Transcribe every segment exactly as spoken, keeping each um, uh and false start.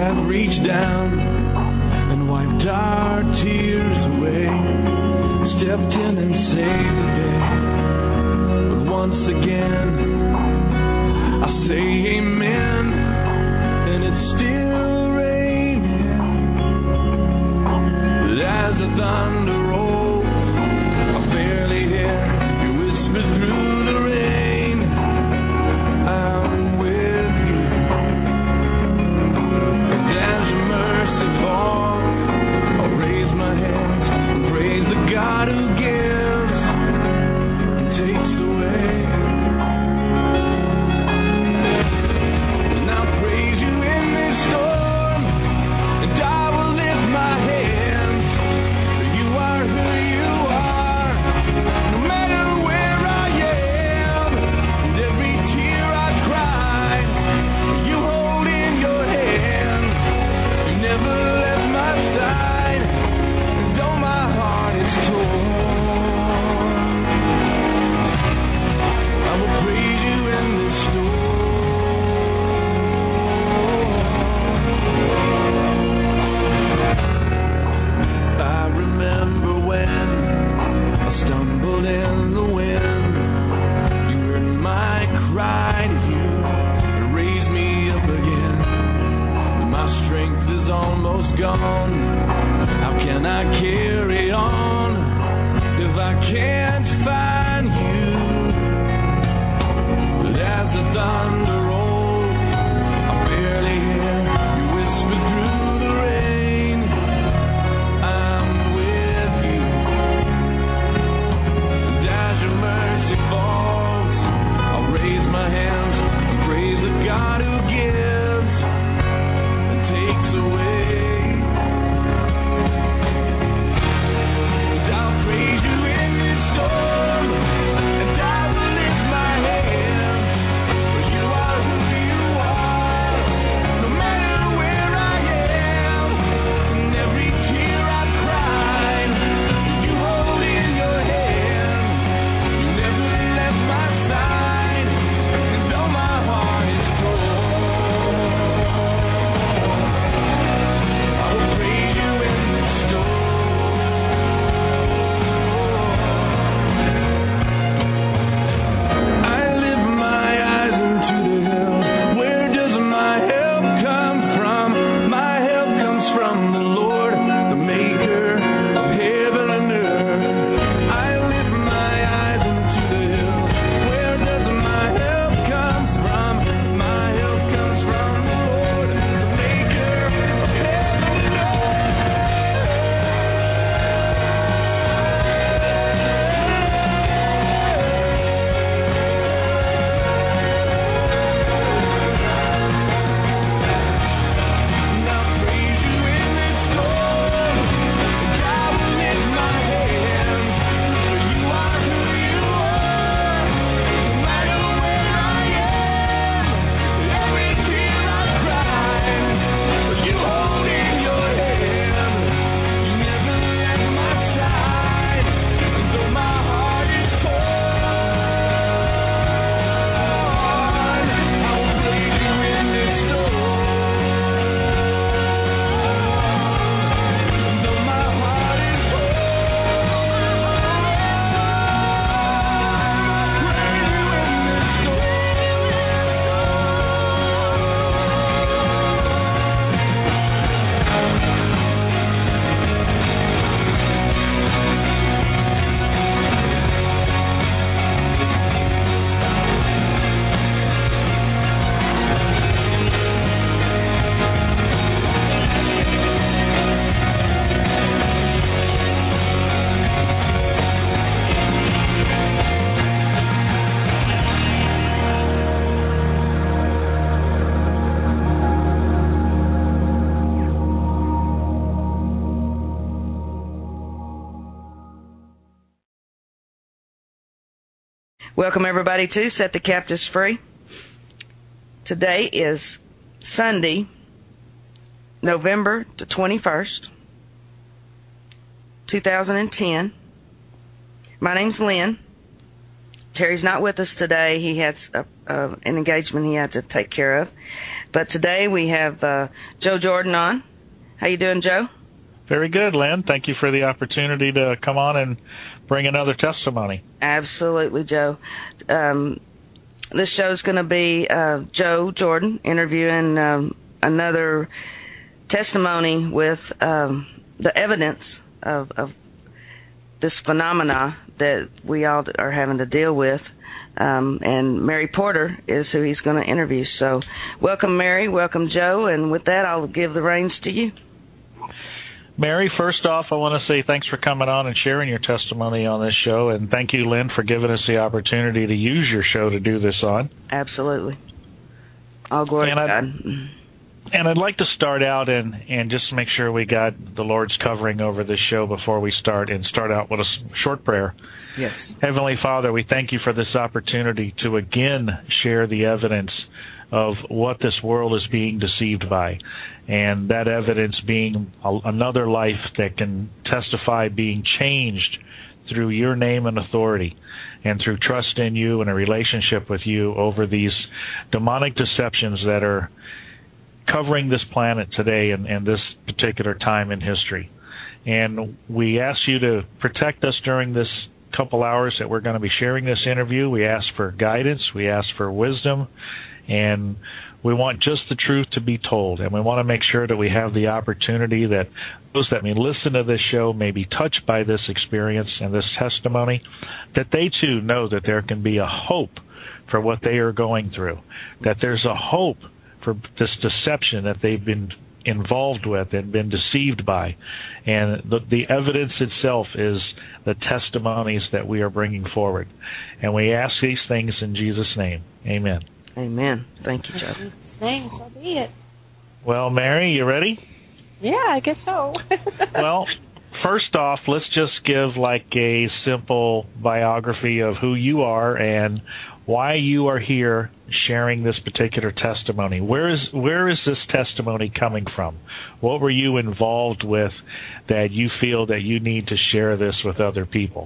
hath reached down and wiped our tears away, stepped in and saved the day. But once again, I say amen, and it's still raining. But as the thunder rolls, I barely hear you whisper through the rain, I'm with you. And as your mercy falls, I'll raise my hands and praise the God who gives and takes away. And I'll praise you in this storm, and I will lift my hands, for you are who you are, no matter where I am, and every tear I cry, you hold in your hand. You never left my side, and though my heart is torn, I will praise you in this storm. I remember when I stumbled in the wind. You heard my cry to you and raised me up again. My strength is almost gone. How can I carry on if I can't find you? But as the thunder rolls, I barely hear you whisper through the rain, I'm with you. And as your mercy falls, I'll raise my hands and praise the God who gives and takes away. And I'll praise you in this storm, and I will lift my hands, for you are who you are, no matter where I am, and every tear I cry, you hold in your hand. You never left my side, and though my heart is torn, I will praise you in this storm. I lift my eyes into the hills. Where does my help come from? My help comes from the Lord, the maker of heaven and earth. I lift my eyes into the hills. Where does my help come from? My help comes from the Lord, the maker of heaven and And I'll praise you in this storm, and I will lift my hands, for you are who you are, no matter where I am, every tear I cry, you hold in your hand. You never left my side, and though my heart is torn, I will praise you in this storm. And though my heart is torn, praise you in this Welcome, everybody, to Set the Captives Free. Today is Sunday, November the twenty-first, two thousand ten. My name's Lynn. Terry's not with us today. He has a, uh, an engagement he had to take care of. But today we have uh, Joe Jordan on. How you doing, Joe? Very good, Lynn. Thank you for the opportunity to come on and bring another testimony. Absolutely, Joe. Um, this show's going to be uh, Joe Jordan interviewing um, another testimony with um, the evidence of, of this phenomena that we all are having to deal with. Um, and Mary Porter is who he's going to interview. So welcome, Mary. Welcome, Joe. And with that, I'll give the reins to you. Mary, first off, I want to say thanks for coming on and sharing your testimony on this show, and thank you, Lynn, for giving us the opportunity to use your show to do this on. Absolutely. All glory to God. And I'd like to start out and, and just make sure we got the Lord's covering over this show before we start, and start out with a short prayer. Yes. Heavenly Father, we thank you for this opportunity to again share the evidence of what this world is being deceived by, and that evidence being a, another life that can testify being changed through your name and authority, and through trust in you and a relationship with you over these demonic deceptions that are covering this planet today and, and this particular time in history. And we ask you to protect us during this couple hours that we're going to be sharing this interview. We ask for guidance. We ask for wisdom. And we want just the truth to be told. And we want to make sure that we have the opportunity that those that may listen to this show may be touched by this experience and this testimony, that they too know that there can be a hope for what they are going through, that there's a hope for this deception that they've been involved with and been deceived by. And the, the evidence itself is the testimonies that we are bringing forward. And we ask these things in Jesus' name. Amen. Amen. Thank you, Joe. Thanks. So be it. Well, Mary, you ready? Yeah, I guess so. Well, first off, let's just give like a simple biography of who you are and why you are here sharing this particular testimony. Where is where is this testimony coming from? What were you involved with that you feel that you need to share this with other people?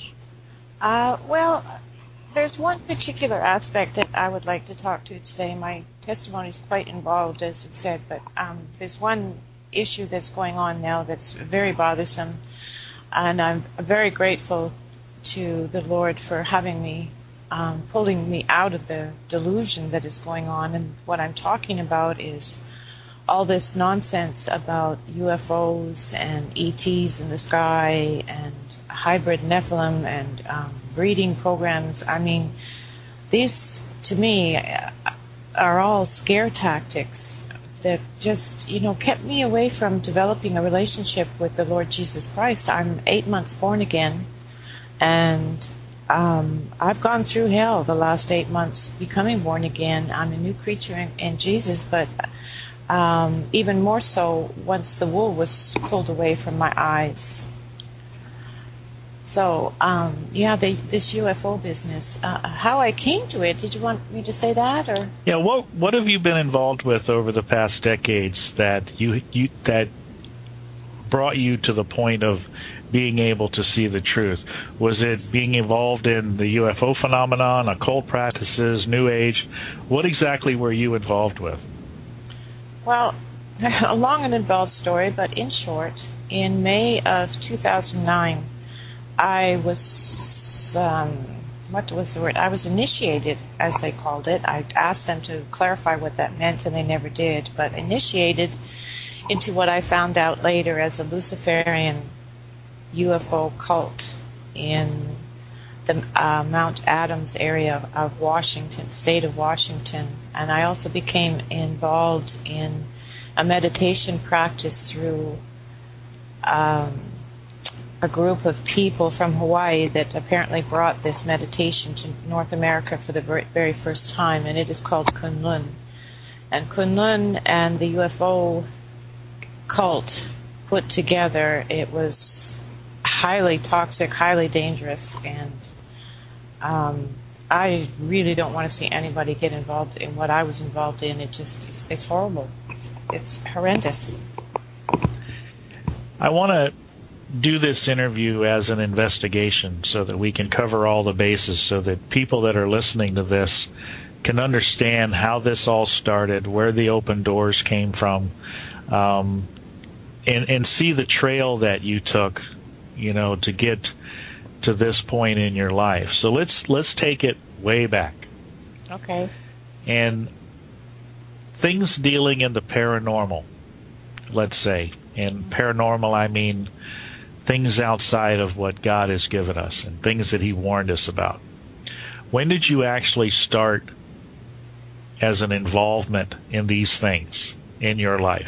Uh, well, there's one particular aspect that I would like to talk to today. My testimony is quite involved, as you said, but um, there's one issue that's going on now that's very bothersome, and I'm very grateful to the Lord for having me, um, pulling me out of the delusion that is going on. And what I'm talking about is all this nonsense about U F Os and E Ts in the sky and hybrid Nephilim and um, breeding programs. I mean, these, to me, are all scare tactics that just, you know, kept me away from developing a relationship with the Lord Jesus Christ. I'm eight months born again, and um, I've gone through hell the last eight months becoming born again. I'm a new creature in, in Jesus, but um, even more so once the wool was pulled away from my eyes. So, um, yeah, they, this U F O business, uh, how I came to it, did you want me to say that? Or? Yeah, what what have you been involved with over the past decades that you, you that brought you to the point of being able to see the truth? Was it being involved in the U F O phenomenon, occult practices, New Age? What exactly were you involved with? Well, a long and involved story, but in short, in May of two thousand nine, I was, um, what was the word? I was initiated, as they called it. I asked them to clarify what that meant, and they never did, but initiated into what I found out later as a Luciferian U F O cult in the uh, Mount Adams area of Washington, state of Washington. And I also became involved in a meditation practice through um, a group of people from Hawaii that apparently brought this meditation to North America for the very first time, and it is called Kunlun. And Kunlun and the U F O cult put together, it was highly toxic, highly dangerous, and um, I really don't want to see anybody get involved in what I was involved in. It just, it's horrible. It's horrendous. I want to do this interview as an investigation so that we can cover all the bases, so that people that are listening to this can understand how this all started, where the open doors came from, um, and, and see the trail that you took, you know, to get to this point in your life. So let's let's take it way back. Okay. And things dealing in the paranormal, let's say. And paranormal, I mean things outside of what God has given us and things that He warned us about. When did you actually start as an involvement in these things in your life?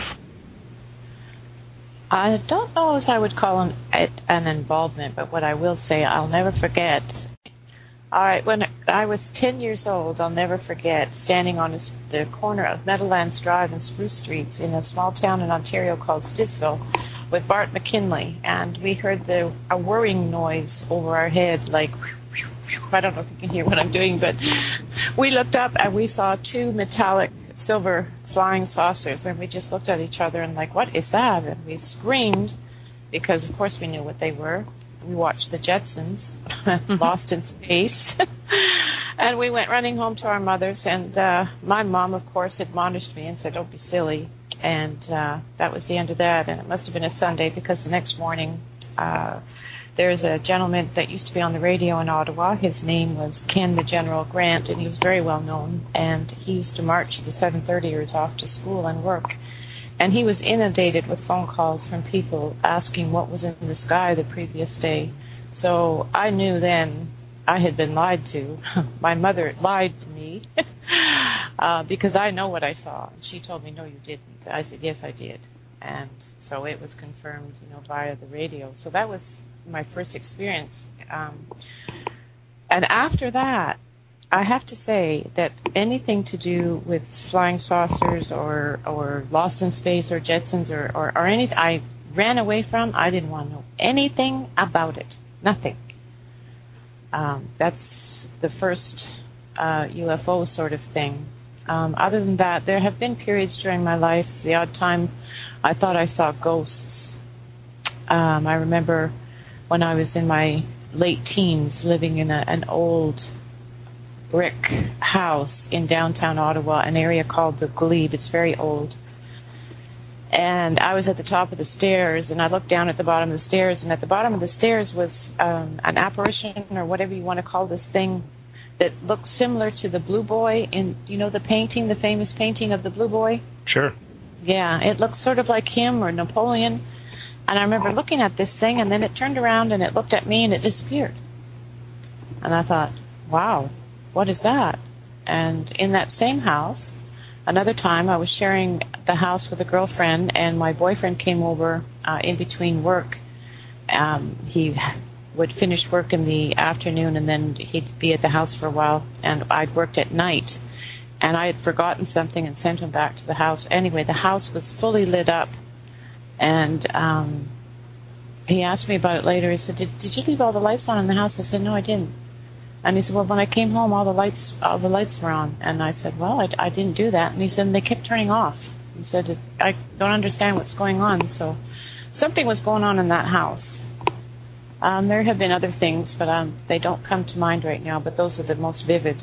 I don't know if I would call it an involvement, but what I will say, I'll never forget. All right, when I was ten years old, I'll never forget standing on the corner of Meadowlands Drive and Spruce Streets in a small town in Ontario called Stittsville with Bart McKinley, and we heard the a whirring noise over our head, like, I don't know if you can hear what I'm doing, but we looked up and we saw two metallic silver flying saucers, and we just looked at each other and like, what is that? And we screamed because, of course, we knew what they were. We watched the Jetsons, Lost in Space, and we went running home to our mothers, and uh, my mom, of course, admonished me and said, don't be silly. And uh, that was the end of that. And it must have been a Sunday because the next morning uh, there's a gentleman that used to be on the radio in Ottawa. His name was Ken the General Grant, and he was very well known. And he used to march the seven thirty-ers off to school and work. And he was inundated with phone calls from people asking what was in the sky the previous day. So I knew then I had been lied to. My mother lied to me uh, because I know what I saw. And she told me, no, you didn't. I said, yes, I did. And so it was confirmed, you know, via the radio. So that was my first experience. Um, and after that, I have to say that anything to do with flying saucers or, or Lost in Space or Jetsons or, or, or anything I ran away from, I didn't want to know anything about it. Nothing. Um, that's the first uh, U F O sort of thing. Um, other than that, there have been periods during my life, the odd time I thought I saw ghosts. Um, I remember when I was in my late teens living in a, an old brick house in downtown Ottawa, an area called the Glebe. It's very old. And I was at the top of the stairs, and I looked down at the bottom of the stairs, and at the bottom of the stairs was um, an apparition, or whatever you want to call this thing, that looked similar to the Blue Boy in, you know, the painting, the famous painting of the Blue Boy? Sure. Yeah, it looked sort of like him or Napoleon. And I remember looking at this thing, and then it turned around, and it looked at me, and it disappeared. And I thought, wow, what is that? And in that same house, another time I was sharing the house with a girlfriend, and my boyfriend came over uh, in between work. Um, he would finish work in the afternoon, and then he'd be at the house for a while, and I'd worked at night. And I had forgotten something and sent him back to the house. Anyway, the house was fully lit up, and um, he asked me about it later. He said, did, did you leave all the lights on in the house? I said, no, I didn't. And he said, well, when I came home, all the lights all the lights were on. And I said, well, I, I didn't do that. And he said, they kept turning off. He said, I don't understand what's going on. So something was going on in that house. Um, there have been other things, but um, they don't come to mind right now, but those are the most vivid.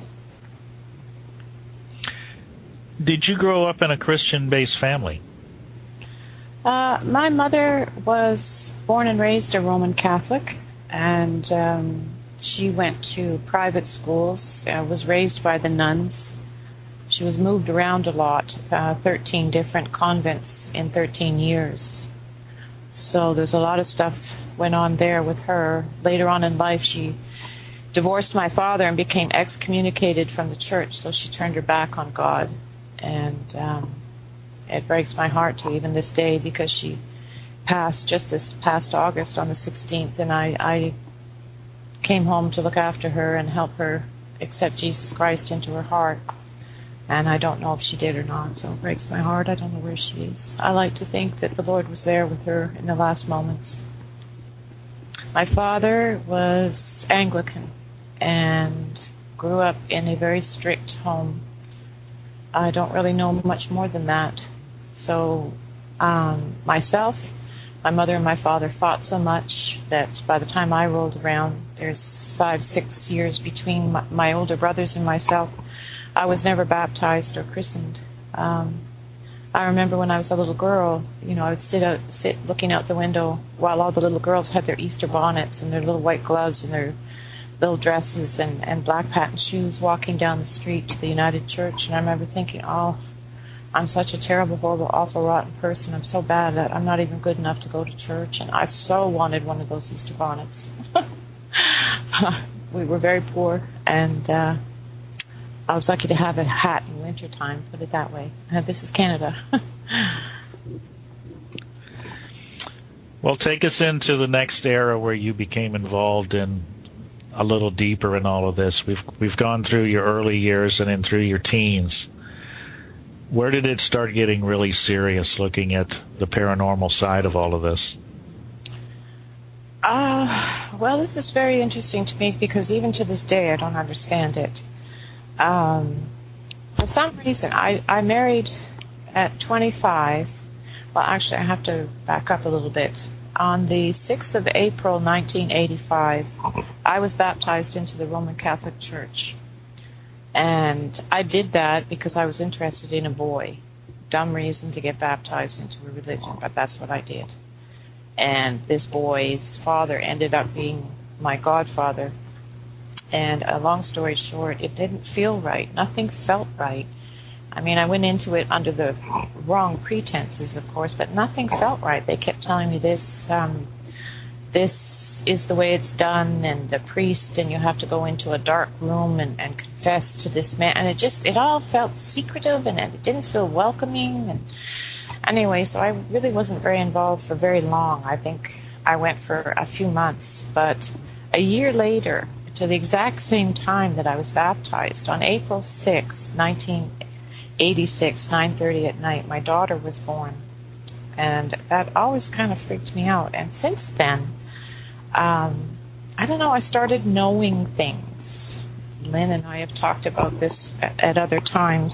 Did you grow up in a Christian-based family? Uh, my mother was born and raised a Roman Catholic, and um, she went to private schools, uh, was raised by the nuns. She was moved around a lot, uh, thirteen different convents in thirteen years. So there's a lot of stuff went on there with her. Later on in life, she divorced my father and became excommunicated from the church, so she turned her back on God. And um, it breaks my heart to even this day, because she passed just this past August on the sixteenth, and I, I came home to look after her and help her accept Jesus Christ into her heart. And I don't know if she did or not, so it breaks my heart. I don't know where she is. I like to think that the Lord was there with her in the last moments. My father was Anglican and grew up in a very strict home. I don't really know much more than that. So um, myself, My mother and my father fought so much that by the time I rolled around, there's five, six years between my, my older brothers and myself, I was never baptized or christened. Um, I remember when I was a little girl, you know, I would sit out, sit looking out the window while all the little girls had their Easter bonnets and their little white gloves and their little dresses and, and black patent shoes walking down the street to the United Church. And I remember thinking, oh, I'm such a terrible, horrible, awful, rotten person. I'm so bad that I'm not even good enough to go to church. And I so wanted one of those Easter bonnets. We were very poor, and uh, I was lucky to have a hat in wintertime, put it that way. Uh, this is Canada. Well, take us into the next era where you became involved in a little deeper in all of this. We've we've gone through your early years and then through your teens. Where did it start getting really serious, looking at the paranormal side of all of this? Uh, well, this is very interesting to me because even to this day I don't understand it. Um, for some reason, I, I married at twenty-five. Well, actually, I have to back up a little bit. On the sixth of April, nineteen eighty-five, I was baptized into the Roman Catholic Church. And I did that because I was interested in a boy. Dumb reason to get baptized into a religion, but that's what I did. And this boy's father ended up being my godfather. And a long story short, it didn't feel right. Nothing felt right. I mean, I went into it under the wrong pretenses, of course, but nothing felt right. They kept telling me this, um, this is the way it's done, and the priest, and you have to go into a dark room and, and confess to this man. And it just, it all felt secretive, and it didn't feel welcoming. And anyway, so I really wasn't very involved for very long. I think I went for a few months. But a year later, to the exact same time that I was baptized, on April sixth, nineteen eighty-six, nine thirty at night, my daughter was born. And that always kind of freaked me out. And since then, um, I don't know, I started knowing things. Lynn and I have talked about this at, at other times.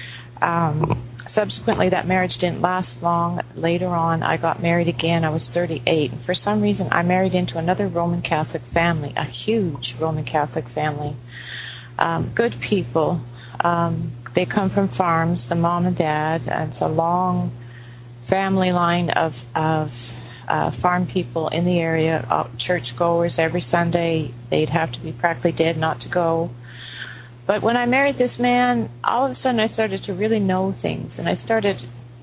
Um, subsequently, that marriage didn't last long. Later on, I got married again. I was thirty-eight. And for some reason, I married into another Roman Catholic family, a huge Roman Catholic family. Um, good people. Um, they come from farms, the mom and dad. And it's a long family line of, of uh, farm people in the area, uh, churchgoers every Sunday. They'd have to be practically dead not to go. But when I married this man, all of a sudden I started to really know things. And I started,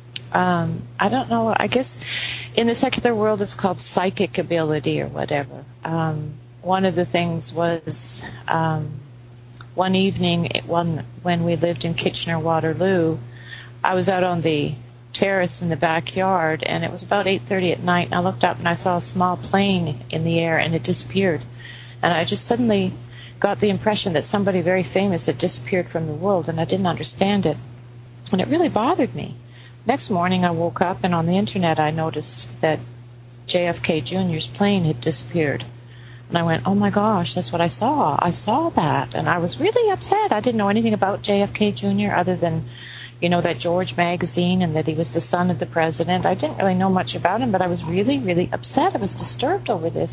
um, I don't know, I guess in the secular world it's called psychic ability or whatever. Um, one of the things was um, one evening it, one, when we lived in Kitchener-Waterloo, I was out on the terrace in the backyard, and it was about eight thirty at night, and I looked up and I saw a small plane in the air, and it disappeared. And I just suddenly got the impression that somebody very famous had disappeared from the world, and I didn't understand it. And it really bothered me. Next morning I woke up, and on the internet I noticed that J F K Junior's plane had disappeared. And I went, oh my gosh, that's what I saw. I saw that. And I was really upset. I didn't know anything about J F K Junior other than, you know, that George magazine and that he was the son of the president. I didn't really know much about him, but I was really, really upset. I was disturbed over this.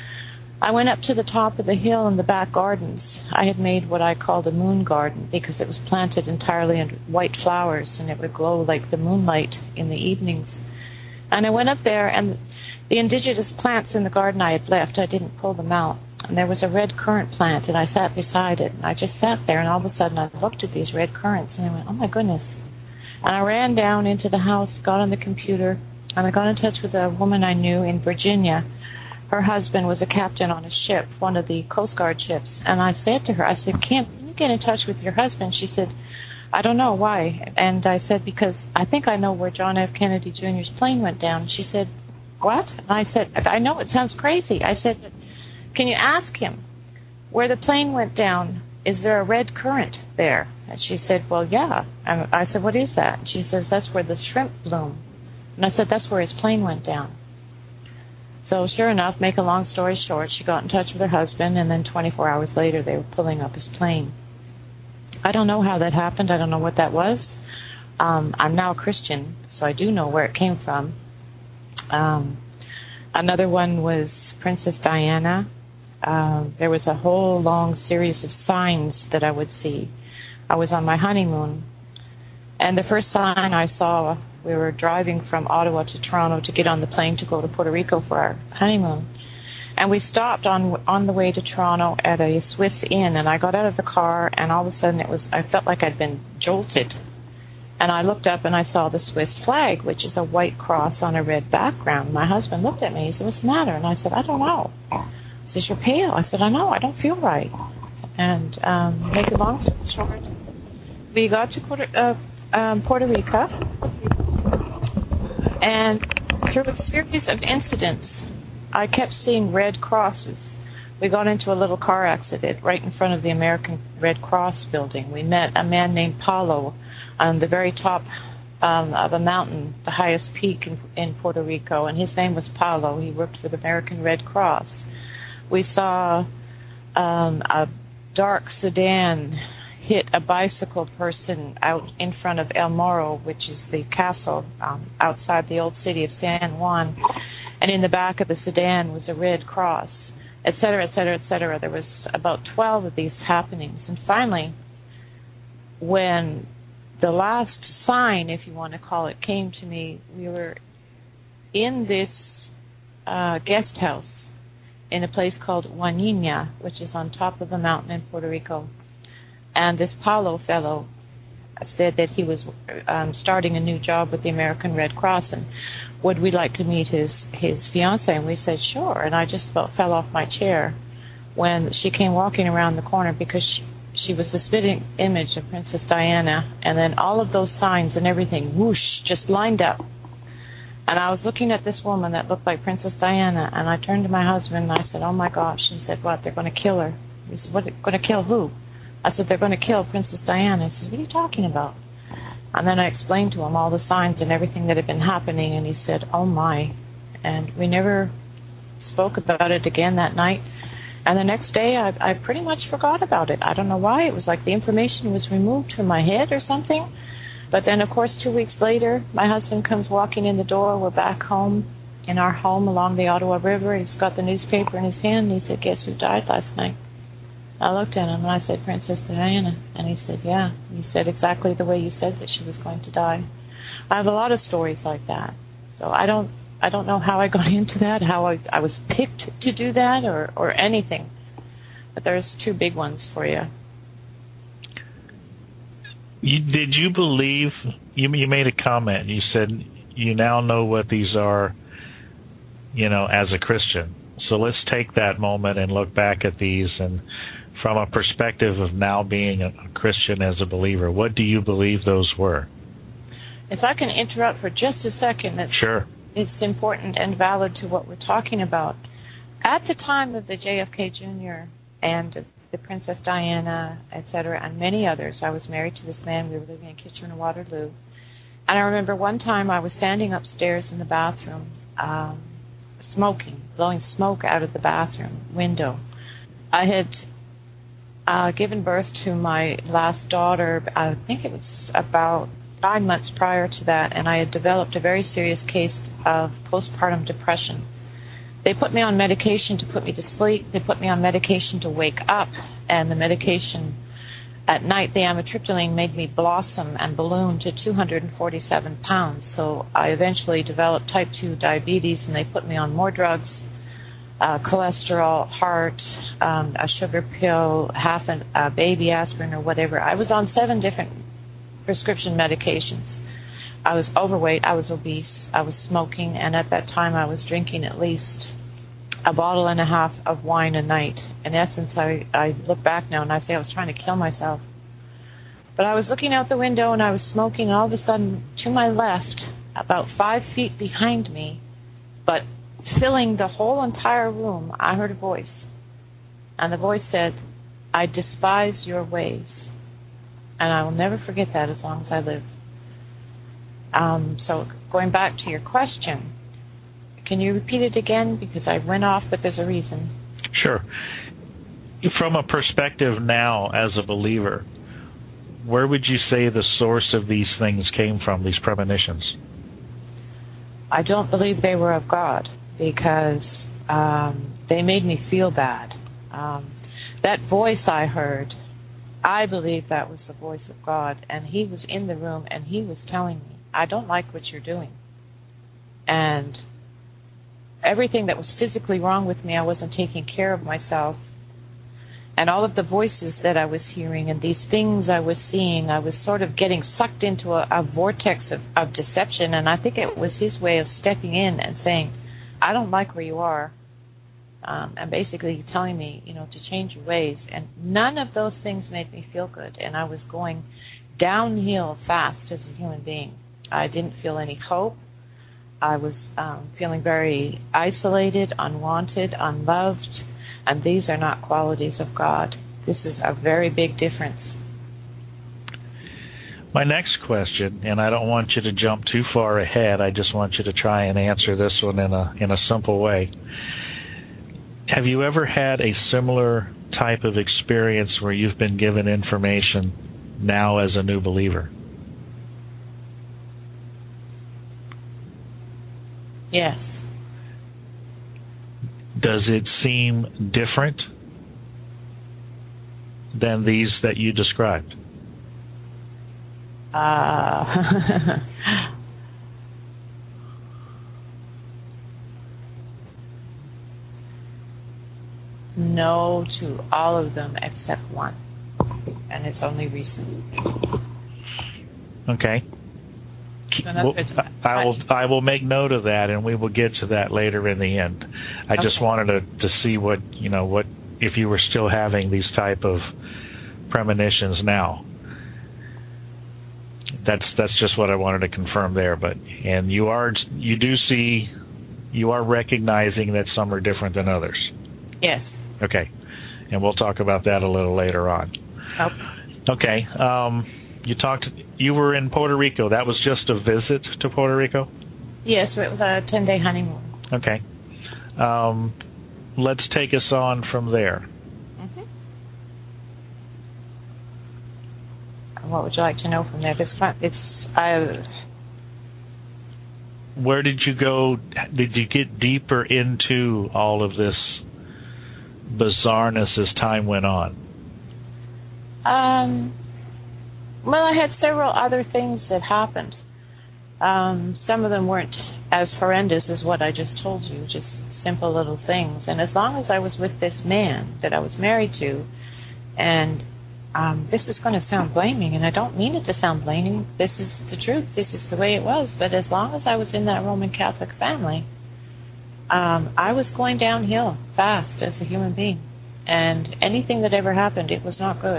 I went up to the top of the hill in the back gardens. I had made what I called a moon garden because it was planted entirely in white flowers, and it would glow like the moonlight in the evenings. And I went up there, and the indigenous plants in the garden I had left, I didn't pull them out. And there was a red currant plant, and I sat beside it. And I just sat there, and all of a sudden I looked at these red currants, and I went, oh my goodness. And I ran down into the house, got on the computer, and I got in touch with a woman I knew in Virginia. Her husband was a captain on a ship, one of the Coast Guard ships. And I said to her, I said, can't you get in touch with your husband? She said, I don't know, why? And I said, because I think I know where John F. Kennedy Junior's plane went down. She said, what? And I said, I know it sounds crazy. I said, can you ask him where the plane went down? Is there a red currant there? And she said, well, yeah. And I said, what is that? And she says, that's where the shrimp bloom. And I said, that's where his plane went down. So sure enough, make a long story short, she got in touch with her husband, and then twenty-four hours later they were pulling up his plane. I don't know how that happened. I don't know what that was. Um, I'm now a Christian, so I do know where it came from. Um, Another one was Princess Diana. Uh, there was a whole long series of signs that I would see. I was on my honeymoon, and the first sign I saw, we were driving from Ottawa to Toronto to get on the plane to go to Puerto Rico for our honeymoon. And we stopped on on the way to Toronto at a Swiss Inn, and I got out of the car, and all of a sudden it was I felt like I'd been jolted. And I looked up and I saw the Swiss flag, which is a white cross on a red background. My husband looked at me. He said, "What's the matter?" And I said, "I don't know." He said, "You're pale." I said, "I know. I don't feel right." And um, make a long story short, we got to Puerto, uh, um, Puerto Rico, and through a series of incidents, I kept seeing red crosses. We got into a little car accident right in front of the American Red Cross building. We met a man named Paulo on the very top um, of a mountain, the highest peak in, in Puerto Rico, and his name was Paulo. He worked for the American Red Cross. We saw um, a dark sedan hit a bicycle person out in front of El Morro, which is the castle um, outside the old city of San Juan, and in the back of the sedan was a red cross, et cetera, et cetera, et cetera. There was about twelve of these happenings, and finally, when the last sign, if you want to call it, came to me, we were in this uh, guest house in a place called Juanina, which is on top of a mountain in Puerto Rico. And this Paulo fellow said that he was um, starting a new job with the American Red Cross, and would we like to meet his, his fiancée? And we said, sure. And I just about fell off my chair when she came walking around the corner, because she, she was the spitting image of Princess Diana, and then all of those signs and everything, whoosh, just lined up. And I was looking at this woman that looked like Princess Diana, and I turned to my husband and I said, oh my gosh. He said, what, they're going to kill her? He said, what, going to kill who? I said, they're going to kill Princess Diana. He said, what are you talking about? And then I explained to him all the signs and everything that had been happening, and he said, oh my. And we never spoke about it again that night. And the next day, I, I pretty much forgot about it. I don't know why. It was like the information was removed from my head or something. But then, of course, two weeks later, my husband comes walking in the door. We're back home, in our home along the Ottawa River. He's got the newspaper in his hand, and he said, guess who died last night? I looked at him, and I said, Princess Diana. And he said, yeah. He said exactly the way you said that she was going to die. I have a lot of stories like that. So I don't I don't know how I got into that, how I, I was picked to do that, or, or anything. But there's two big ones for you. You, did you believe, you, you made a comment, you said you now know what these are, you know, as a Christian. So let's take that moment and look back at these, and from a perspective of now being a, a Christian as a believer, what do you believe those were? If I can interrupt for just a second, that's, sure. It's important and valid to what we're talking about. At the time of the J F K Junior and the Princess Diana, et cetera, and many others, I was married to this man. We were living in Kitchener-Waterloo. And I remember one time I was standing upstairs in the bathroom, um, smoking, blowing smoke out of the bathroom window. I had uh, given birth to my last daughter, I think it was about five months prior to that, and I had developed a very serious case of postpartum depression. They put me on medication to put me to sleep. They put me on medication to wake up, and the medication at night, the amitriptyline, made me blossom and balloon to two hundred forty-seven pounds. So I eventually developed type two diabetes, and they put me on more drugs, uh, cholesterol, heart, um, a sugar pill, half a uh, baby aspirin or whatever. I was on seven different prescription medications. I was overweight, I was obese, I was smoking, and at that time I was drinking at least a bottle and a half of wine a night. In essence, I, I look back now and I say I was trying to kill myself. But I was looking out the window and I was smoking, and all of a sudden, to my left, about five feet behind me, but filling the whole entire room, I heard a voice. And the voice said, I despise your ways. And I will never forget that as long as I live. Um, so going back to your question, can you repeat it again? Because I went off, but there's a reason. Sure. From a perspective now as a believer, where would you say the source of these things came from, these premonitions? I don't believe they were of God. because um, they made me feel bad. Um, that voice I heard, I believe that was the voice of God, and he was in the room, and he was telling me, I don't like what you're doing. And everything that was physically wrong with me, I wasn't taking care of myself. And all of the voices that I was hearing and these things I was seeing, I was sort of getting sucked into a, a vortex of, of deception, and I think it was his way of stepping in and saying, I don't like where you are, um, and basically telling me, you know, to change your ways. And none of those things made me feel good, and I was going downhill fast as a human being. I didn't feel any hope. I was um, feeling very isolated, unwanted, unloved, and these are not qualities of God. This is a very big difference. My next question, and I don't want you to jump too far ahead, I just want you to try and answer this one in a in a simple way. Have you ever had a similar type of experience where you've been given information now as a new believer? Yes. Does it seem different than these that you described? Uh, no to all of them except one, and it's only recent. Okay. So Well, I will I will make note of that, and we will get to that later in the end. I okay. just wanted to, to see what you know what if you were still having these type of premonitions now. That's that's just what I wanted to confirm there. But and you are you do see you are recognizing that some are different than others. Yes. Okay, and we'll talk about that a little later on. Okay. Okay. Um, you talked. You were in Puerto Rico. That was just a visit to Puerto Rico? Yes, it was a ten-day honeymoon. Okay. Um, let's take us on from there. Mm-hmm. What would you like to know from there? It's fun. It's I. Where did you go? Did you get deeper into all of this bizarreness as time went on? Um. Well, I had several other things that happened. Um, some of them weren't as horrendous as what I just told you, just simple little things. And as long as I was with this man that I was married to, and um, this is going to sound blaming, and I don't mean it to sound blaming. This is the truth. This is the way it was. But as long as I was in that Roman Catholic family, um, I was going downhill fast as a human being. And anything that ever happened, it was not good.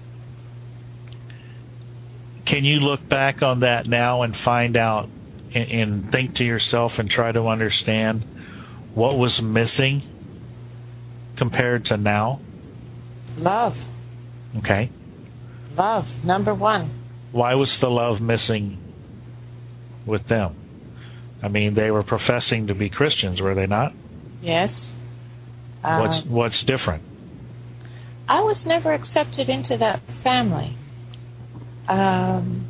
Can you look back on that now and find out and, and think to yourself and try to understand what was missing compared to now? Love. Okay. Love, number one. Why was the love missing with them? I mean, they were professing to be Christians, were they not? Yes. Um, what's what's different? I was never accepted into that family. Um,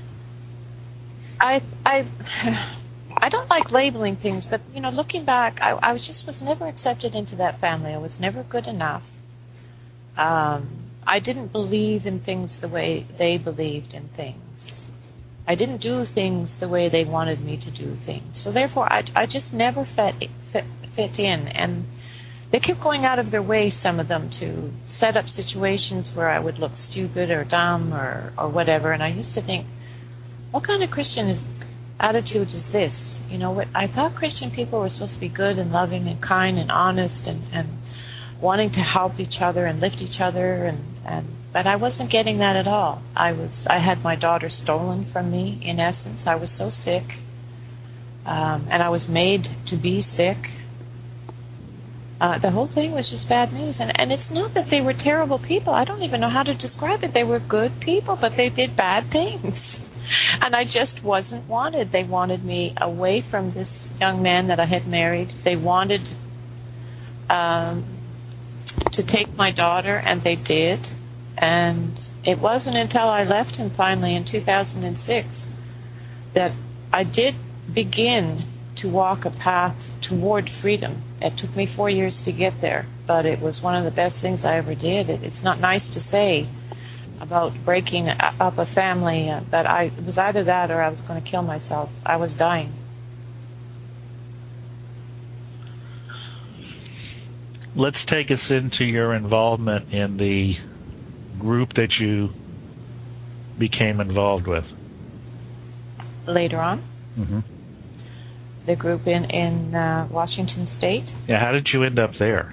I I I don't like labeling things, but you know, looking back, I, I was just was never accepted into that family. I was never good enough. Um, I didn't believe in things the way they believed in things. I didn't do things the way they wanted me to do things. So therefore, I I just never fit fit, fit in, and they kept going out of their way, some of them, to set up situations where I would look stupid or dumb or, or whatever. And I used to think, what kind of Christian is, attitude is this? You know, what I thought Christian people were supposed to be good and loving and kind and honest and, and wanting to help each other and lift each other. And, and but I wasn't getting that at all. I was I had my daughter stolen from me, in essence. I was so sick. Um, and I was made to be sick. Uh, the whole thing was just bad news. And, and it's not that they were terrible people. I don't even know how to describe it. They were good people, but they did bad things. And I just wasn't wanted. They wanted me away from this young man that I had married. They wanted um, to take my daughter, and they did. And it wasn't until I left him finally in two thousand six that I did begin to walk a path toward freedom. It took me four years to get there, but it was one of the best things I ever did. It, it's not nice to say about breaking up a family, uh, but I, it was either that or I was going to kill myself. I was dying. Let's take us into your involvement in the group that you became involved with. Later on? Mm-hmm. The group in, in uh, Washington State. Yeah, how did you end up there?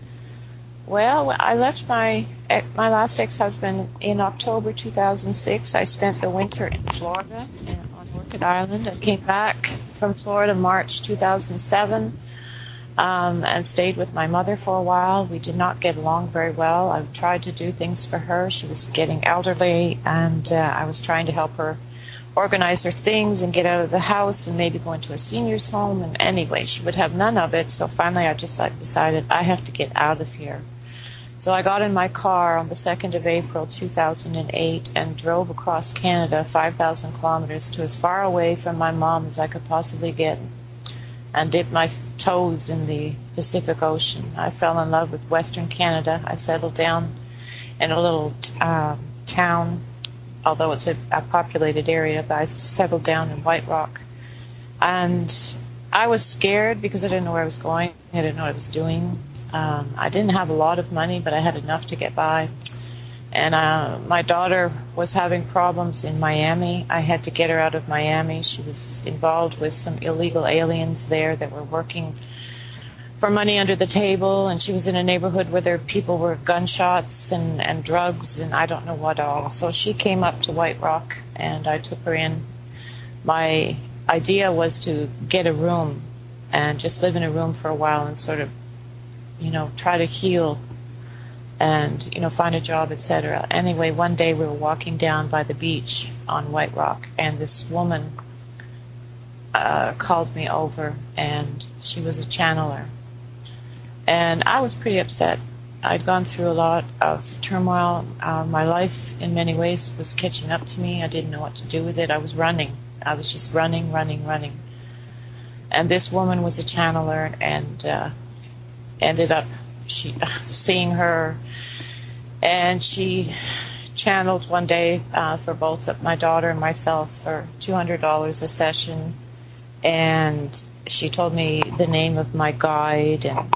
Well, I left my my last ex-husband in October two thousand six. I spent the winter in Florida on Orchid Island. I came back from Florida March two thousand seven um, and stayed with my mother for a while. We did not get along very well. I tried to do things for her. She was getting elderly, and uh, I was trying to help her organize her things and get out of the house and maybe go into a senior's home. And anyway, she would have none of it. So finally I just like, decided I have to get out of here. So I got in my car on the second of April two thousand eight and drove across Canada five thousand kilometers to as far away from my mom as I could possibly get and dipped my toes in the Pacific Ocean. I fell in love with Western Canada. I settled down in a little uh, town, although it's a, a populated area, but I settled down in White Rock. And I was scared because I didn't know where I was going. I didn't know what I was doing. Um, I didn't have a lot of money, but I had enough to get by. And uh, my daughter was having problems in Miami. I had to get her out of Miami. She was involved with some illegal aliens there that were working for money under the table, and she was in a neighborhood where there people were gunshots and, and drugs and I don't know what all. So she came up to White Rock, and I took her in. My idea was to get a room and just live in a room for a while and sort of, you know, try to heal and, you know, find a job, et cetera. Anyway, one day we were walking down by the beach on White Rock, and this woman uh, called me over, and she was a channeler. And I was pretty upset. I'd gone through a lot of turmoil. Uh, my life, in many ways, was catching up to me. I didn't know what to do with it. I was running. I was just running, running, running. And this woman was a channeler, and uh, ended up she, seeing her, and she channeled one day uh, for both of my daughter and myself for two hundred dollars a session. And she told me the name of my guide, and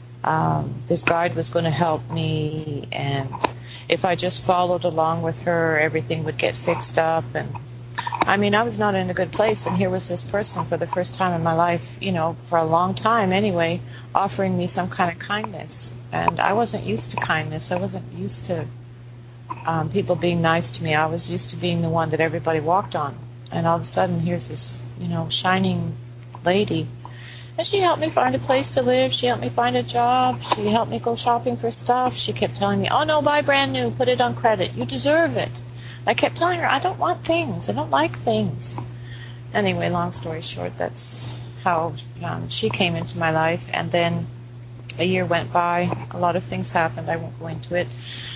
Um, this guide was going to help me, and if I just followed along with her, everything would get fixed up. And I mean, I was not in a good place, and here was this person for the first time in my life, you know, for a long time anyway, offering me some kind of kindness. And I wasn't used to kindness. I wasn't used to um, people being nice to me. I was used to being the one that everybody walked on. And all of a sudden, here's this, you know, shining lady. And she helped me find a place to live. She helped me find a job. She helped me go shopping for stuff. She kept telling me, oh, no, buy brand new. Put it on credit. You deserve it. I kept telling her, I don't want things. I don't like things. Anyway, long story short, that's how um, she came into my life. And then a year went by. A lot of things happened. I won't go into it.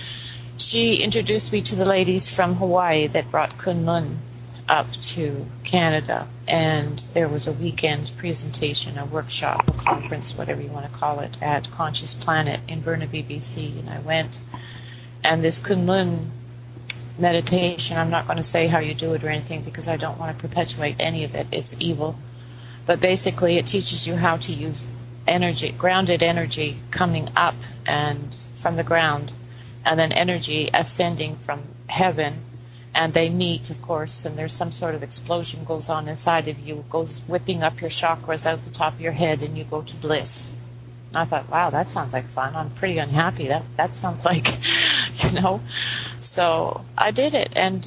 She introduced me to the ladies from Hawaii that brought Kunlun up to Canada, and there was a weekend presentation, a workshop, a conference, whatever you want to call it, at Conscious Planet in Burnaby, B C, and I went. And this Kunlun meditation, I'm not going to say how you do it or anything because I don't want to perpetuate any of it. It's evil. But basically it teaches you how to use energy, grounded energy coming up and from the ground, and then energy ascending from heaven. And they meet, of course, and there's some sort of explosion goes on inside of you, goes whipping up your chakras out the top of your head, and you go to bliss. And I thought, wow, that sounds like fun. I'm pretty unhappy. That that sounds like, you know. So I did it, and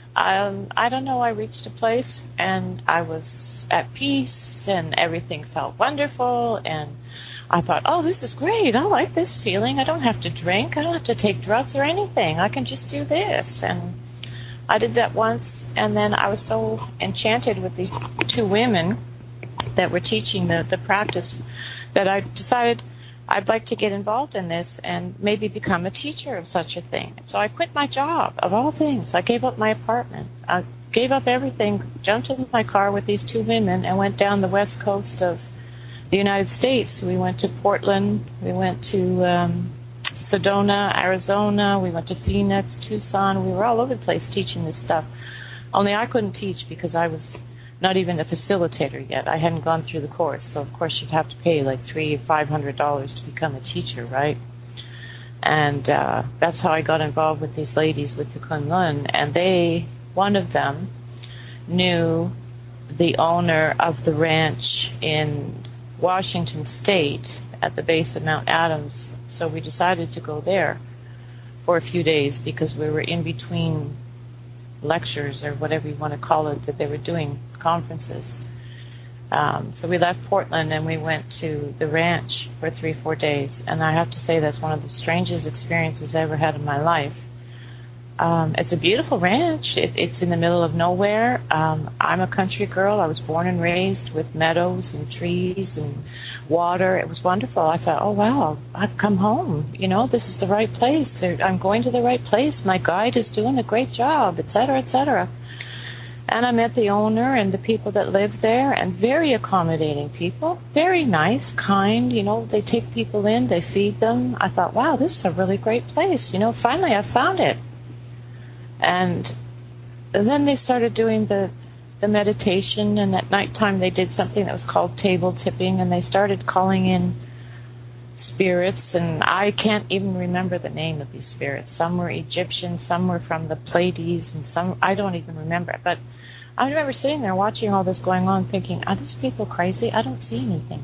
I, I don't know, I reached a place, and I was at peace, and everything felt wonderful, and I thought, oh, this is great. I like this feeling. I don't have to drink. I don't have to take drugs or anything. I can just do this. And I did that once, and then I was so enchanted with these two women that were teaching the, the practice that I decided I'd like to get involved in this and maybe become a teacher of such a thing. So I quit my job, of all things. I gave up my apartment. I gave up everything, jumped in my car with these two women, and went down the west coast of the United States. We went to Portland. We went to um, Sedona, Arizona. We went to Phoenix, Tucson. We were all over the place teaching this stuff. Only I couldn't teach because I was not even a facilitator yet. I hadn't gone through the course. So, of course, you'd have to pay like three or five hundred dollars to become a teacher, right? And uh, that's how I got involved with these ladies with the Kunlun. And they, one of them, knew the owner of the ranch in Washington State at the base of Mount Adams. So we decided to go there for a few days because we were in between lectures or whatever you want to call it that they were doing, conferences. Um, so we left Portland and we went to the ranch for three, four days. And I have to say that's one of the strangest experiences I ever had in my life. Um, it's a beautiful ranch. It, it's in the middle of nowhere. Um, I'm a country girl. I was born and raised with meadows and trees and water. It was wonderful. I thought, oh, wow, I've come home. You know, this is the right place. They're, I'm going to the right place. My guide is doing a great job, et cetera, et cetera. And I met the owner and the people that live there, and very accommodating people, very nice, kind. You know, they take people in, they feed them. I thought, wow, this is a really great place. You know, finally I found it. And, and then they started doing the the meditation, and at nighttime they did something that was called table tipping, and they started calling in spirits, and I can't even remember the name of these spirits. Some were Egyptian, some were from the Pleiades, and some, I don't even remember. But I remember sitting there watching all this going on thinking, are these people crazy? I don't see anything.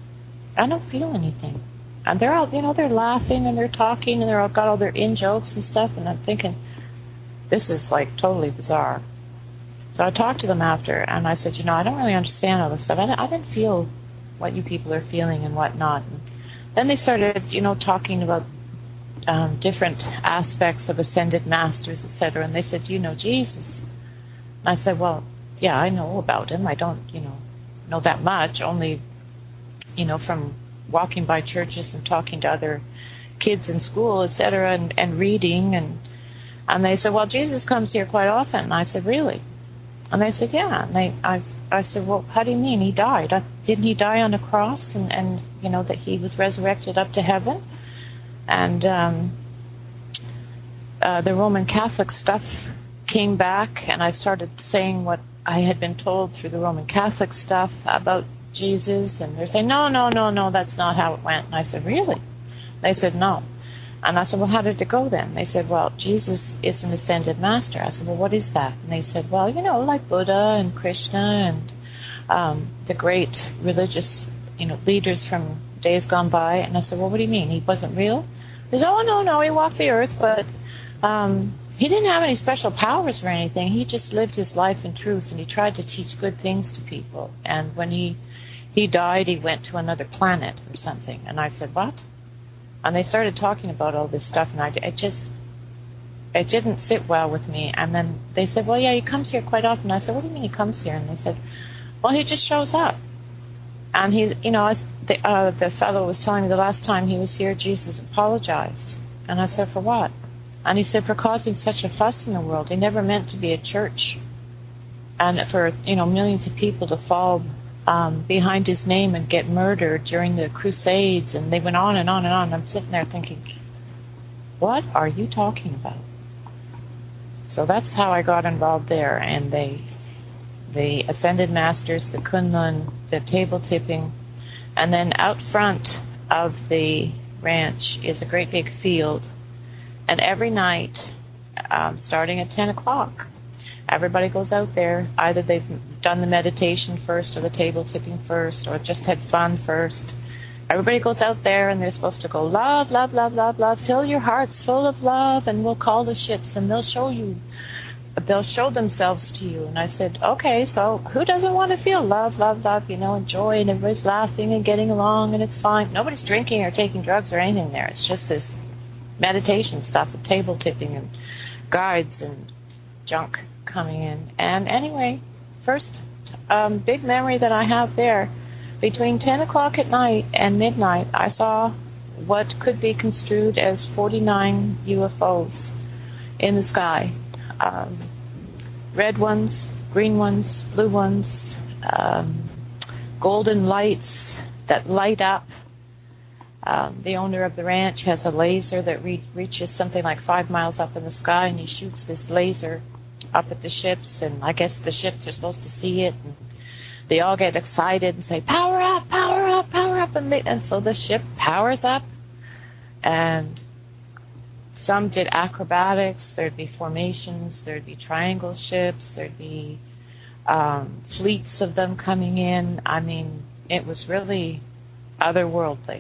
I don't feel anything. And they're all, you know, they're laughing and they're talking and they're all got all their in-jokes and stuff, and I'm thinking, this is like totally bizarre. So I talked to them after, and I said, you know, I don't really understand all this stuff. I, I didn't feel what you people are feeling and whatnot. And then they started, you know, talking about um, different aspects of ascended masters, et cetera. And they said, do you know Jesus? And I said, well, yeah, I know about him. I don't, you know, know that much, only, you know, from walking by churches and talking to other kids in school, et cetera, and, and reading. And, and they said, well, Jesus comes here quite often. And I said, really? And they said, yeah. And they, I, I said, well, how do you mean he died? I, didn't he die on a cross and, and, you know, that he was resurrected up to heaven? And um, uh, the Roman Catholic stuff came back, and I started saying what I had been told through the Roman Catholic stuff about Jesus. And they're saying, no, no, no, no, that's not how it went. And I said, really? They said, no. And I said, well, how did it go then? They said, well, Jesus is an ascended master. I said, well, what is that? And they said, well, you know, like Buddha and Krishna and um, the great religious, you know, leaders from days gone by. And I said, well, what do you mean? He wasn't real? They said, oh, no, no, he walked the earth, but um, he didn't have any special powers or anything. He just lived his life in truth, and he tried to teach good things to people. And when he he died, he went to another planet or something. And I said, what? And they started talking about all this stuff, and I, it just, it didn't sit well with me. And then they said, well, yeah, he comes here quite often. I said, what do you mean he comes here? And they said, well, he just shows up. And he, you know, the, uh, the fellow was telling me the last time he was here, Jesus apologized. And I said, for what? And he said, for causing such a fuss in the world. He never meant to be a church. And for, you know, millions of people to fall Um, behind his name and get murdered during the Crusades, and they went on and on and on. I'm sitting there thinking, what are you talking about? So that's how I got involved there, and they, the Ascended Masters, the Kunlun, the table tipping, and then out front of the ranch is a great big field, and every night, um, starting at ten o'clock, everybody goes out there. Either they've done the meditation first or the table tipping first or just had fun first. Everybody goes out there and they're supposed to go, love, love, love, love, love. Fill your hearts full of love, and we'll call the ships, and they'll show you, they'll show themselves to you. And I said, okay, so who doesn't want to feel love, love, love, you know, and joy, and everybody's laughing and getting along, and it's fine. Nobody's drinking or taking drugs or anything there. It's just this meditation stuff with table tipping and guides and junk coming in. And anyway, first um, big memory that I have there, between ten o'clock at night and midnight, I saw what could be construed as forty-nine U F Os in the sky. Um, red ones, green ones, blue ones, um, golden lights, that light up. Um, the owner of the ranch has a laser that re- reaches something like five miles up in the sky, and he shoots this laser up at the ships, and I guess the ships are supposed to see it, and they all get excited and say, power up, power up, power up, and, they, and so the ship powers up, and some did acrobatics. There'd be formations, there'd be triangle ships, there'd be um, fleets of them coming in. I mean, it was really otherworldly.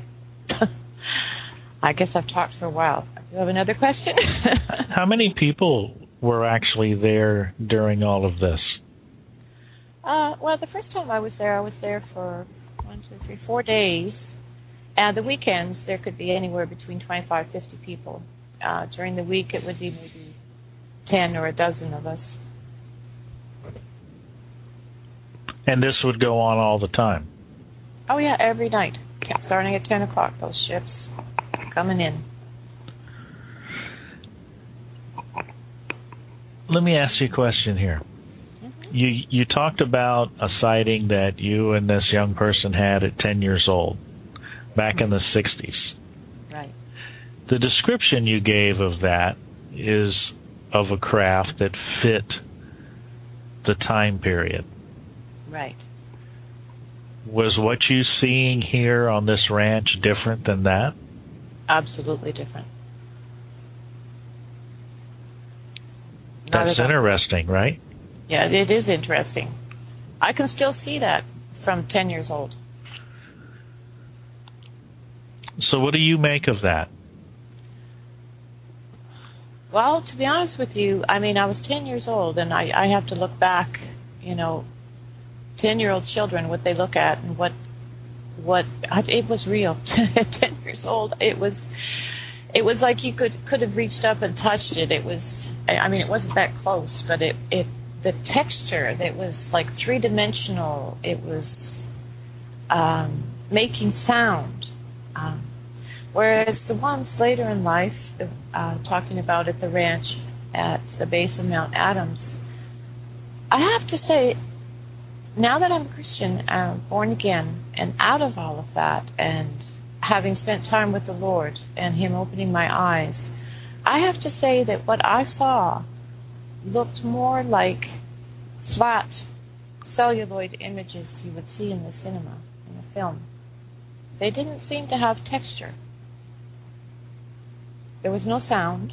I guess I've talked for a while. Do you have another question? How many people were actually there during all of this? Uh, well, the first time I was there, I was there for one, two, three, four days. And the weekends, there could be anywhere between twenty-five, fifty people. Uh, during the week, it would be maybe ten or a dozen of us. And this would go on all the time? Oh, yeah, every night. Starting at ten o'clock, those ships coming in. Let me ask you a question here. Mm-hmm. You you talked about a sighting that you and this young person had at ten years old, back in the sixties. Right. The description you gave of that is of a craft that fit the time period. Right. Was what you seeing here on this ranch different than that? Absolutely different. That's interesting, right? Yeah, it is interesting. I can still see that from ten years old. So what do you make of that? Well, to be honest with you, I mean, I was ten years old, and I, I have to look back, you know, ten-year-old children, what they look at and what, what it was real. At ten years old, it was, it was like you could could have reached up and touched it. It was, I mean, it wasn't that close, but it, it the texture, that was like three-dimensional. It was um, making sound. Um, whereas the ones later in life, uh, talking about at the ranch at the base of Mount Adams, I have to say, now that I'm a Christian, uh, born again, and out of all of that, and having spent time with the Lord and Him opening my eyes, I have to say that what I saw looked more like flat celluloid images you would see in the cinema, in the film. They didn't seem to have texture. There was no sound.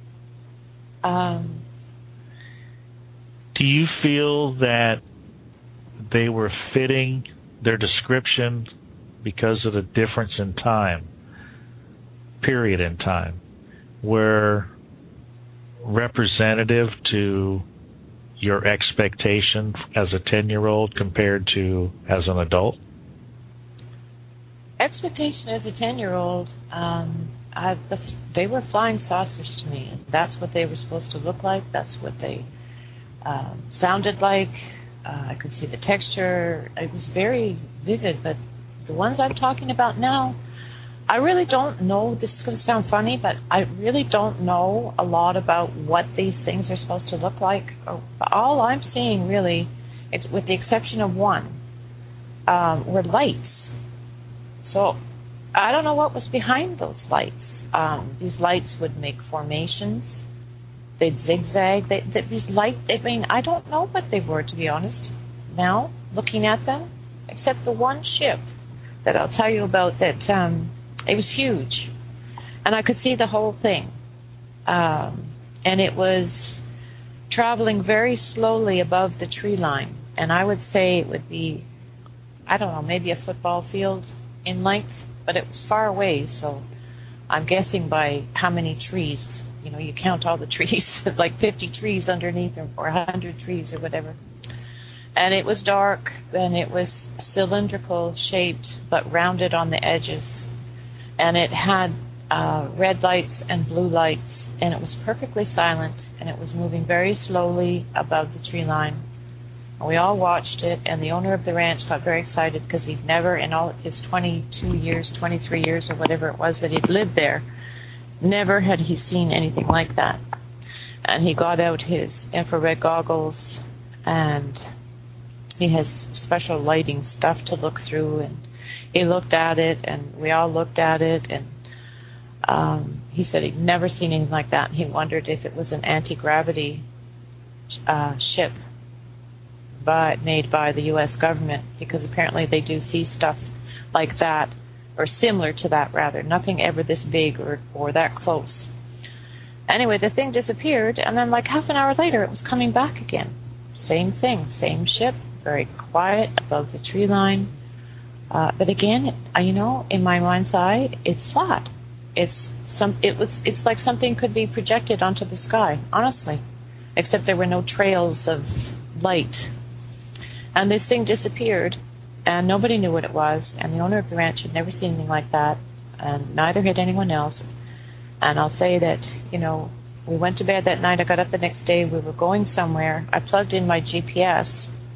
Um, Do you feel that they were fitting their description because of the difference in time, period in time, were representative to your expectation as a ten-year-old compared to as an adult? Expectation as a ten-year-old, um, I, the, they were flying saucers to me. That's what they were supposed to look like. That's what they uh, sounded like. Uh, I could see the texture. It was very vivid, but the ones I'm talking about now, I really don't know. This is going to sound funny, but I really don't know a lot about what these things are supposed to look like. All I'm seeing, really, it's, with the exception of one, um, were lights. So I don't know what was behind those lights. Um, these lights would make formations. They'd zigzag. They, they, these lights, I mean, I don't know what they were, to be honest, now, looking at them, except the one ship that I'll tell you about that, um, it was huge. And I could see the whole thing. Um, and it was traveling very slowly above the tree line. And I would say it would be, I don't know, maybe a football field in length, but it was far away, so I'm guessing by how many trees. You know, you count all the trees, like fifty trees underneath or one hundred trees or whatever. And it was dark, and it was cylindrical shaped, but rounded on the edges. And it had uh, red lights and blue lights, and it was perfectly silent, and it was moving very slowly above the tree line. And we all watched it, and the owner of the ranch got very excited because he'd never, in all his twenty-two years, twenty-three years, or whatever it was that he'd lived there, never had he seen anything like that. And he got out his infrared goggles, and he has special lighting stuff to look through, and he looked at it, and we all looked at it, and um, he said he'd never seen anything like that, and he wondered if it was an anti-gravity uh, ship by, made by the U S government, because apparently they do see stuff like that, or similar to that, rather. Nothing ever this big or, or that close. Anyway, the thing disappeared, and then like half an hour later, it was coming back again. Same thing, same ship, very quiet above the tree line. Uh, but again, it, you know, in my mind's eye, it's flat. It's some. It was. It's like something could be projected onto the sky. Honestly, except there were no trails of light. And this thing disappeared, and nobody knew what it was. And the owner of the ranch had never seen anything like that, and neither had anyone else. And I'll say that, you know, we went to bed that night. I got up the next day. We were going somewhere. I plugged in my G P S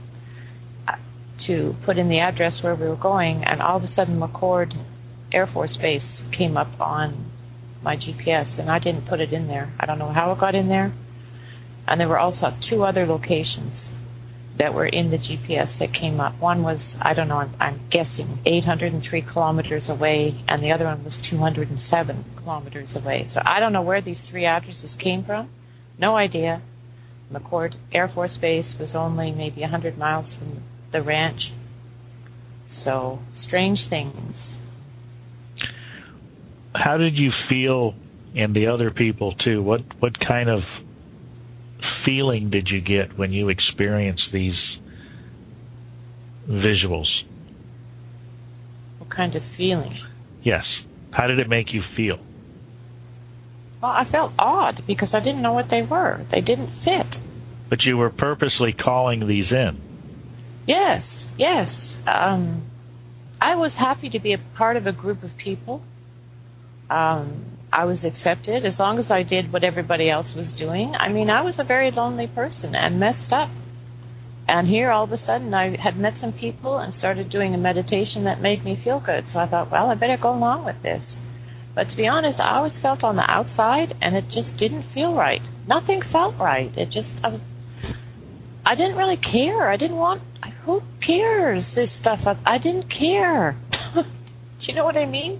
to put in the address where we were going, and all of a sudden McCord Air Force Base came up on my G P S, and I didn't put it in there. I don't know how it got in there. And there were also two other locations that were in the G P S that came up. One was, I don't know, I'm, I'm guessing eight hundred three kilometers away, and the other one was two hundred seven kilometers away. So I don't know where these three addresses came from. No idea. McCord Air Force Base was only maybe one hundred miles from the ranch. So, strange things. How did you feel, and the other people too? What what kind of feeling did you get when you experienced these visuals? What kind of feeling? Yes. How did it make you feel? Well, I felt odd because I didn't know what they were. They didn't fit. But you were purposely calling these in. Yes, yes. Um, I was happy to be a part of a group of people. Um, I was accepted as long as I did what everybody else was doing. I mean, I was a very lonely person and messed up. And here, all of a sudden, I had met some people and started doing a meditation that made me feel good. So I thought, well, I better go along with this. But to be honest, I always felt on the outside, and it just didn't feel right. Nothing felt right. It just, I was, I didn't really care. I didn't want, who cares, this stuff? I, I didn't care. Do you know what I mean?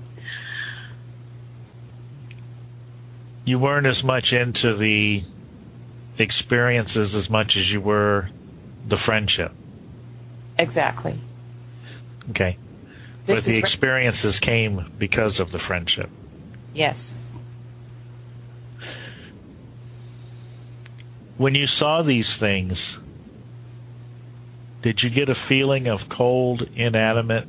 You weren't as much into the experiences as much as you were the friendship. Exactly. Okay. This but the experiences came because of the friendship. Yes. When you saw these things, did you get a feeling of cold, inanimate,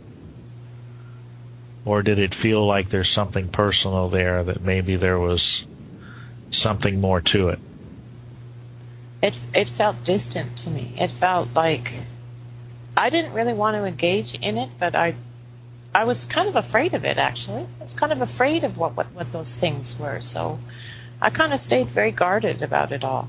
or did it feel like there's something personal there, that maybe there was something more to it? It it felt distant to me. It felt like I didn't really want to engage in it, but I I was kind of afraid of it, actually. I was kind of afraid of what, what, what those things were, so I kind of stayed very guarded about it all.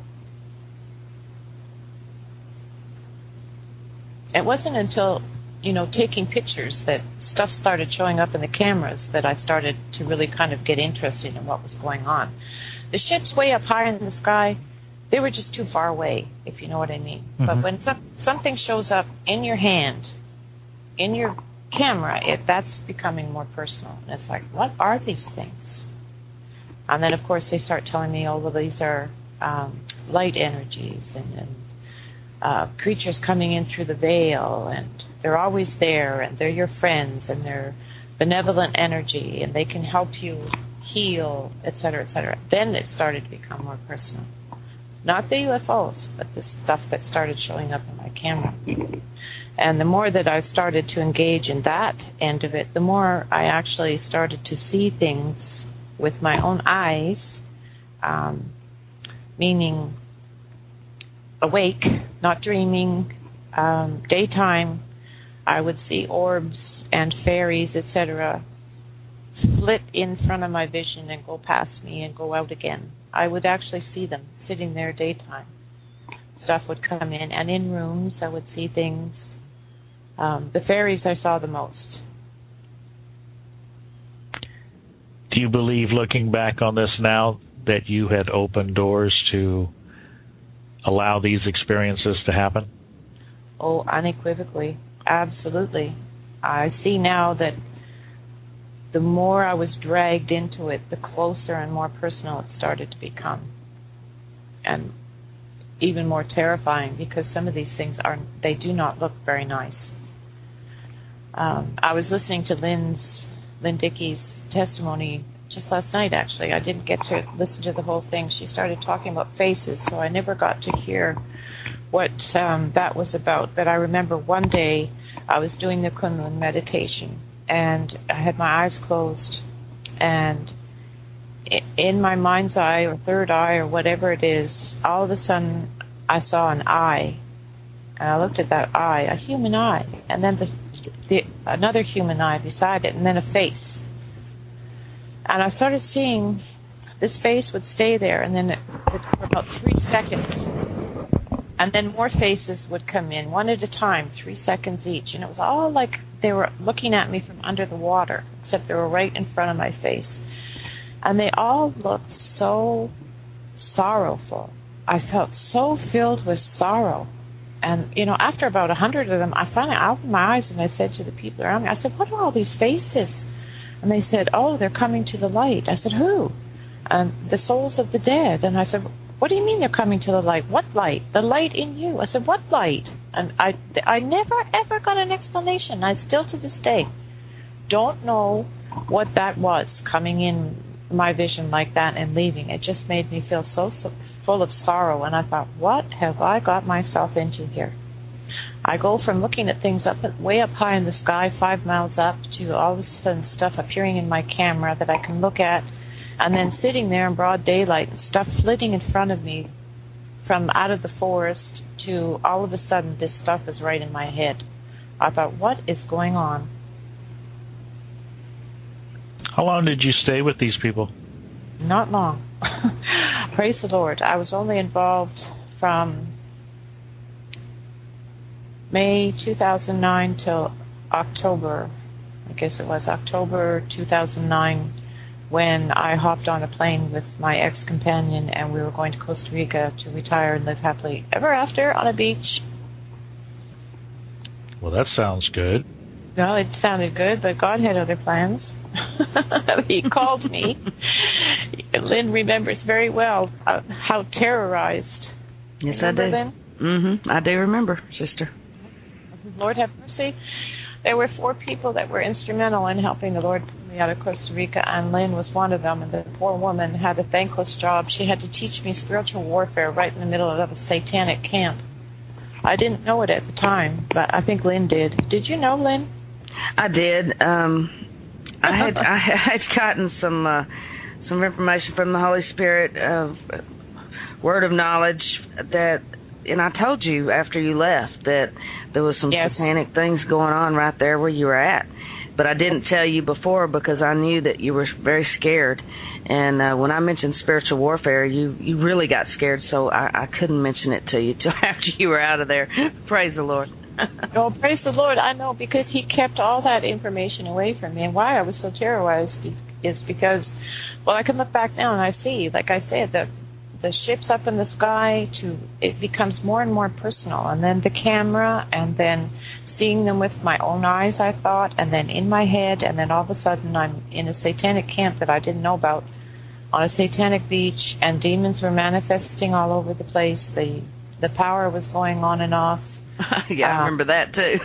It wasn't until, you know, taking pictures that stuff started showing up in the cameras that I started to really kind of get interested in what was going on. The ships way up high in the sky, they were just too far away, if you know what I mean. Mm-hmm. But when some, something shows up in your hand, in your camera, it, that's becoming more personal. And it's like, what are these things? And then, of course, they start telling me, oh, well, these are um, light energies and, and uh, creatures coming in through the veil, and they're always there, and they're your friends, and they're benevolent energy, and they can help you heal, et cetera, et cetera. Then it started to become more personal. Not the U F Os, but the stuff that started showing up on my camera. And the more that I started to engage in that end of it, the more I actually started to see things with my own eyes, um, meaning awake, not dreaming, um, daytime. I would see orbs and fairies, et cetera, flit in front of my vision and go past me and go out again. I would actually see them sitting there daytime. Stuff would come in, and in rooms I would see things. Um, the fairies I saw the most. Do you believe, looking back on this now, that you had opened doors to allow these experiences to happen? Oh, unequivocally. Absolutely. I see now that the more I was dragged into it, the closer and more personal it started to become. And even more terrifying, because some of these things are, they do not look very nice. Um, I was listening to Lynn's, Lynn Dickey's testimony just last night, actually. I didn't get to listen to the whole thing. She started talking about faces, so I never got to hear what um, that was about. But I remember one day I was doing the Kunlun meditation, and I had my eyes closed, and in my mind's eye or third eye or whatever it is, all of a sudden I saw an eye, and I looked at that eye, a human eye, and then the, the, another human eye beside it, and then a face. And I started seeing this face would stay there, and then it, it, for about three seconds, and then more faces would come in, one at a time, three seconds each, and it was all like they were looking at me from under the water, except they were right in front of my face. And they all looked so sorrowful. I felt so filled with sorrow. And, you know, after about a hundred of them, I finally opened my eyes and I said to the people around me, I said, what are all these faces? And they said, oh, they're coming to the light. I said, who? And the souls of the dead. And I said, what do you mean they're coming to the light? What light? The light in you. I said, what light? And I, I never, ever got an explanation. I still to this day don't know what that was, coming in my vision like that and leaving. It just made me feel so, so full of sorrow. And I thought, what have I got myself into here? I go from looking at things up way up high in the sky, five miles up, to all of a sudden stuff appearing in my camera that I can look at, and then sitting there in broad daylight, stuff flitting in front of me from out of the forest to all of a sudden this stuff is right in my head. I thought, what is going on? How long did you stay with these people? Not long. Praise the Lord. I was only involved from May two thousand nine till October, I guess it was October two thousand nine, when I hopped on a plane with my ex-companion and we were going to Costa Rica to retire and live happily ever after on a beach. Well, that sounds good. No, it sounded good, but God had other plans. He called me. Lynn remembers very well uh, how terrorized. Yes, remember, I do. Lynn? Mm-hmm. I do remember, sister. Lord have mercy. There were four people that were instrumental in helping the Lord pull me out of Costa Rica, and Lynn was one of them. And the poor woman had a thankless job. She had to teach me spiritual warfare right in the middle of a satanic camp. I didn't know it at the time, but I think Lynn did. Did you know, Lynn? I did. Um, I had I had gotten some uh, some information from the Holy Spirit, uh, word of knowledge that, and I told you after you left that there was some yes. satanic things going on right there where you were at. But I didn't tell you before because I knew that you were very scared. And uh, when I mentioned spiritual warfare, you, you really got scared, so I, I couldn't mention it to you till after you were out of there. Praise the Lord. Oh, praise the Lord. I know, because he kept all that information away from me. And why I was so terrorized is because, well, I can look back now and I see, like I said, the the ships up in the sky, to it becomes more and more personal. And then the camera, and then seeing them with my own eyes, I thought, and then in my head, and then all of a sudden I'm in a satanic camp that I didn't know about, on a satanic beach, and demons were manifesting all over the place. The the power was going on and off. yeah, um, I remember that too.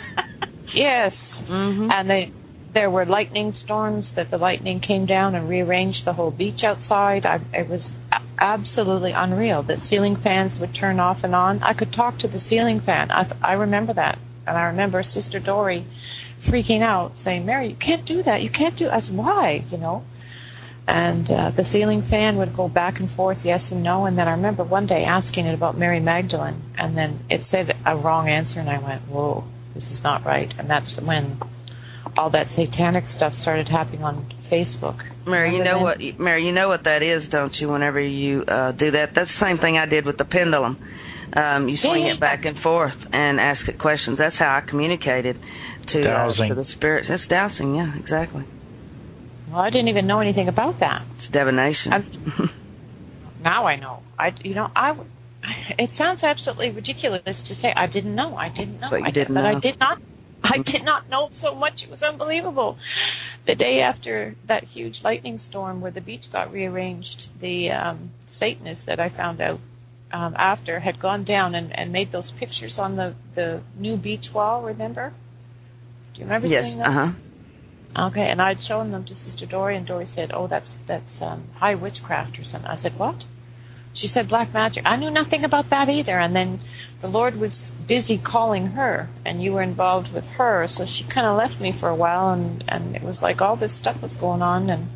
yes, mm-hmm. and they, there were lightning storms that the lightning came down and rearranged the whole beach outside. I, it was absolutely unreal. That ceiling fans would turn off and on. I could talk to the ceiling fan. I, I remember that, and I remember Sister Dory freaking out, saying, "Mary, you can't do that. You can't do." I said, "Why?" You know. And uh, the ceiling fan would go back and forth, yes and no. And then I remember one day asking it about Mary Magdalene, and then it said a wrong answer, and I went, "Whoa, this is not right." And that's when all that satanic stuff started happening on Facebook. Mary, you know then? what? Mary, you know what that is, don't you? Whenever you uh, do that, that's the same thing I did with the pendulum. Um, you swing yeah. it back and forth and ask it questions. That's how I communicated to, uh, to the spirits. That's dowsing, yeah, exactly. Well, I didn't even know anything about that. It's divination. Now I know. I, you know, I. It sounds absolutely ridiculous to say I didn't know. I didn't know. But you I didn't but know. I did not. I did not know so much. It was unbelievable. The day after that huge lightning storm where the beach got rearranged, the um, Satanist that I found out um, after had gone down and, and made those pictures on the, the new beach wall, remember? Do you remember yes, seeing that? uh-huh. Okay, and I'd shown them to Sister Dory, and Dory said, oh, that's that's um, high witchcraft or something. I said, what? She said, black magic. I knew nothing about that either. And then the Lord was busy calling her, and you were involved with her, so she kind of left me for a while, and, and it was like all this stuff was going on. And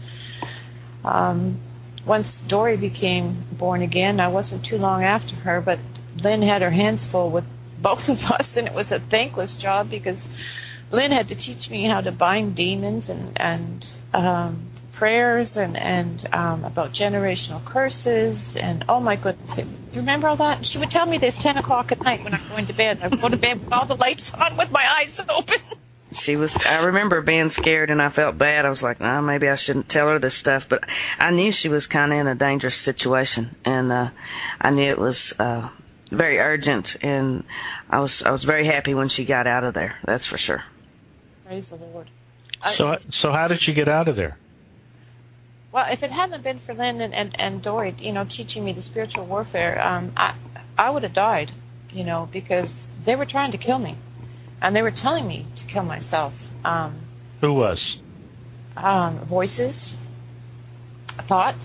um, once Dory became born again, I wasn't too long after her, but Lynn had her hands full with both of us, and it was a thankless job because Lynn had to teach me how to bind demons and, and um, prayers and, and um, about generational curses, and oh my goodness, do you remember all that? She would tell me this ten o'clock at night when I'm going to bed. I would go to bed with all the lights on with my eyes open. She was, I remember being scared, and I felt bad. I was like, nah, maybe I shouldn't tell her this stuff, but I knew she was kind of in a dangerous situation, and uh, I knew it was uh, very urgent, and I was I was very happy when she got out of there, that's for sure. Praise the Lord. I, so, so how did you get out of there? Well, if it hadn't been for Lynn and, and, and Dory, you know, teaching me the spiritual warfare, um, I I would have died, you know, because they were trying to kill me, and they were telling me to kill myself. Um, Who was? Um, voices, thoughts.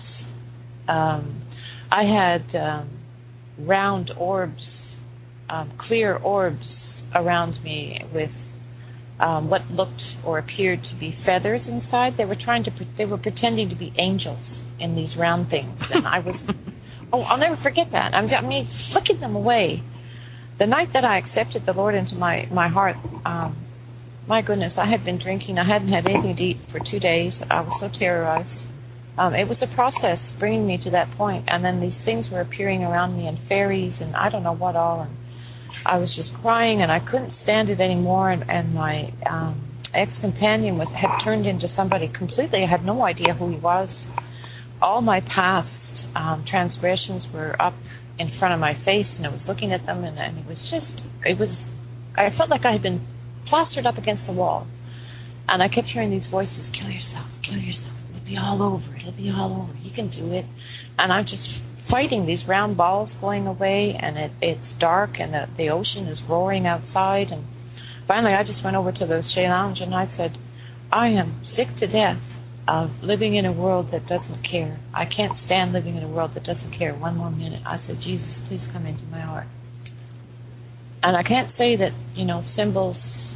Um, I had um, round orbs, um, clear orbs around me with um, what looked or appeared to be feathers inside. They were trying to, they were pretending to be angels in these round things, and I was, oh, I'll never forget that. I mean, flicking them away. The night that I accepted the Lord into my my heart, um, my goodness, I had been drinking. I hadn't had anything to eat for two days. I was so terrorized. Um, it was a process bringing me to that point, and then these things were appearing around me, and fairies, and I don't know what all, and I was just crying, and I couldn't stand it anymore, and, and my um, ex-companion was had turned into somebody completely. I had no idea who he was. All my past um, transgressions were up in front of my face, and I was looking at them, and, and it was just, it was, I felt like I had been plastered up against the wall, and I kept hearing these voices, kill yourself, kill yourself, it'll be all over, it'll be all over, you can do it, and I'm just fighting these round balls going away, and it, it's dark, and the, the ocean is roaring outside, and finally I just went over to the Shea Lounge, and I said, I am sick to death of living in a world that doesn't care. I can't stand living in a world that doesn't care one more minute. I said, Jesus, please come into my heart. And I can't say that, you know, cymbals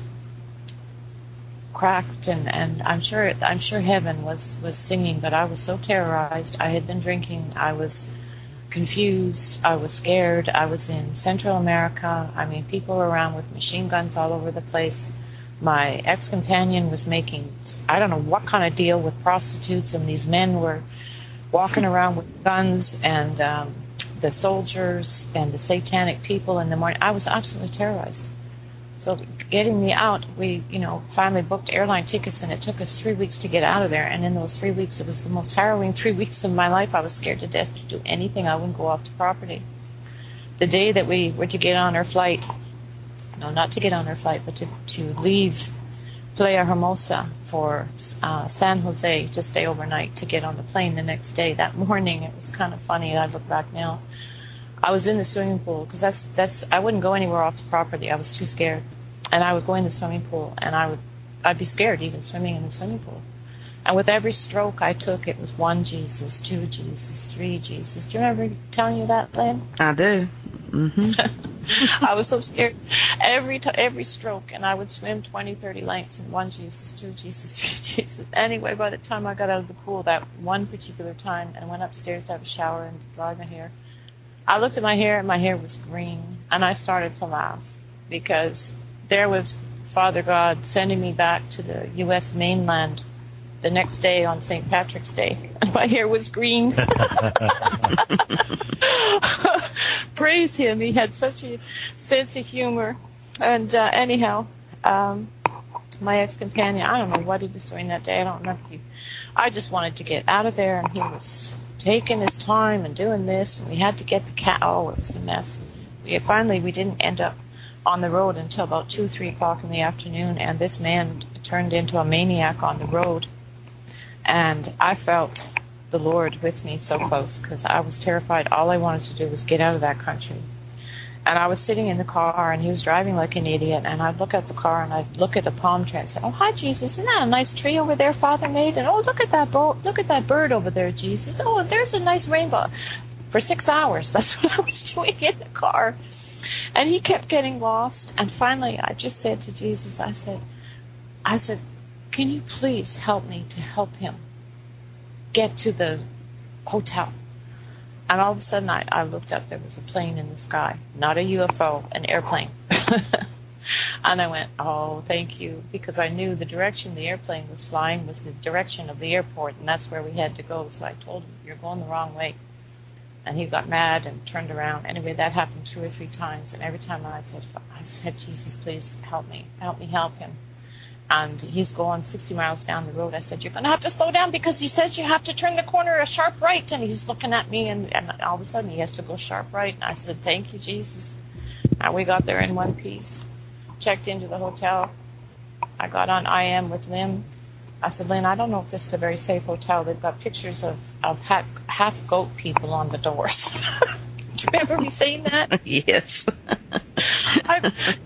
cracked, and, and I'm sure I'm sure heaven was, was singing, but I was so terrorized. I had been drinking. I was confused. I was scared. I was in Central America. I mean, people were around with machine guns all over the place. My ex-companion was making, I don't know what kind of deal with prostitutes, and these men were walking around with guns, and um, the soldiers and the satanic people in the morning. I was absolutely terrorized. So getting me out, we, you know, finally booked airline tickets, and it took us three weeks to get out of there. And in those three weeks, it was the most harrowing three weeks of my life. I was scared to death to do anything. I wouldn't go off the property. The day that we were to get on our flight, no, not to get on our flight, but to, to leave Playa Hermosa for uh, San Jose to stay overnight to get on the plane the next day. That morning, it was kind of funny. I look back now. I was in the swimming pool because that's that's I wouldn't go anywhere off the property. I was too scared, and I would go in the swimming pool, and I would I'd be scared even swimming in the swimming pool. And with every stroke I took, it was one Jesus, two Jesus, three Jesus. Do you remember telling you that, Lynn? I do. Mhm. I was so scared every t- every stroke, and I would swim twenty, thirty lengths in one Jesus, two Jesus, three Jesus. Anyway, by the time I got out of the pool that one particular time and went upstairs to have a shower and dry my hair, I looked at my hair, and my hair was green, and I started to laugh because there was Father God sending me back to the U S mainland the next day on Saint Patrick's Day, and my hair was green. Praise Him. He had such a sense of humor. And uh, anyhow, um, my ex-companion, I don't know what he was doing that day. I don't remember. He, I just wanted to get out of there, and he was taking his time and doing this, and we had to get the cat. Oh, it was a mess. We finally we didn't end up on the road until about two, three o'clock in the afternoon, and this man turned into a maniac on the road. And I felt the Lord with me so close because I was terrified. All I wanted to do was get out of that country. And I was sitting in the car, and he was driving like an idiot, and I'd look at the car, and I'd look at the palm tree and say, oh, hi, Jesus, isn't that a nice tree over there Father made? And, oh, look at that bo- look at that bird over there, Jesus. Oh, there's a nice rainbow. For six hours, that's what I was doing in the car. And he kept getting lost, and finally I just said to Jesus, I said, I said, can you please help me to help him get to the hotel? And all of a sudden, I, I looked up. There was a plane in the sky, not a U F O, an airplane. And I went, oh, thank you, because I knew the direction the airplane was flying was the direction of the airport, and that's where we had to go. So I told him, you're going the wrong way. And he got mad and turned around. Anyway, that happened two or three times, and every time I said, I said, Jesus, please help me, help me help him. And he's going sixty miles down the road. I said, you're going to have to slow down because he says you have to turn the corner a sharp right. And he's looking at me, and, and all of a sudden he has to go sharp right. And I said, thank you, Jesus. And we got there in one piece, checked into the hotel. I got on I M with Lynn. I said, Lynn, I don't know if this is a very safe hotel. They've got pictures of, of half, half goat people on the doors. Do you remember me saying that? Yes. I,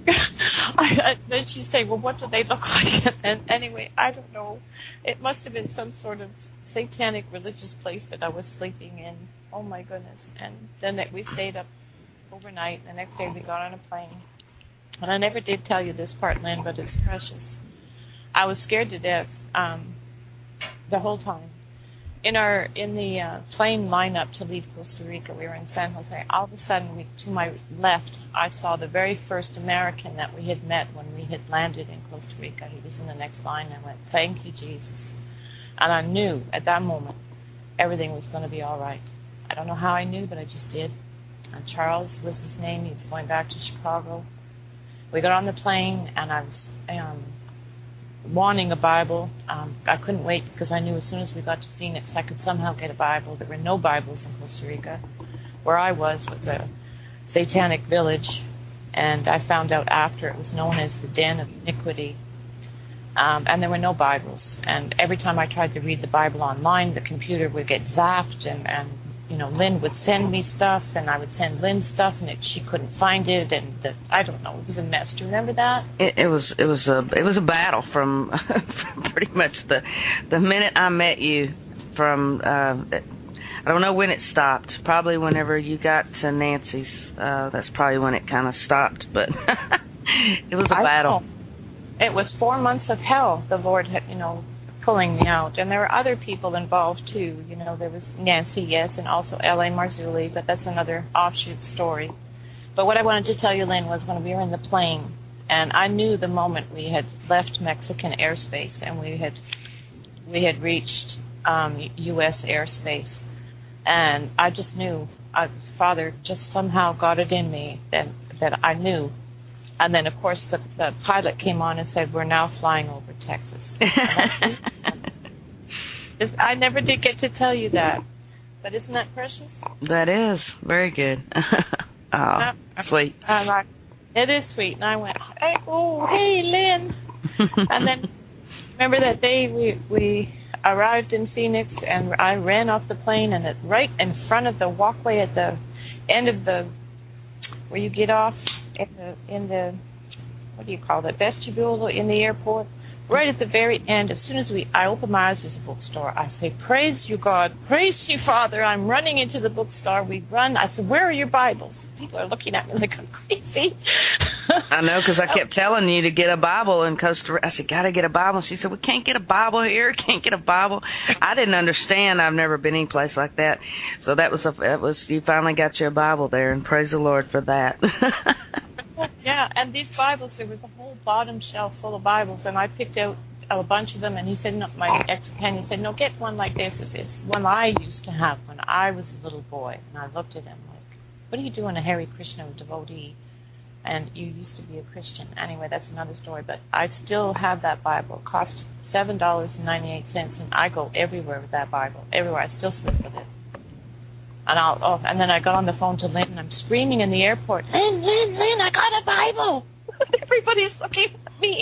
I, I, then she'd say, well, what do they look like? And anyway, I don't know. It must have been some sort of satanic religious place that I was sleeping in. Oh, my goodness. And then we stayed up overnight. The next day we got on a plane. And I never did tell you this part, Lynn, but it's precious. I was scared to death um, the whole time. In our in the uh, plane lineup to leave Costa Rica, we were in San Jose. All of a sudden, we, to my left, I saw the very first American that we had met when we had landed in Costa Rica. He was in the next line. I went, thank you, Jesus. And I knew at that moment everything was going to be all right. I don't know how I knew, but I just did. And Charles was his name. He was going back to Chicago. We got on the plane, and I was um, wanting a Bible. Um, I couldn't wait because I knew as soon as we got to Phoenix, I could somehow get a Bible. There were no Bibles in Costa Rica. Where I was was a satanic village, and I found out after it was known as the Den of Iniquity, um, and there were no Bibles. And every time I tried to read the Bible online, the computer would get zapped, and, and you know, Lynn would send me stuff, and I would send Lynn stuff, and it, she couldn't find it, and the, I don't know, it was a mess. Do you remember that? It, it was it was a it was a battle from, from pretty much the the minute I met you. From uh, I don't know when it stopped. Probably whenever you got to Nancy's. Uh, that's probably when it kind of stopped. But it was a I battle. Know. It was four months of hell. The Lord had, you know, pulling me out. And there were other people involved, too. You know, there was Nancy, yes, and also L A Marzulli, but that's another offshoot story. But what I wanted to tell you, Lynn, was when we were in the plane, and I knew the moment we had left Mexican airspace and we had we had reached um, U S airspace, and I just knew, uh, Father just somehow got it in me that, that I knew. And then, of course, the, the pilot came on and said, we're now flying over Texas. I never did get to tell you that, but isn't that precious? That is very good. Oh, uh, sweet. Uh, like, it is sweet. And I went, hey, oh, hey, Lynn. And then, remember that day we we arrived in Phoenix, and I ran off the plane, and it right in front of the walkway at the end of the, where you get off, in the, in the what do you call it, vestibule in the airport, right at the very end, as soon as we, I open my eyes, there's a bookstore. I say, praise you, God. Praise you, Father. I'm running into the bookstore. We run. I said, where are your Bibles? People are looking at me like I'm crazy. I know, because I kept telling you to get a Bible in Costa Rica. I said, got to get a Bible. She said, we can't get a Bible here. Can't get a Bible. I didn't understand. I've never been any place like that. So that was, a, that was you finally got your Bible there, and praise the Lord for that. Yeah, and these Bibles, there was a whole bottom shelf full of Bibles, and I picked out a bunch of them, and he said, no, my ex-companion said, no, get one like this. It's one I used to have when I was a little boy. And I looked at him like, what are you doing, a Hare Krishna devotee? And you used to be a Christian. Anyway, that's another story, but I still have that Bible. It cost seven dollars and ninety-eight cents, and I go everywhere with that Bible, everywhere. I still sleep with it. And I'll, oh, and then I got on the phone to Lynn, and I'm screaming in the airport, Lynn, Lynn, Lynn, I got a Bible. Everybody's looking at me.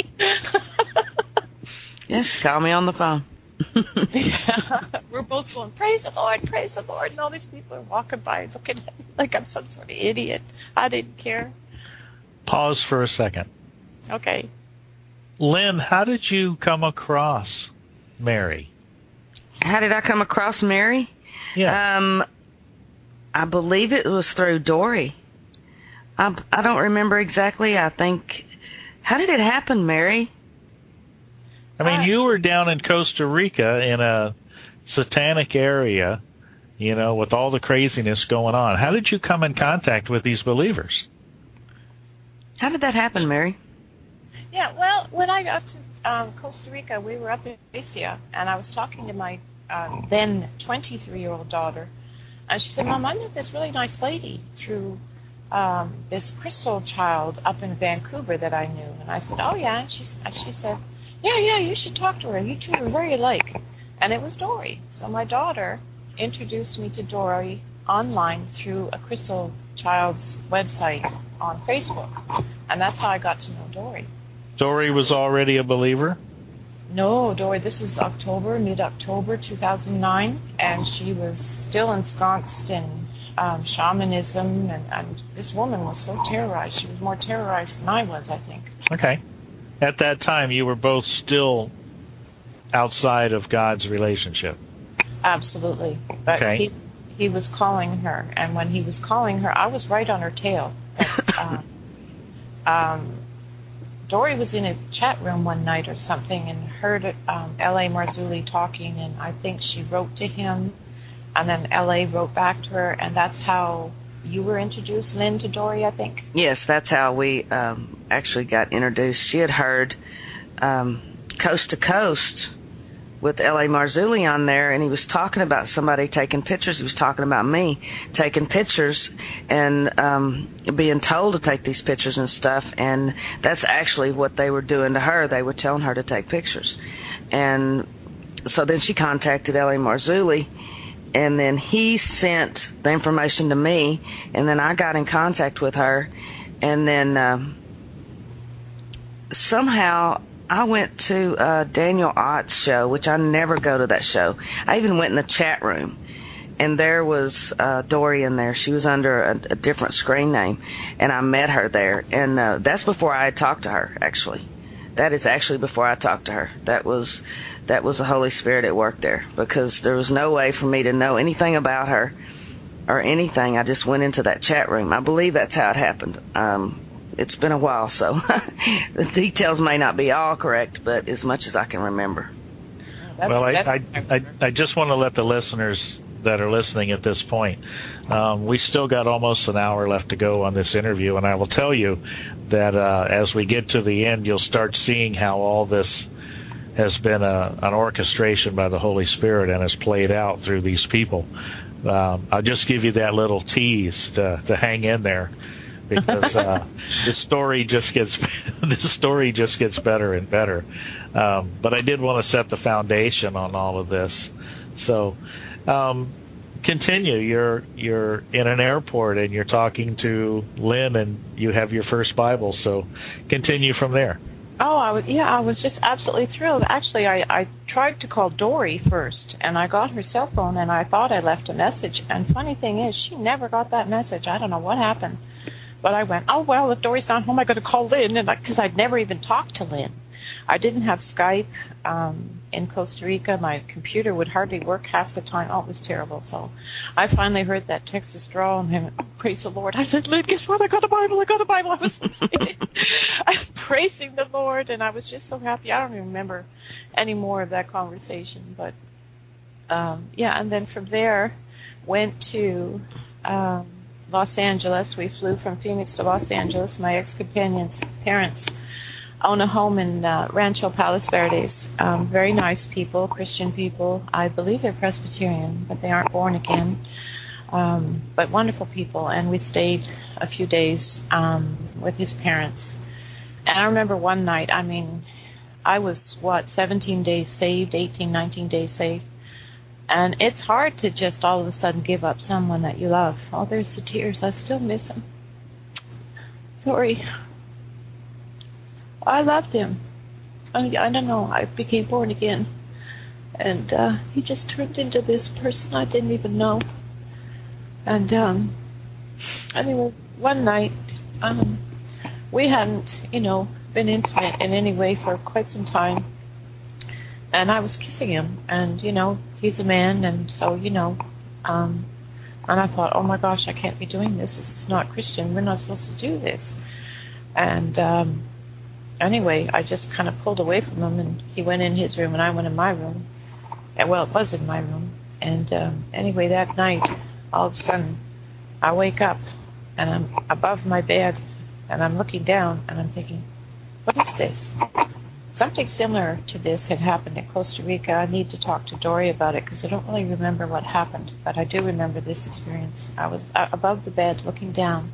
Yes, call me on the phone. Yeah. We're both going, praise the Lord, praise the Lord. And all these people are walking by looking at me like I'm some sort of idiot. I didn't care. Pause for a second. Okay. Lynn, how did you come across Mary? How did I come across Mary? Yeah. Um, I believe it was through Dory. I, I don't remember exactly. I think, how did it happen, Mary? I mean, uh, you were down in Costa Rica in a satanic area, you know, with all the craziness going on. How did you come in contact with these believers? How did that happen, Mary? Yeah, well, when I got to um, Costa Rica, we were up in Asia, and I was talking to my um, then twenty-three-year-old daughter, and she said, Mom, I met this really nice lady through um, this crystal child up in Vancouver that I knew. And I said, oh, yeah. And she, and she said, yeah, yeah, you should talk to her. You two are very alike. And it was Dory. So my daughter introduced me to Dory online through a crystal child's website on Facebook. And that's how I got to know Dory. Dory was already a believer? No, Dory, this is October, mid-October two thousand nine, and she was still ensconced in um, shamanism, and, and this woman was so terrorized. She was more terrorized than I was, I think. Okay. At that time, you were both still outside of God's relationship. Absolutely. But okay. he he was calling her, and when he was calling her, I was right on her tail. But, um, um, Dory was in a chat room one night or something and heard um, L A Marzulli talking, and I think she wrote to him, and then L A wrote back to her, and that's how you were introduced, Lynn, to Dory, I think? Yes, that's how we um, actually got introduced. She had heard um, Coast to Coast with L A Marzulli on there, and he was talking about somebody taking pictures. He was talking about me taking pictures and um, being told to take these pictures and stuff, and that's actually what they were doing to her. They were telling her to take pictures. And so then she contacted L A Marzulli, and then he sent the information to me, and then I got in contact with her, and then um, somehow I went to uh, Daniel Ott's show, which I never go to that show. I even went in the chat room, and there was uh, Dory in there. She was under a, a different screen name, and I met her there, and uh, that's before I had talked to her, actually. That is actually before I talked to her. That was that was the Holy Spirit at work there, because there was no way for me to know anything about her or anything. I just went into that chat room. I believe that's how it happened. Um, it's been a while, so the details may not be all correct, but as much as I can remember. That's, well, I, that's, I, I, I just want to let the listeners that are listening at this point, um, we still got almost an hour left to go on this interview, and I will tell you that uh, as we get to the end, you'll start seeing how all this has been a, an orchestration by the Holy Spirit and has played out through these people. Um, I'll just give you that little tease to, to hang in there, because uh, the story just gets the story just gets better and better. Um, but I did want to set the foundation on all of this. So um, continue. You're you're in an airport and you're talking to Lynn, and you have your first Bible. So continue from there. Oh, I was yeah, I was just absolutely thrilled. Actually, I, I tried to call Dory first, and I got her cell phone, and I thought I left a message. And funny thing is, she never got that message. I don't know what happened. But I went, oh, well, if Dory's not home, I got to call Lynn, and because I'd never even talked to Lynn. I didn't have Skype um, in Costa Rica. My computer would hardly work half the time. Oh, it was terrible. So I finally heard that Texas drawl, and I went, oh, praise the Lord. I said, Lynn, guess what? I got a Bible. I got a Bible. I was, I was praising the Lord, and I was just so happy. I don't even remember any more of that conversation. But, um, yeah, and then from there went to um, Los Angeles. We flew from Phoenix to Los Angeles. My ex-companion's parents own a home in uh, Rancho Palos Verdes. Um, very nice people, Christian people. I believe they're Presbyterian, but they aren't born again. Um, but wonderful people, and we stayed a few days um, with his parents. And I remember one night, I mean, I was, what, seventeen days saved, eighteen, nineteen days saved. And it's hard to just all of a sudden give up someone that you love. Oh, there's the tears. I still miss him. Sorry. I loved him. I, I don't know. I became born again. And uh, he just turned into this person I didn't even know. And um, anyway, one night, um, we hadn't, you know, been intimate in any way for quite some time. And I was kissing him. And, you know, he's a man. And so, you know, um, and I thought, oh, my gosh, I can't be doing this. This is not Christian. We're not supposed to do this. And um, anyway, I just kind of pulled away from him. And he went in his room and I went in my room. And, well, it was in my room. And um, anyway, that night, all of a sudden, I wake up and I'm above my bed and I'm looking down and I'm thinking, what is this? Something similar to this had happened in Costa Rica. I need to talk to Dory about it because I don't really remember what happened, but I do remember this experience. I was above the bed looking down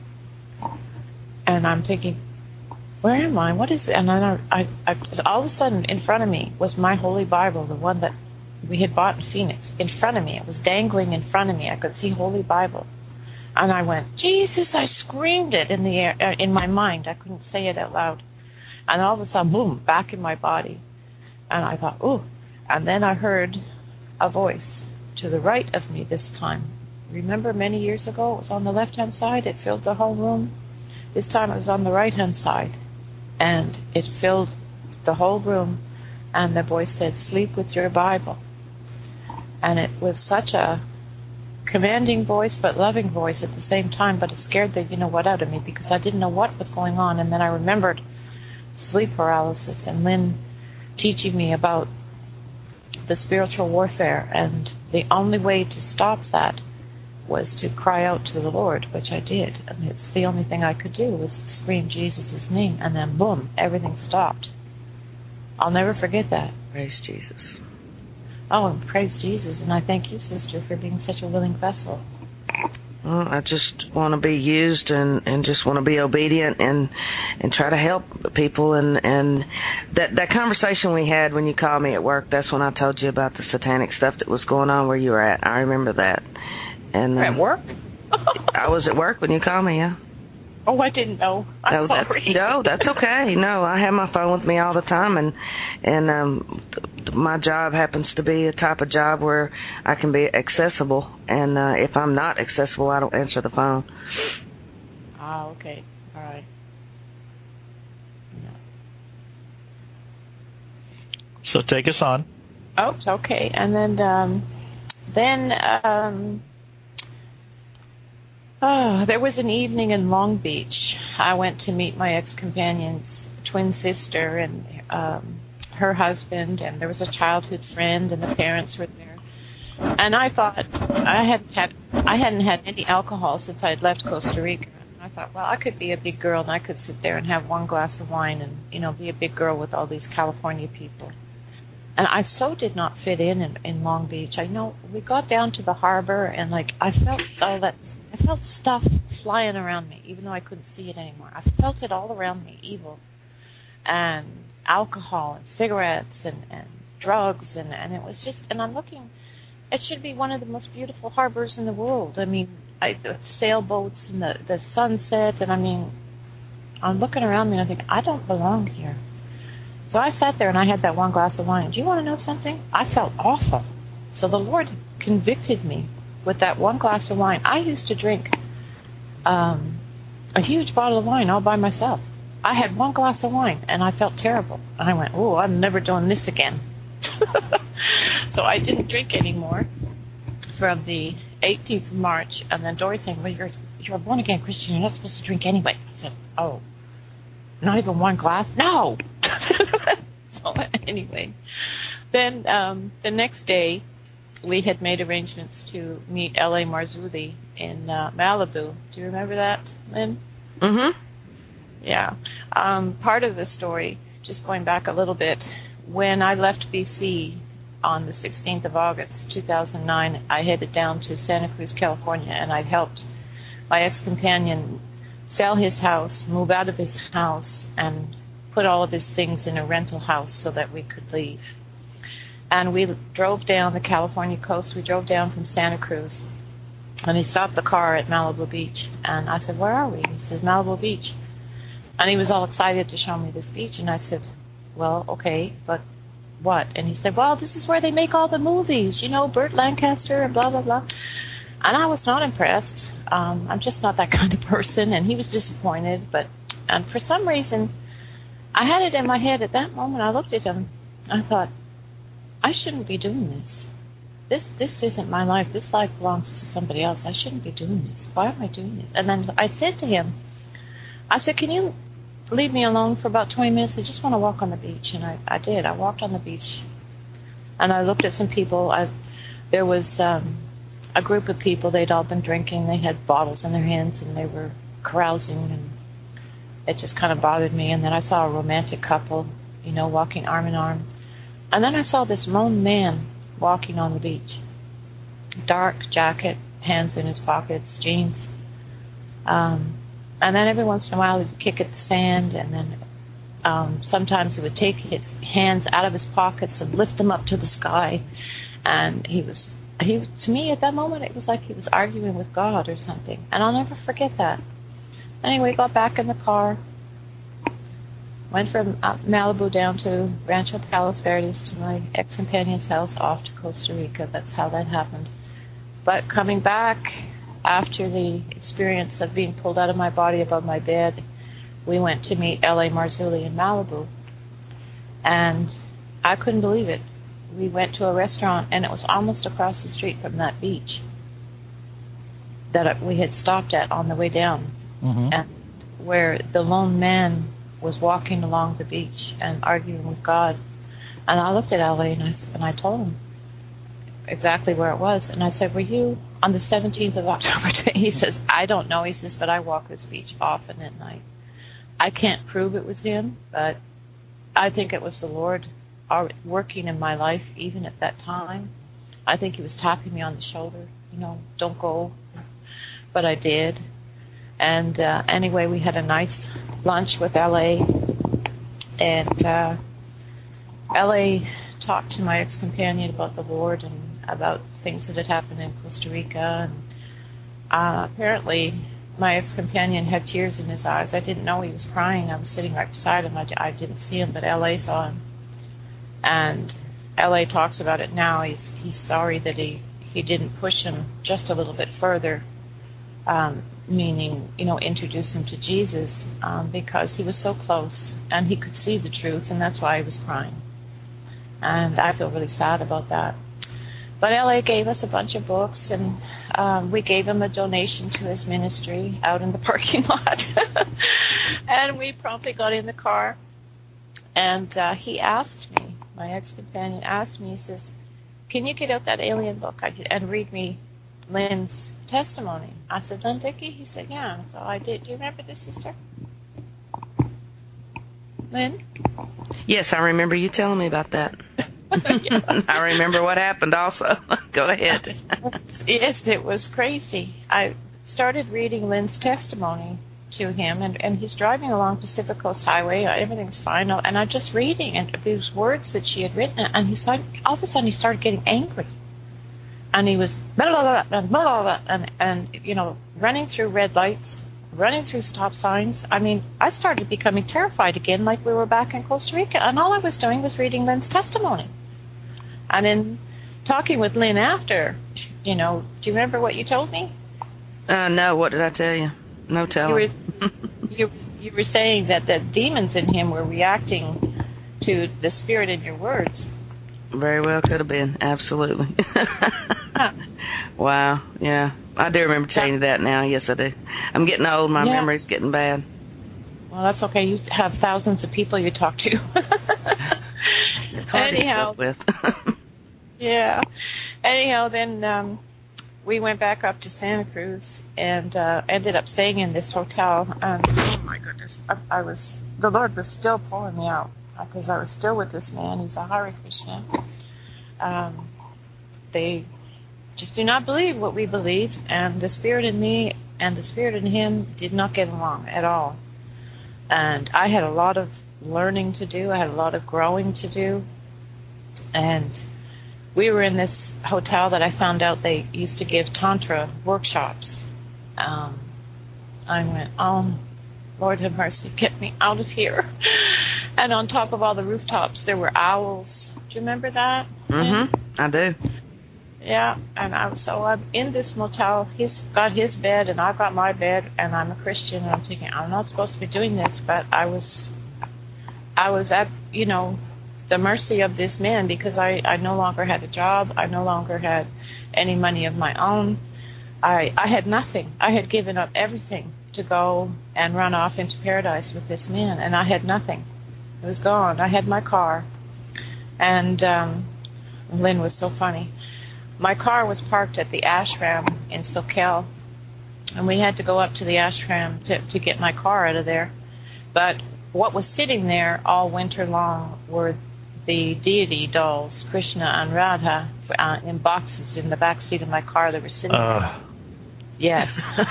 and I'm thinking, where am I? What is it? And then I, I, I, all of a sudden in front of me was my Holy Bible, the one that we had bought in Phoenix. In front of me. It was dangling in front of me. I could see Holy Bible. And I went, Jesus, I screamed it in the air, uh, in my mind. I couldn't say it out loud. And all of a sudden, boom, back in my body. And I thought, ooh. And then I heard a voice to the right of me this time. Remember many years ago, it was on the left-hand side. It filled the whole room. This time it was on the right-hand side. And it filled the whole room. And the voice said, sleep with your Bible. And it was such a commanding voice but loving voice at the same time, but it scared the you-know-what out of me because I didn't know what was going on. And then I remembered sleep paralysis and Lynn teaching me about the spiritual warfare, and the only way to stop that was to cry out to the Lord, which I did. And it's the only thing I could do was scream Jesus' name, and then boom, everything stopped. I'll never forget that. Praise Jesus. Oh, and praise Jesus. And I thank you, sister, for being such a willing vessel. Well, I just want to be used and, and just want to be obedient and and try to help people. And, and that that conversation we had when you called me at work, that's when I told you about the satanic stuff that was going on where you were at. I remember that. And um, at work? I was at work when you called me, yeah. Oh, I didn't know. I'm no, that's, sorry. no, that's okay. No, I have my phone with me all the time, and and um, th- my job happens to be a type of job where I can be accessible. And uh, if I'm not accessible, I don't answer the phone. Ah, okay, all right. No. So take us on. Oh, okay, and then um, then. Um, Oh, there was an evening in Long Beach. I went to meet my ex-companion's twin sister and um, her husband, and there was a childhood friend, and the parents were there. And I thought I hadn't had I hadn't had any alcohol since I had left Costa Rica. And I thought, well, I could be a big girl and I could sit there and have one glass of wine and you know be a big girl with all these California people. And I so did not fit in in, in Long Beach. I know we got down to the harbor and like I felt all that. I felt stuff flying around me, even though I couldn't see it anymore. I felt it all around me, evil, and alcohol, and cigarettes, and, and drugs, and, and it was just, and I'm looking, it should be one of the most beautiful harbors in the world. I mean, I, the sailboats and the, the sunset, and I mean, I'm looking around me and I think, I don't belong here. So I sat there and I had that one glass of wine. Do you want to know something? I felt awful. So the Lord convicted me with that one glass of wine. I used to drink um, a huge bottle of wine all by myself. I had one glass of wine, and I felt terrible. And I went, oh, I'm never doing this again. So I didn't drink anymore from the eighteenth of March. And then Dory saying, well, you're, you're a born-again Christian. You're not supposed to drink anyway. I said, oh, not even one glass? No! So anyway, then um, the next day, we had made arrangements to meet L A Marzulli in uh, Malibu. Do you remember that, Lynn? Mm-hmm. Yeah. Um, part of the story, just going back a little bit, when I left B C on the sixteenth of August, two thousand nine, I headed down to Santa Cruz, California, and I helped my ex-companion sell his house, move out of his house, and put all of his things in a rental house so that we could leave. and we drove down the California coast. We drove down from Santa Cruz, and he stopped the car at Malibu Beach. And I said, where are we? He says, Malibu Beach. And he was all excited to show me this beach. And I said, well, okay, but what? And he said, well, this is where they make all the movies, you know, Burt Lancaster and blah, blah, blah. And I was not impressed. Um, I'm just not that kind of person. And he was disappointed. But and for some reason, I had it in my head at that moment. I looked at him. I thought, I shouldn't be doing this. This this isn't my life. This life belongs to somebody else. I shouldn't be doing this. Why am I doing this? And then I said to him, I said, can you leave me alone for about twenty minutes? I just want to walk on the beach. And I, I did. I walked on the beach. And I looked at some people. I, there was um, a group of people. They'd all been drinking. They had bottles in their hands, and they were carousing. And it just kind of bothered me. And then I saw a romantic couple, you know, walking arm in arm. And then I saw this lone man walking on the beach. Dark jacket, hands in his pockets, jeans. Um, and then every once in a while he would kick at the sand, and then um, sometimes he would take his hands out of his pockets and lift them up to the sky. And he was, he was, to me at that moment, it was like he was arguing with God or something. And I'll never forget that. Anyway, got back in the car, went from Malibu down to Rancho Palos Verdes to my ex-companion's house off to Costa Rica. That's how that happened. But coming back after the experience of being pulled out of my body above my bed, we went to meet L A Marzulli in Malibu. And I couldn't believe it. We went to a restaurant, and it was almost across the street from that beach that we had stopped at on the way down, mm-hmm. and where the lone man was walking along the beach and arguing with God. And I looked at L A and I, and I told him exactly where it was. And I said, were you on the seventeenth of October? He says, I don't know. He says, but I walk this beach often at night. I can't prove it was him, but I think it was the Lord working in my life even at that time. I think he was tapping me on the shoulder, you know, don't go. But I did. And uh, anyway, we had a nice lunch with L A, and uh, L A talked to my ex-companion about the Lord and about things that had happened in Costa Rica. And uh, apparently, my ex-companion had tears in his eyes. I didn't know he was crying. I was sitting right beside him. I, I didn't see him, but L A saw him. And L A talks about it now. He's he's sorry that he, he didn't push him just a little bit further, um, meaning, you know, introduce him to Jesus, um, because he was so close and he could see the truth, and that's why he was crying. And I feel really sad about that. But L A gave us a bunch of books, and um, we gave him a donation to his ministry out in the parking lot. And we promptly got in the car, and uh, he asked me, my ex-companion asked me, he says, can you get out that alien book and read me Lynn's testimony? I said, Lynn Dickey? He said, yeah. So I did. Do you remember this, sister? Lynn? Yes, I remember you telling me about that. I remember what happened also. Go ahead. Yes, it was crazy. I started reading Lynn's testimony to him, and, and he's driving along Pacific Coast Highway. Everything's fine. And I'm just reading, and these words that she had written, and he started, all of a sudden he started getting angry. And he was, blah, blah, blah, blah, blah, blah, and, and, you know, running through red lights, running through stop signs. I mean, I started becoming terrified again, like we were back in Costa Rica. And all I was doing was reading Lynn's testimony. And in talking with Lynn after, you know, do you remember what you told me? Uh, no, what did I tell you? No telling. You were, you, you were saying that the demons in him were reacting to the spirit in your words. Very well could have been, absolutely. Huh. Wow, yeah. I do remember telling you that now, yes I do. I'm getting old, my yeah. memory's getting bad. Well, that's okay. You have thousands of people you talk to. It's hard Anyhow. to cope with. Yeah. Anyhow, then um, we went back up to Santa Cruz and uh, ended up staying in this hotel. And oh my goodness, I, I was the Lord was still pulling me out because I was still with this man. He's a Hare Krishna. Um, they just do not believe what we believe, and the spirit in me and the spirit in him did not get along at all. And I had a lot of learning to do. I had a lot of growing to do. And we were in this hotel that I found out they used to give Tantra workshops. Um, I went, oh, Lord have mercy, get me out of here. And on top of all the rooftops, there were owls. Do you remember that? Mm-hmm. I do. Yeah, and I, so I'm in this motel. He's got his bed, and I've got my bed, and I'm a Christian, and I'm thinking, I'm not supposed to be doing this, but I was, I was at, you know, the mercy of this man because I, I no longer had a job. I no longer had any money of my own. I I had nothing. I had given up everything to go and run off into paradise with this man, and I had nothing. It was gone. I had my car, and um, Lynn was so funny. My car was parked at the ashram in Soquel, and we had to go up to the ashram to, to get my car out of there. But what was sitting there all winter long were the deity dolls, Krishna and Radha, uh, in boxes in the back seat of my car. They were sitting uh. there. Yes.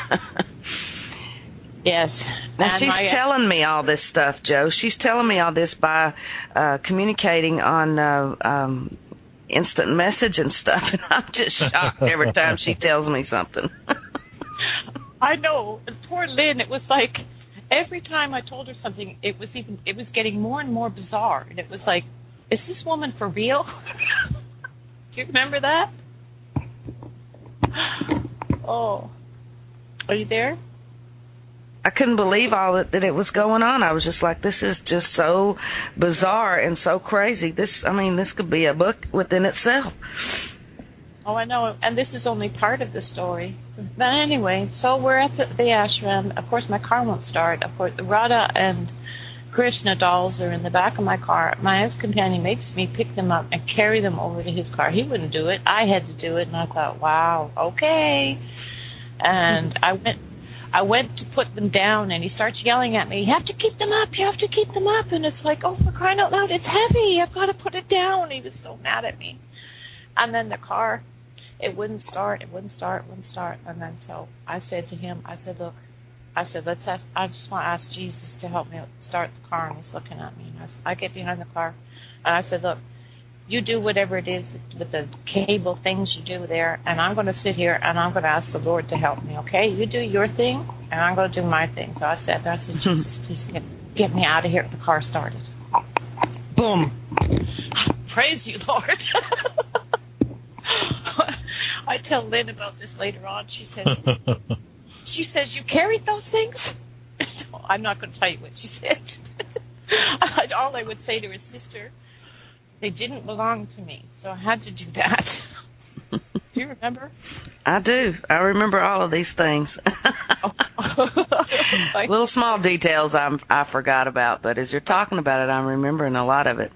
Yes. Now, and she's my, telling me all this stuff, Joe. She's telling me all this by uh, communicating on uh, um, instant message and stuff, and I'm just shocked every time she tells me something. I know. And poor Lynn, it was like every time I told her something, it was even it was getting more and more bizarre. And it was like, is this woman for real? Do you remember that? Oh. Are you there? I couldn't believe all that, that it was going on. I was just like, this is just so bizarre and so crazy. This, I mean, this could be a book within itself. Oh, I know. And this is only part of the story. But anyway, so we're at the, the ashram. Of course, my car won't start. Of course, Radha and Krishna dolls are in the back of my car. My ex-companion makes me pick them up and carry them over to his car. He wouldn't do it. I had to do it, and I thought, wow, okay. And I went I went to put them down, and he starts yelling at me, you have to keep them up, you have to keep them up. And it's like, oh, for crying out loud, it's heavy, I've got to put it down. He was so mad at me. And then the car, it wouldn't start, it wouldn't start, it wouldn't start. And then so I said to him, I said, look, I said, let's ask, I just want to ask Jesus to help me start the car. And he's looking at me. And I, I get behind the car, and I said, look, you do whatever it is with the cable things you do there, and I'm going to sit here and I'm going to ask the Lord to help me, okay? You do your thing, and I'm going to do my thing. So I said, I said, Jesus, please get, get me out of here. The car started. Boom. Praise you, Lord. I tell Lynn about this later on. She says, she says, you carried those things? So I'm not going to tell you what she said. All I would say to her sister, they didn't belong to me, so I had to do that. Do you remember? I do. I remember all of these things. Like, little small details I'm, I forgot about, but as you're talking about it, I'm remembering a lot of it.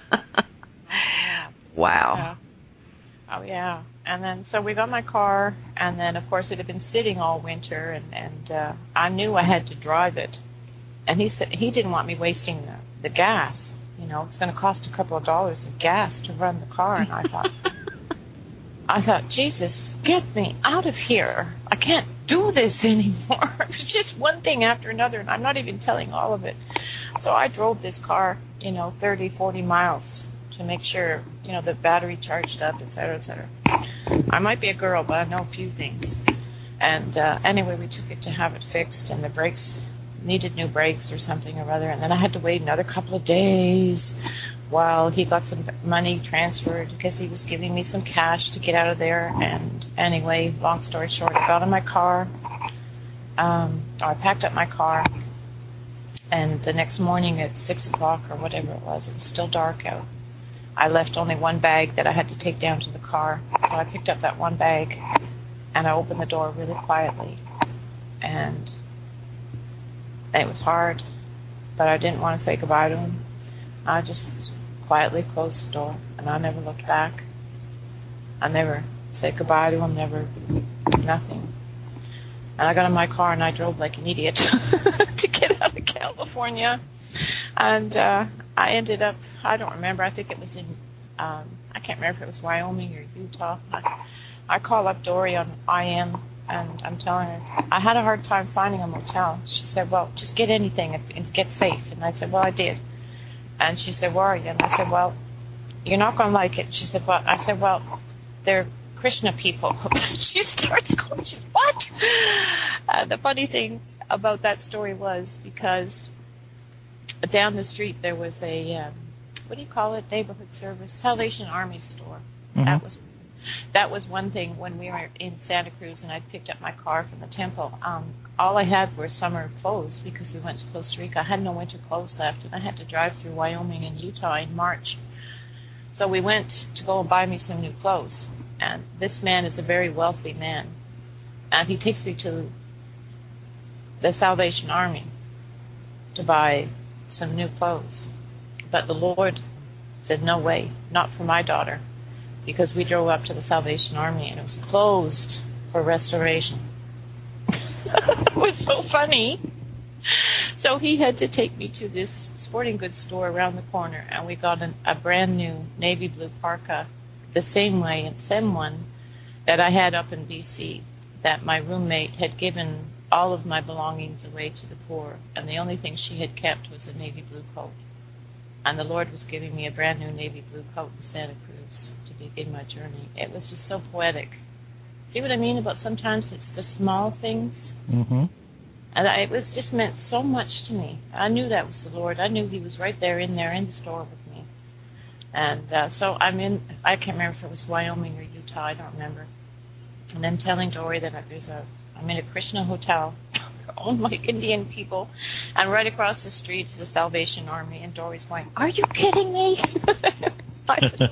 Wow. Yeah. Oh, yeah. And then, so we got my car, and then, of course, it had been sitting all winter, and, and uh, I knew I had to drive it. And he said he didn't want me wasting the, the gas. You know, it's going to cost a couple of dollars of gas to run the car. And I thought, I thought, Jesus, get me out of here. I can't do this anymore. It's just one thing after another, and I'm not even telling all of it. So I drove this car, you know, thirty, forty miles to make sure, you know, the battery charged up, et cetera, et cetera. I might be a girl, but I know a few things. And uh, anyway, we took it to have it fixed, and the brakes needed new brakes or something or other, and then I had to wait another couple of days while he got some money transferred because he was giving me some cash to get out of there. And anyway, long story short, I got in my car, um, I packed up my car, and the next morning at six o'clock or whatever it was, it was still dark out. I left only one bag that I had to take down to the car, so I picked up that one bag, and I opened the door really quietly, and it was hard, but I didn't want to say goodbye to him. I just quietly closed the door, and I never looked back. I never said goodbye to him, never, nothing. And I got in my car, and I drove like an idiot to get out of California. And uh, I ended up, I don't remember, I think it was in, um, I can't remember if it was Wyoming or Utah. I, I call up Dory on I M, and I'm telling her, I had a hard time finding a motel. She said, well, just get anything and get safe. And I said, well, I did. And she said, where are you? And I said, well, you're not going to like it. She She said, well, I said, well, they're Krishna people. She starts going, she's, what? Uh, the funny thing about that story was because down the street there was a, um, what do you call it, neighborhood service, Salvation Army store. Mm-hmm. That was that was one thing when we were in Santa Cruz and I picked up my car from the temple. Um, all I had were summer clothes because we went to Costa Rica. I had no winter clothes left, and I had to drive through Wyoming and Utah in March. So we went to go and buy me some new clothes. And this man is a very wealthy man. And he takes me to the Salvation Army to buy some new clothes. But the Lord said, no way, not for my daughter, because we drove up to the Salvation Army and it was closed for restoration. It was so funny. So he had to take me to this sporting goods store around the corner, and we got an, a brand new navy blue parka, the same way, and same one that I had up in B C, that my roommate had given all of my belongings away to the poor, and the only thing she had kept was a navy blue coat. And the Lord was giving me a brand new navy blue coat in Santa Cruz to begin my journey. It was just so poetic. See what I mean about sometimes it's the small things? Mm-hmm. And I, it was just meant so much to me. I knew that was the Lord. I knew he was right there in there in the store with me. And uh, so I'm in, I can't remember if it was Wyoming or Utah, I don't remember. And then telling Dory that there's a, I'm in a Krishna hotel owned by Indian people, and right across the street is the Salvation Army, and Dory's going, are you kidding me? I, said,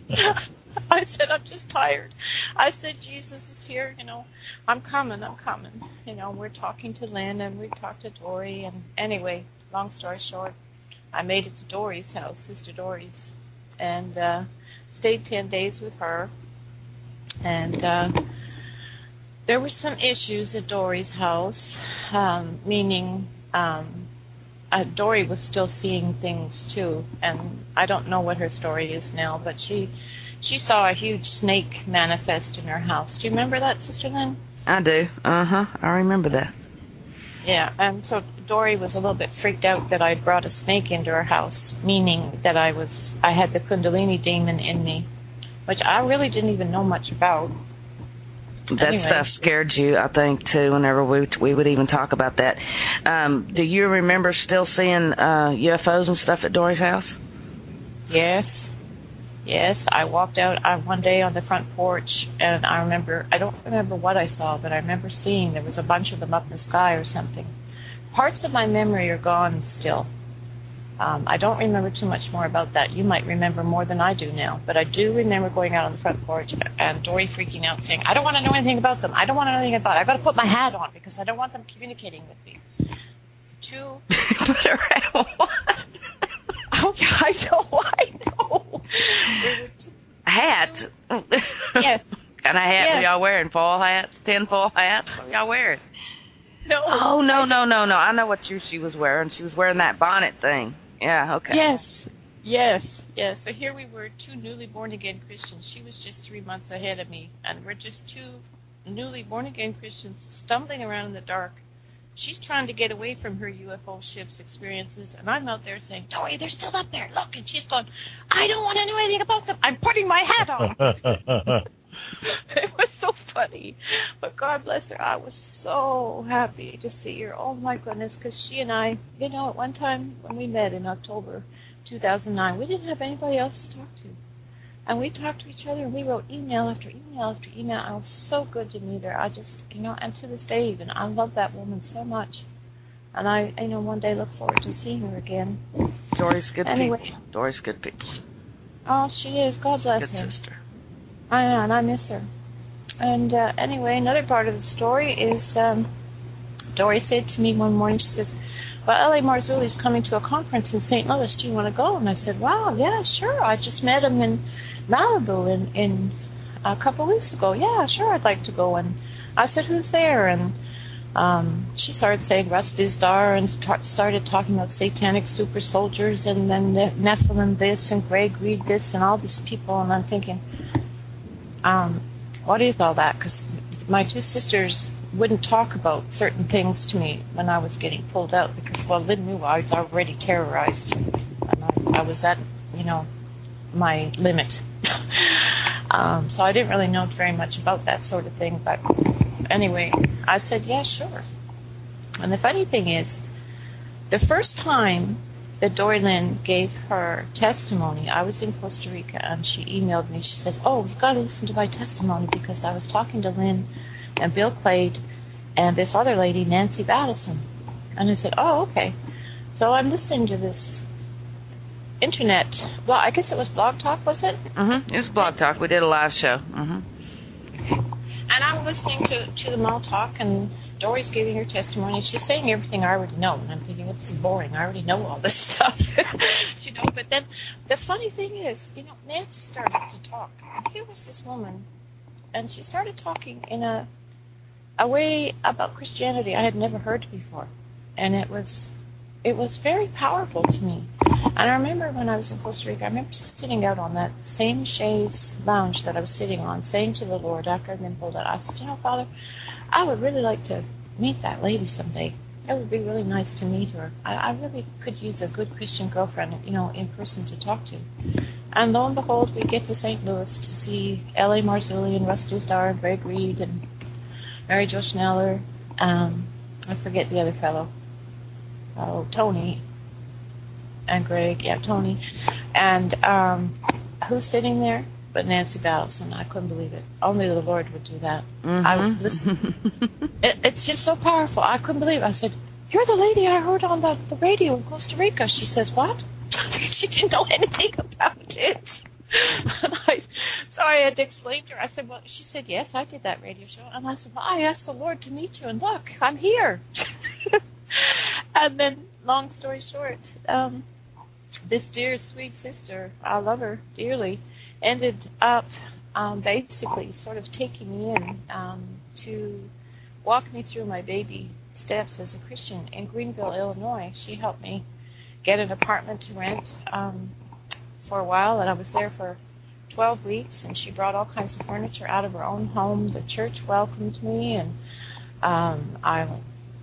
I said, I'm just tired. I said, Jesus is here, you know, I'm coming, I'm coming. You know, we're talking to Lynn, and we talked to Dory, and anyway, long story short, I made it to Dory's house, Sister Dory's, and uh, stayed ten days with her, and uh, there were some issues at Dory's house, um, meaning um, uh, Dory was still seeing things too, and I don't know what her story is now, but she she saw a huge snake manifest in her house. Do you remember that, Sister Lynn? I do. Uh-huh. I remember that. Yeah, and so Dory was a little bit freaked out that I'd brought a snake into her house, meaning that I was I had the Kundalini demon in me, which I really didn't even know much about. That anyway. stuff scared you, I think, too, whenever we we would even talk about that. Um, do you remember still seeing uh, U F Os and stuff at Dory's house? Yes. Yes, I walked out uh, one day on the front porch, and I remember, I don't remember what I saw, but I remember seeing there was a bunch of them up in the sky or something. Parts of my memory are gone still. Um, I don't remember too much more about that. You might remember more than I do now, but I do remember going out on the front porch and Dory freaking out saying, I don't want to know anything about them. I don't want to know anything about it. I've got to put my hat on because I don't want them communicating with me. Two. Put her hat on what? Oh, I know, I know. Hat? Yes. Kind of hat yes. are y'all wearing? Fall hats? Tin foil hats? What are y'all wearing? No. Oh, no, no, no, no. I know what you, she was wearing. She was wearing that bonnet thing. Yeah, okay. Yes, yes, yes. So here we were, two newly born-again Christians. She was just three months ahead of me, and we're just two newly born-again Christians stumbling around in the dark. She's trying to get away from her U F O ship's experiences, and I'm out there saying, Dory, they're still up there. Look, and she's going, I don't want to know anything about them. I'm putting my hat on. It was so funny. But God bless her, I was so happy to see her. Oh, my goodness, because she and I, you know, at one time when we met in October two thousand nine, we didn't have anybody else to talk to. And we talked to each other, and we wrote email after email after email. I was so good to meet her. I just, you know, and to this day even, I love that woman so much. And I, you know, one day look forward to seeing her again. Dory's good anyway. people. Dory's good people. Oh, she is. God bless good her. Sister. I know, and I miss her. And uh, anyway, another part of the story is um, Dory said to me one morning, she says, well, L A Marzulli's coming to a conference in Saint Louis. Do you want to go? And I said, wow, yeah, sure. I just met him in Malibu in, in a couple of weeks ago. Yeah, sure, I'd like to go. And I said, who's there? And um, she started saying Russ Dizdar and t- started talking about satanic super soldiers and then the Nephilim this and Greg Reed this and all these people. And I'm thinking, um, what is all that? Because my two sisters wouldn't talk about certain things to me when I was getting pulled out because, well, Lynn knew I was already terrorized. And I, I was at, you know, my limit. um, so I didn't really know very much about that sort of thing. But anyway, I said, yeah, sure. And the funny thing is, the first time that Dory Lynn gave her testimony, I was in Costa Rica, and she emailed me. She said, oh, you've got to listen to my testimony, because I was talking to Lynn and Bill Clade and this other lady, Nancy Battleson. And I said, oh, okay. So I'm listening to this internet, well, I guess it was Blog Talk, was it? Mm-hmm. It was Blog Talk. We did a live show. Mm-hmm. And I'm listening to, to them all talk, and Dory's giving her testimony. She's saying everything I already know, and I'm thinking, this is boring. I already know all this stuff. You know, but then the funny thing is, you know, Nancy started to talk. And here was this woman, and she started talking in a a way about Christianity I had never heard before, and it was it was very powerful to me. And I remember when I was in Costa Rica, I remember sitting out on that same chaise lounge that I was sitting on, saying to the Lord after I'd been pulled out, I said, you know, Father, I would really like to meet that lady someday. It would be really nice to meet her. I, I really could use a good Christian girlfriend, you know, in person to talk to. And lo and behold, we get to Saint Louis to see L A Marzulli and Rusty Starr and Greg Reed and Mary Jo Schneller. Um, I forget the other fellow. Oh, Tony and Greg. Yeah, Tony. And um, who's sitting there? But Nancy Battleson. I couldn't believe it. Only the Lord would do that. Mm-hmm. I was listening. it, it's just so powerful. I couldn't believe it. I said, you're the lady I heard on the, the radio in Costa Rica. She says, what? She didn't know anything about it. And I, so I had to explain to her. I said, well, she said, yes, I did that radio show. And I said, well, I asked the Lord to meet you, and look, I'm here. And then, long story short, um, this dear, sweet sister, I love her dearly, ended up um, basically sort of taking me in um, to walk me through my baby steps as a Christian in Greenville, Illinois. She helped me get an apartment to rent um, for a while, and I was there for twelve weeks, and she brought all kinds of furniture out of her own home. The church welcomed me, and um, I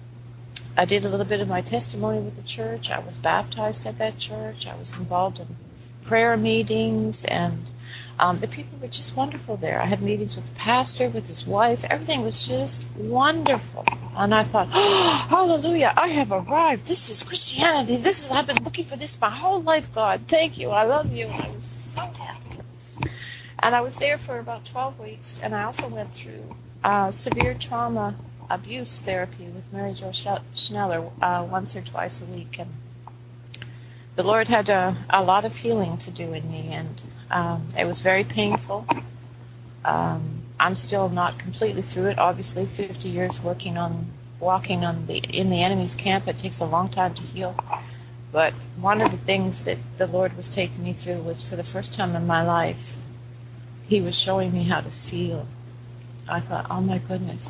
I did a little bit of my testimony with the church. I was baptized at that church. I was involved in prayer meetings, and Um, the people were just wonderful there. I had meetings with the pastor, with his wife. Everything was just wonderful. And I thought, oh, hallelujah, I have arrived. This is Christianity. This is, I've been looking for this my whole life, God. Thank you. I love you. And I was so happy. And I was there for about twelve weeks, and I also went through uh, severe trauma abuse therapy with Mary Jo Schneller uh, once or twice a week. And the Lord had a, a lot of healing to do in me, and Um, it was very painful. Um, I'm still not completely through it. Obviously, fifty years working on, walking on the in the enemy's camp. It takes a long time to heal. But one of the things that the Lord was taking me through was, for the first time in my life, He was showing me how to feel. I thought, oh my goodness,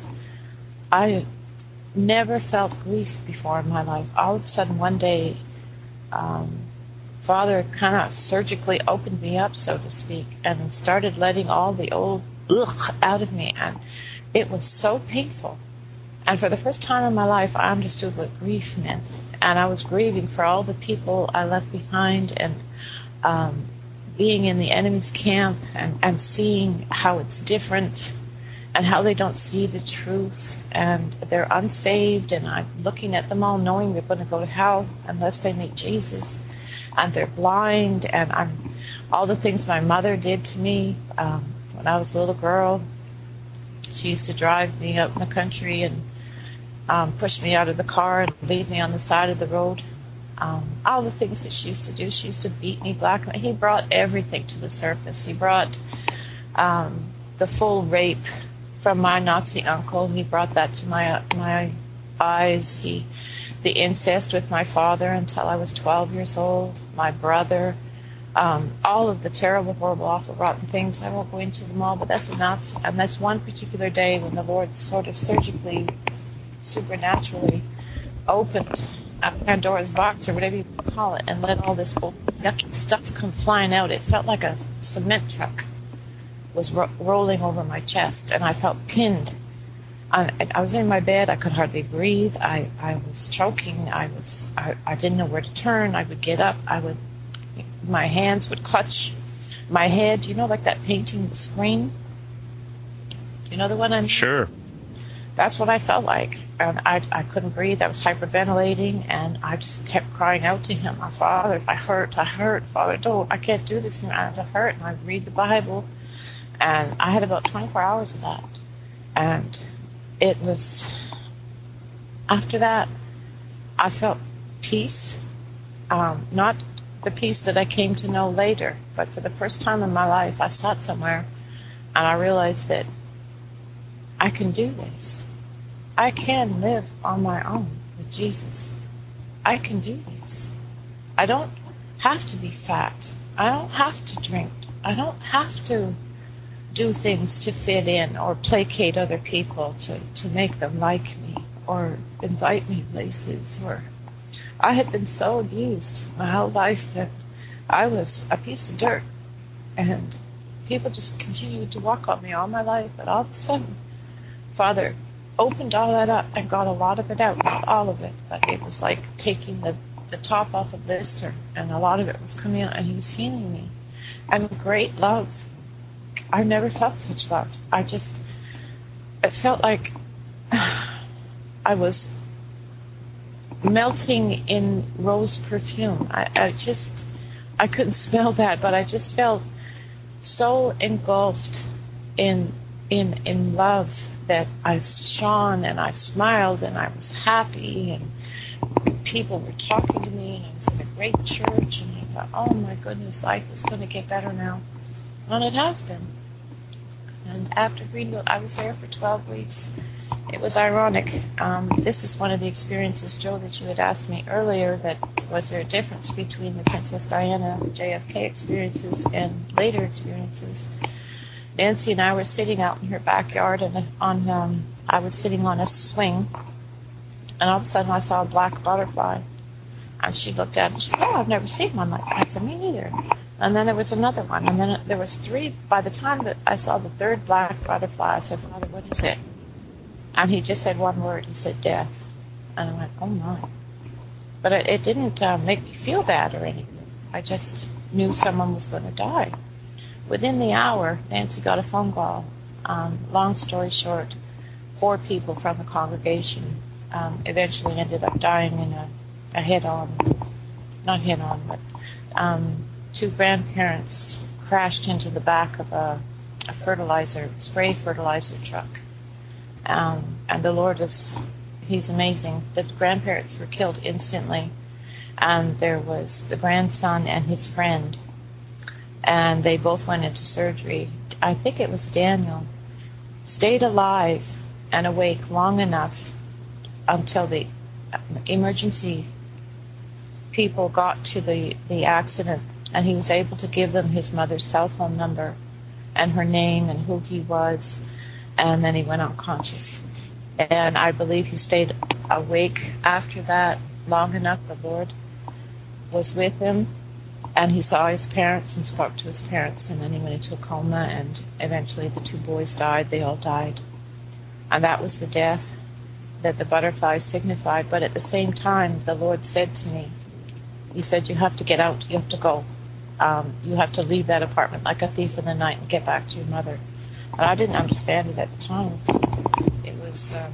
I never felt grief before in my life. All of a sudden, one day, Um, Father kind of surgically opened me up, so to speak, and started letting all the old ugh out of me, and it was so painful. And for the first time in my life, I understood what grief meant, and I was grieving for all the people I left behind, and um, being in the enemy's camp, and, and seeing how it's different, and how they don't see the truth, and they're unsaved, and I'm looking at them all knowing they're going to go to hell unless they meet Jesus. And they're blind, and I'm all the things my mother did to me um, when I was a little girl. She used to drive me out in the country and um, push me out of the car and leave me on the side of the road. Um, all the things that she used to do. She used to beat me, black. He brought everything to the surface. He brought um, the full rape from my Nazi uncle. He brought that to my my eyes. He the incest with my father until I was twelve years old, my brother, um, all of the terrible, horrible, awful, rotten things. I won't go into them all, but that's enough. And that's one particular day when the Lord sort of surgically, supernaturally opened a Pandora's box, or whatever you call it, and let all this old yucky stuff come flying out. It felt like a cement truck was ro- rolling over my chest, and I felt pinned. I, I was in my bed. I could hardly breathe. I, I was choking. I was. I, I didn't know where to turn. I would get up. I would. My hands would clutch my head, you know, like that painting, the screen. You know the one I'm... Sure. That's what I felt like. And I I couldn't breathe. I was hyperventilating, and I just kept crying out to him, "My Father, if I hurt, I hurt. Father, don't. I can't do this. I hurt." And I'd read the Bible. And I had about twenty-four hours of that. And it was... After that, I felt peace. Um, not the peace that I came to know later, but for the first time in my life, I sat somewhere, and I realized that I can do this. I can live on my own with Jesus. I can do this. I don't have to be fat. I don't have to drink. I don't have to do things to fit in or placate other people to, to make them like me or invite me places. Or I had been so abused my whole life that I was a piece of dirt. And people just continued to walk on me all my life. But all of a sudden, Father opened all that up and got a lot of it out, not all of it, but it was like taking the, the top off a blister, and a lot of it was coming out, and he was healing me. And great love. I never felt such love. I just, it felt like I was melting in rose perfume. I, I just, I couldn't smell that, but I just felt so engulfed in in in love that I shone and I smiled and I was happy, and people were talking to me, and I was in a great church, and I thought, oh my goodness, life is going to get better now. And it has been. And after Greenville, I was there for twelve weeks. It was ironic. Um, this is one of the experiences, Joe, that you had asked me earlier, that was there a difference between the Princess Diana J F K experiences and later experiences. Nancy and I were sitting out in her backyard, and on um, I was sitting on a swing, and all of a sudden I saw a black butterfly. And she looked at it and she said, "Oh, I've never seen one like that." I said, "Me neither." And then there was another one, and then there was three. By the time that I saw the third black butterfly, I said, "Father, what is it?" And he just said one word. He said, "Death." And I went, "Oh my!" But it, it didn't uh, make me feel bad or anything. I just knew someone was going to die. Within the hour, Nancy got a phone call. Um, long story short, four people from the congregation um, eventually ended up dying in a, a head-on, not head-on, but um, two grandparents crashed into the back of a, a fertilizer, spray fertilizer truck. Um, and the Lord is, He's amazing. The grandparents were killed instantly. And there was the grandson and his friend. And they both went into surgery. I think it was Daniel. Stayed alive and awake long enough until the emergency people got to the, the accident, and he was able to give them his mother's cell phone number and her name and who he was, and then he went unconscious. And I believe he stayed awake after that long enough. The Lord was with him, and he saw his parents and spoke to his parents, and then he went into a coma, and eventually the two boys died. They all died. And that was the death that the butterfly signified. But at the same time, the Lord said to me, He said, you have to get out, you have to go. Um, you have to leave that apartment like a thief in the night and get back to your mother. And I didn't understand it at the time. It was um,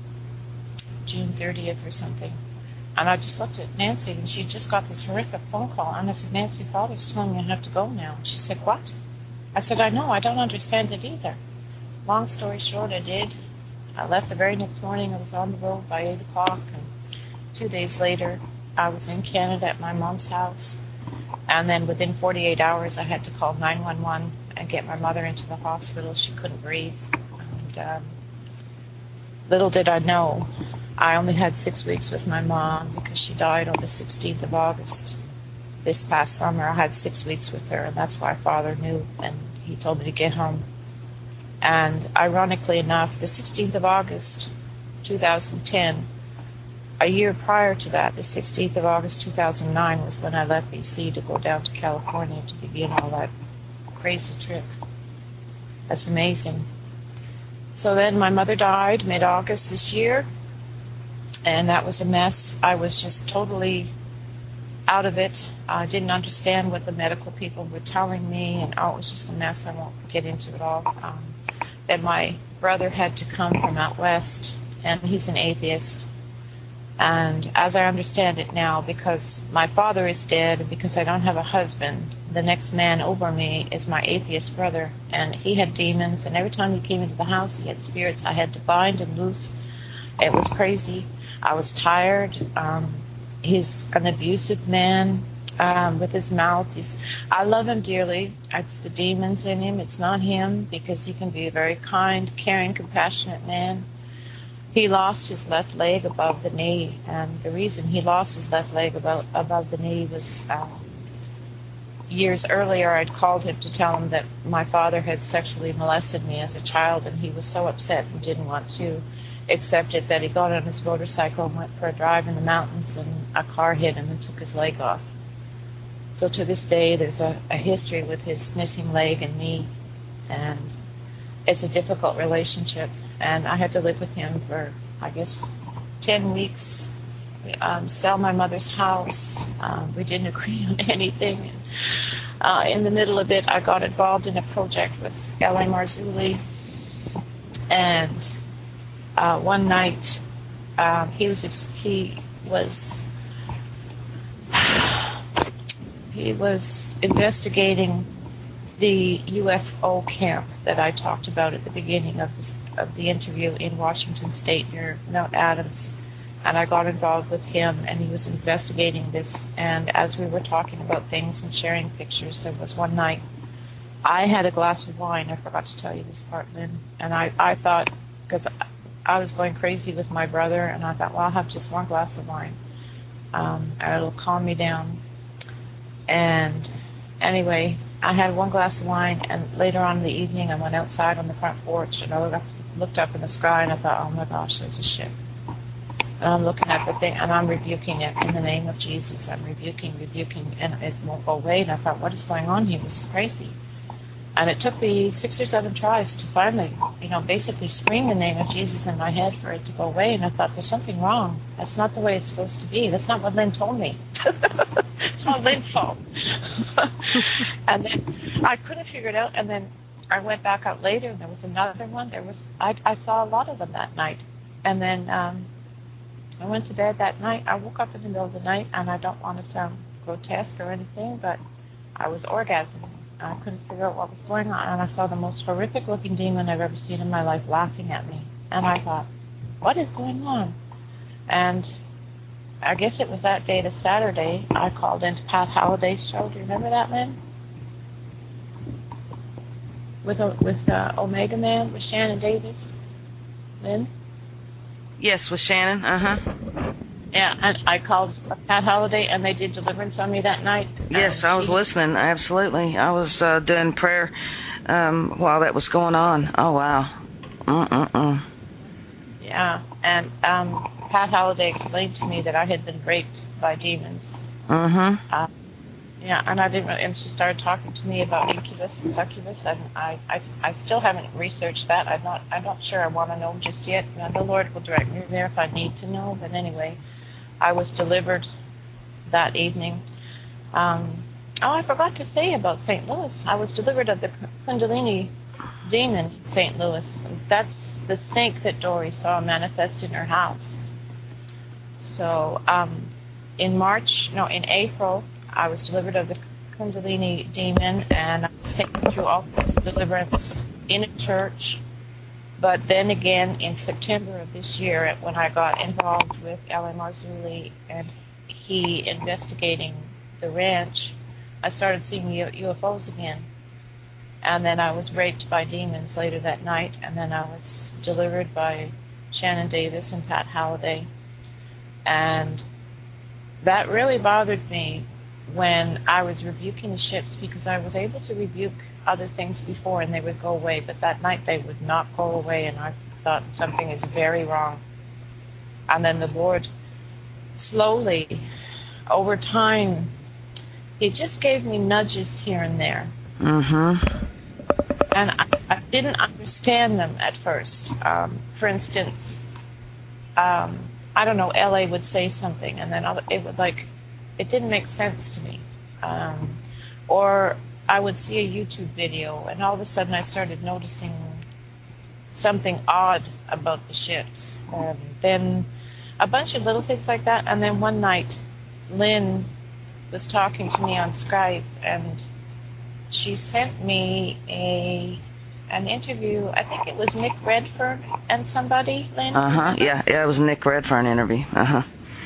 June thirtieth or something. And I just looked at Nancy, and she just got this horrific phone call. And I said, Nancy, Father's telling me I have to go now. And she said, what? I said, I know, I don't understand it either. Long story short, I did. I left the very next morning. I was on the road by eight o'clock. And two days later, I was in Canada at my mom's house. And then within forty-eight hours, I had to call nine one one and get my mother into the hospital. She couldn't breathe. And um, little did I know, I only had six weeks with my mom because she died on the sixteenth of August. This past summer, I had six weeks with her, and that's why Father knew, and he told me to get home. And ironically enough, the sixteenth of August, two thousand ten, a year prior to that, the sixteenth of August, two thousand nine, was when I left B C to go down to California to begin all that crazy trip. That's amazing. So then my mother died mid-August this year, and that was a mess. I was just totally out of it. I didn't understand what the medical people were telling me, and oh, it was just a mess. I won't get into it all. Um, then my brother had to come from out west, and he's an atheist. And as I understand it now, because my father is dead, and because I don't have a husband, the next man over me is my atheist brother, and he had demons, and every time he came into the house, he had spirits I had to bind and loose. It was crazy. I was tired. Um, he's an abusive man um, with his mouth. He's, I love him dearly. It's the demons in him. It's not him, because he can be a very kind, caring, compassionate man. He lost his left leg above the knee, and the reason he lost his left leg above, above the knee was uh, years earlier I'd called him to tell him that my father had sexually molested me as a child, and he was so upset and didn't want to accept it that he got on his motorcycle and went for a drive in the mountains, and a car hit him and took his leg off. So to this day there's a, a history with his missing leg and knee, and it's a difficult relationship. And I had to live with him for, I guess, ten weeks, um, sell my mother's house. Um, we didn't agree on anything. Uh, in the middle of it, I got involved in a project with L A Marzulli. And uh, one night, um, he was he was he was investigating the U F O camp that I talked about at the beginning of the of the interview in Washington State near Mount Adams, and I got involved with him, and he was investigating this. And as we were talking about things and sharing pictures, there was one night I had a glass of wine. I forgot to tell you this part, Lynn. And I, I thought, because I was going crazy with my brother, and I thought, well, I'll have just one glass of wine, um, and it'll calm me down. And anyway, I had one glass of wine, and later on in the evening, I went outside on the front porch, and I looked up looked up in the sky, and I thought, oh my gosh, there's a ship. And I'm looking at the thing, and I'm rebuking it in the name of Jesus. I'm rebuking, rebuking, and it won't go away. And I thought, what is going on here? This is crazy. And it took me six or seven tries to finally, you know, basically scream the name of Jesus in my head for it to go away. And I thought, there's something wrong. That's not the way it's supposed to be. That's not what Lynn told me. It's not Lynn's fault. And then I couldn't figure it out, and then I went back out later, and there was another one. There was I, I saw a lot of them that night, and then um, I went to bed that night. I woke up in the middle of the night, and I don't want to sound grotesque or anything, but I was orgasming. I couldn't figure out what was going on, and I saw the most horrific-looking demon I've ever seen in my life laughing at me. And I thought, what is going on? And I guess it was that day, the Saturday, I called into Pat Halliday's show. Do you remember that, Lynn? With a, with uh, Omega Man, with Shannon Davis, Lynn? Yes, with Shannon, uh-huh. Yeah, and I called Pat Halliday, and they did deliverance on me that night. Yes, um, I was listening, absolutely. I was uh, doing prayer um, while that was going on. Oh, wow. Uh-uh-uh. Yeah, and um, Pat Halliday explained to me that I had been raped by demons. Uh-huh. Uh, Yeah, and I didn't. And she started talking to me about incubus and succubus, and I, I, I still haven't researched that. I'm not, I'm not sure I want to know just yet. Now, the Lord will direct me there if I need to know. But anyway, I was delivered that evening. Um, oh, I forgot to say about Saint Louis. I was delivered of the Kundalini demon in Saint Louis. That's the snake that Dory saw manifest in her house. So, um, in March, no, in April, I was delivered of the Kundalini demon, and I was taken through all deliverance in a church. But then again, in September of this year, when I got involved with L A Marzulli and he investigating the ranch, I started seeing U F Os again. And then I was raped by demons later that night, and then I was delivered by Shannon Davis and Pat Halliday. And that really bothered me when I was rebuking the ships, because I was able to rebuke other things before and they would go away, but that night they would not go away, and I thought something is very wrong. And then the Lord slowly, over time, He just gave me nudges here and there. Mm-hmm. And I, I didn't understand them at first. Um, for instance, um, I don't know, L A would say something, and then it would like, it didn't make sense to me. Um, or I would see a YouTube video, and all of a sudden I started noticing something odd about the ships. And then a bunch of little things like that. And then one night, Lynn was talking to me on Skype, and she sent me a an interview. I think it was Nick Redfern and somebody, Lynn. Uh huh. Yeah, yeah, it was a Nick Redfern interview. Uh huh.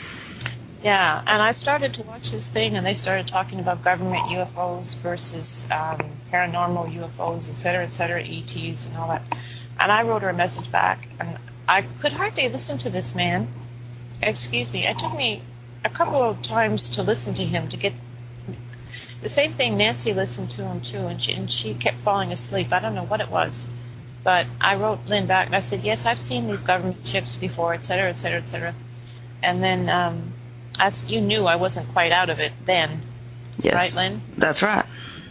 Yeah, and I started to watch this thing, and they started talking about government U F Os versus um, paranormal U F Os, et cetera, et cetera, E Ts and all that. And I wrote her a message back, and I could hardly listen to this man. Excuse me. It took me a couple of times to listen to him to get the same thing. Nancy listened to him too, and she and she kept falling asleep. I don't know what it was, but I wrote Lynn back, and I said, yes, I've seen these government ships before, et cetera, et cetera, et cetera. And then, um, as you knew, I wasn't quite out of it then, Yes. right, Lynn? That's right.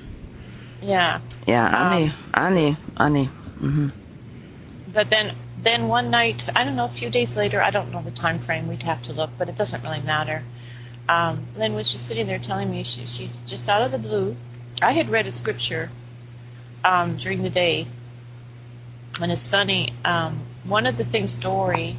Yeah. Yeah, I Um, knew. I knew. I knew. Mhm. But then, then one night, I don't know, a few days later, I don't know the time frame. We'd have to look, but it doesn't really matter. Um, Lynn was just sitting there telling me she, she's just out of the blue. I had read a scripture um, during the day, and it's funny. Um, one of the things Dory,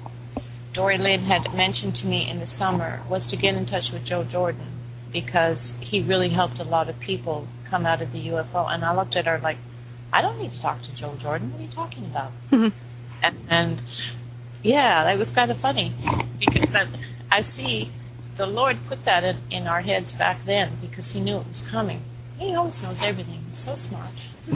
Dory Lynn had mentioned to me in the summer was to get in touch with Joe Jordan, because he really helped a lot of people come out of the U F O. And I looked at her like, I don't need to talk to Joe Jordan. What are you talking about? Mhm. And, and yeah, that was kind of funny, because that, I see the Lord put that in, in our heads back then, because he knew it was coming. He always knows everything. He's so smart.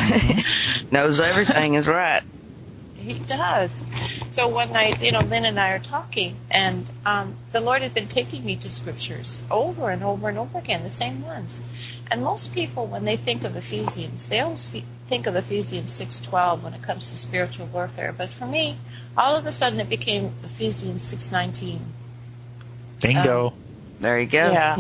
Knows everything is right. He does. So one night, you know, Lynn and I are talking, and um, the Lord has been taking me to scriptures over and over and over again, the same ones. And most people, when they think of Ephesians, they always think of Ephesians six twelve when it comes to spiritual warfare. But for me, all of a sudden it became Ephesians six nineteen. Bingo. Um, There you go. Yeah.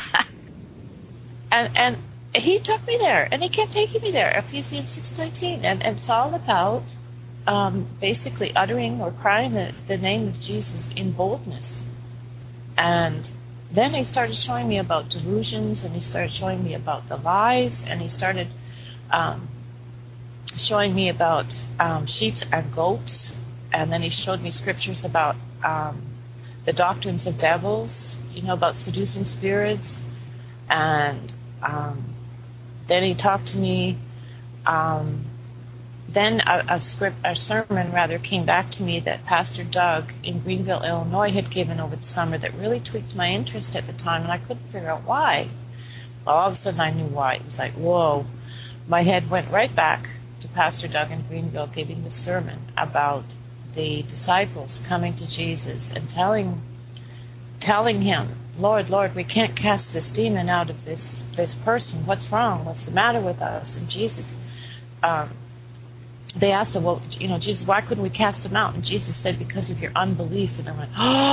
and and he took me there, and he kept taking me there, Ephesians six nineteen. And, and it's all about um, basically uttering or crying the, the name of Jesus in boldness. And then he started showing me about delusions, and he started showing me about the lies, and he started um, showing me about um, sheep and goats, and then he showed me scriptures about um, the doctrines of devils, you know, about seducing spirits, and um, then he talked to me. Um, then a, a script, a sermon rather, came back to me that Pastor Doug in Greenville, Illinois, had given over the summer that really tweaked my interest at the time, and I couldn't figure out why. Well, all of a sudden I knew why. It was like, whoa. My head went right back to Pastor Doug in Greenville giving the sermon about the disciples coming to Jesus and telling telling him, Lord, Lord, we can't cast this demon out of this, this person. What's wrong? What's the matter with us? And Jesus, um, they asked him, well, you know, Jesus, why couldn't we cast him out? And Jesus said, because of your unbelief. And I went,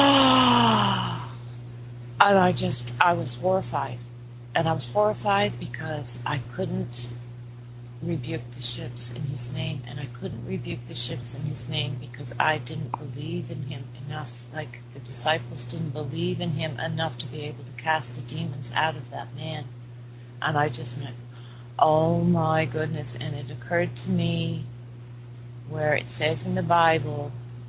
oh. And I just, I was horrified. And I was horrified because I couldn't rebuke the ships in his name, and I couldn't rebuke the ships in his name because I didn't believe in him enough, like the disciples didn't believe in him enough to be able to cast the demons out of that man. And I just went, oh my goodness. And it occurred to me where it says in the Bible,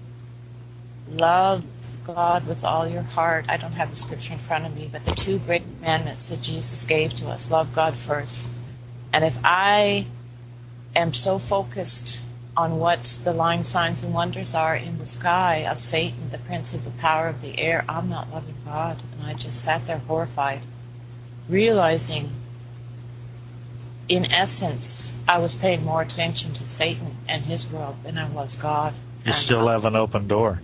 love God with all your heart. I don't have the scripture in front of me, but the two great commandments that Jesus gave to us, love God first. And if I am so focused on what the lying signs and wonders are in the sky of Satan, the prince of the power of the air, I'm not loving God. And I just sat there horrified, realizing, in essence, I was paying more attention to Satan and his world than I was God. You and still I, have an open door.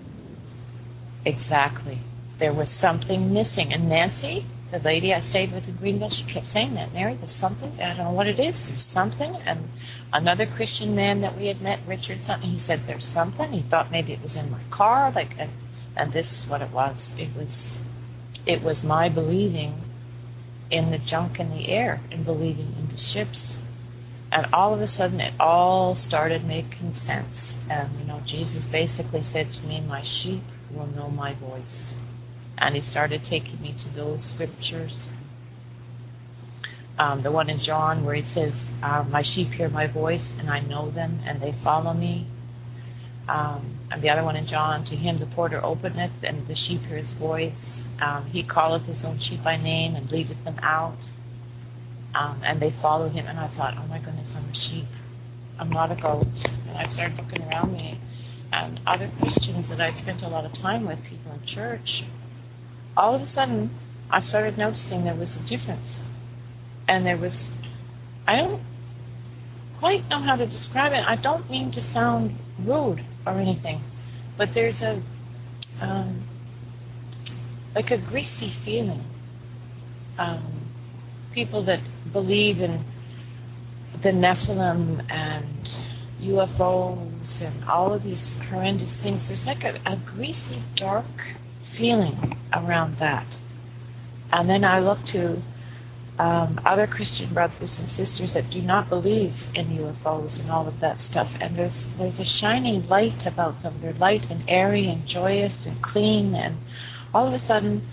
Exactly. There was something missing. And Nancy, the lady I stayed with in Greenville, she kept saying that, Mary, there's something. I don't know what it is. There's something. And another Christian man that we had met, Richard something, he said, there's something. He thought maybe it was in my car. Like, and, and this is what it was. It was, it was my believing in the junk in the air and believing in the ships. And all of a sudden, it all started making sense. And, you know, Jesus basically said to me, my sheep will know my voice. And he started taking me to those scriptures. Um, the one in John where he says, um, my sheep hear my voice, and I know them, and they follow me. Um, and the other one in John, to him the porter openeth, and the sheep hear his voice. Um, he calleth his own sheep by name and leadeth them out. Um, and they follow him. And I thought, oh my goodness, I'm a sheep. I'm not a goat. And I started looking around me, and other Christians that I spent a lot of time with, people in church, all of a sudden I started noticing there was a difference. And there was, I don't quite know how to describe it. I don't mean to sound rude or anything, but there's a, um, like a greasy feeling. Um, people that believe in the Nephilim and U F Os and all of these horrendous things, there's like a, a greasy, dark feeling around that. And then I look to um, other Christian brothers and sisters that do not believe in U F Os and all of that stuff, and there's there's a shining light about them. They're light and airy and joyous and clean, and all of a sudden,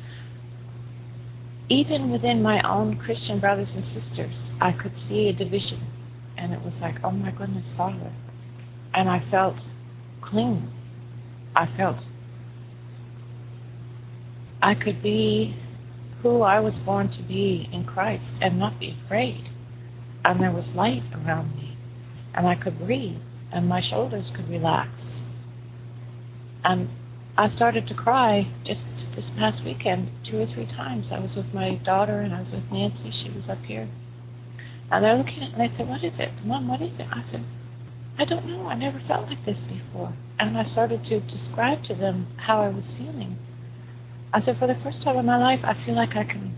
even within my own Christian brothers and sisters, I could see a division, and it was like, oh my goodness, Father. And I felt clean. I felt I could be who I was born to be in Christ and not be afraid. And there was light around me, and I could breathe, and my shoulders could relax. And I started to cry just this past weekend two or three times. I was with my daughter, and I was with Nancy. She was up here. And they're looking at me, and I said, what is it? Mom, what is it? I said, I don't know. I never felt like this before. And I started to describe to them how I was feeling. I said, for the first time in my life, I feel like I can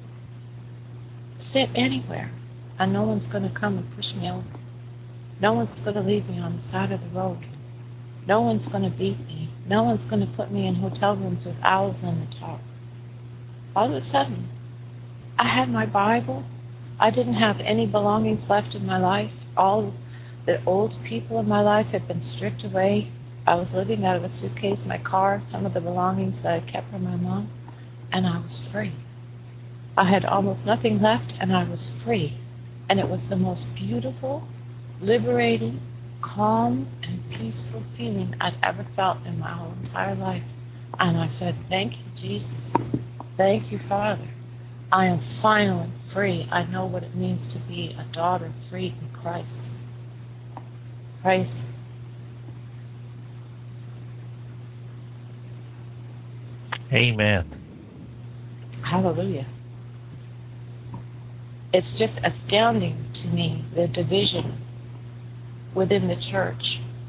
sit anywhere, and no one's going to come and push me over. No one's going to leave me on the side of the road. No one's going to beat me. No one's going to put me in hotel rooms with owls on the top. All of a sudden, I had my Bible. I didn't have any belongings left in my life. All the old people in my life had been stripped away. I was living out of a suitcase, my car, some of the belongings that I kept from my mom, and I was free. I had almost nothing left, and I was free. And it was the most beautiful, liberating, calm, and peaceful feeling I'd ever felt in my whole entire life. And I said, thank you, Jesus. Thank you, Father. I am finally free. I know what it means to be a daughter free in Christ. Praise Him. Amen. Hallelujah. It's just astounding to me, the division within the church.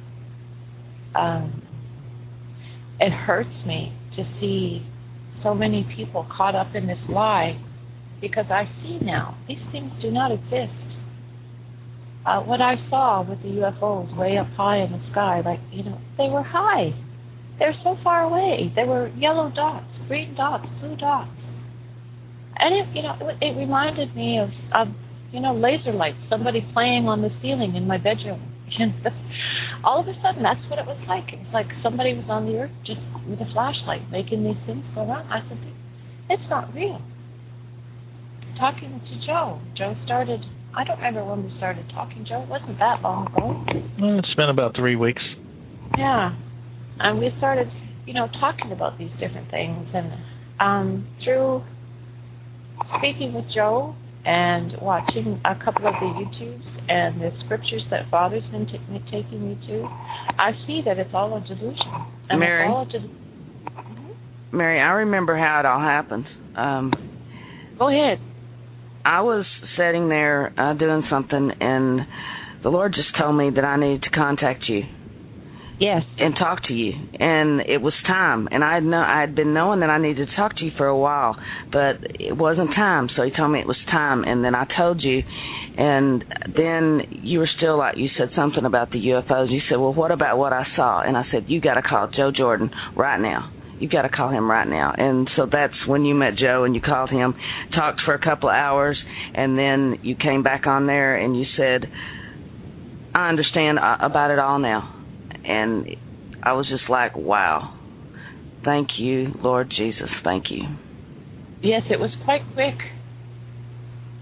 Um, it hurts me to see so many people caught up in this lie, because I see now these things do not exist. Uh, what I saw with the U F Os way up high in the sky, like, you know, they were high. They're so far away. They were yellow dots, green dots, blue dots. And it, you know, it, it reminded me of, of, you know, laser lights, somebody playing on the ceiling in my bedroom. All of a sudden, that's what it was like. It was like somebody was on the earth just with a flashlight making these things go around. I said, it's not real. Talking to Joe. Joe started, I don't remember when we started talking, Joe. It wasn't that long ago. Well, it's been about three weeks. Yeah. And we started, you know, talking about these different things. And um, through speaking with Joe and watching a couple of the YouTubes and the scriptures that Father's been t- taking me to, I see that it's all a delusion. And Mary, it's all a de- mm-hmm. Mary, I remember how it all happened. Um, Go ahead. I was sitting there uh, doing something, and the Lord just told me that I needed to contact you. Yes. And talk to you, and it was time. And I had know I had been knowing that I needed to talk to you for a while, but it wasn't time. So He told me it was time, and then I told you, and then you were still like, you said something about the U F Os. You said, well, what about what I saw? And I said, you got to call Joe Jordan right now. You got to call him right now. And so that's when you met Joe, and you called him, talked for a couple of hours, and then you came back on there and you said, I understand about it all now. And I was just like, wow, thank you, Lord Jesus, thank you. Yes, it was quite quick.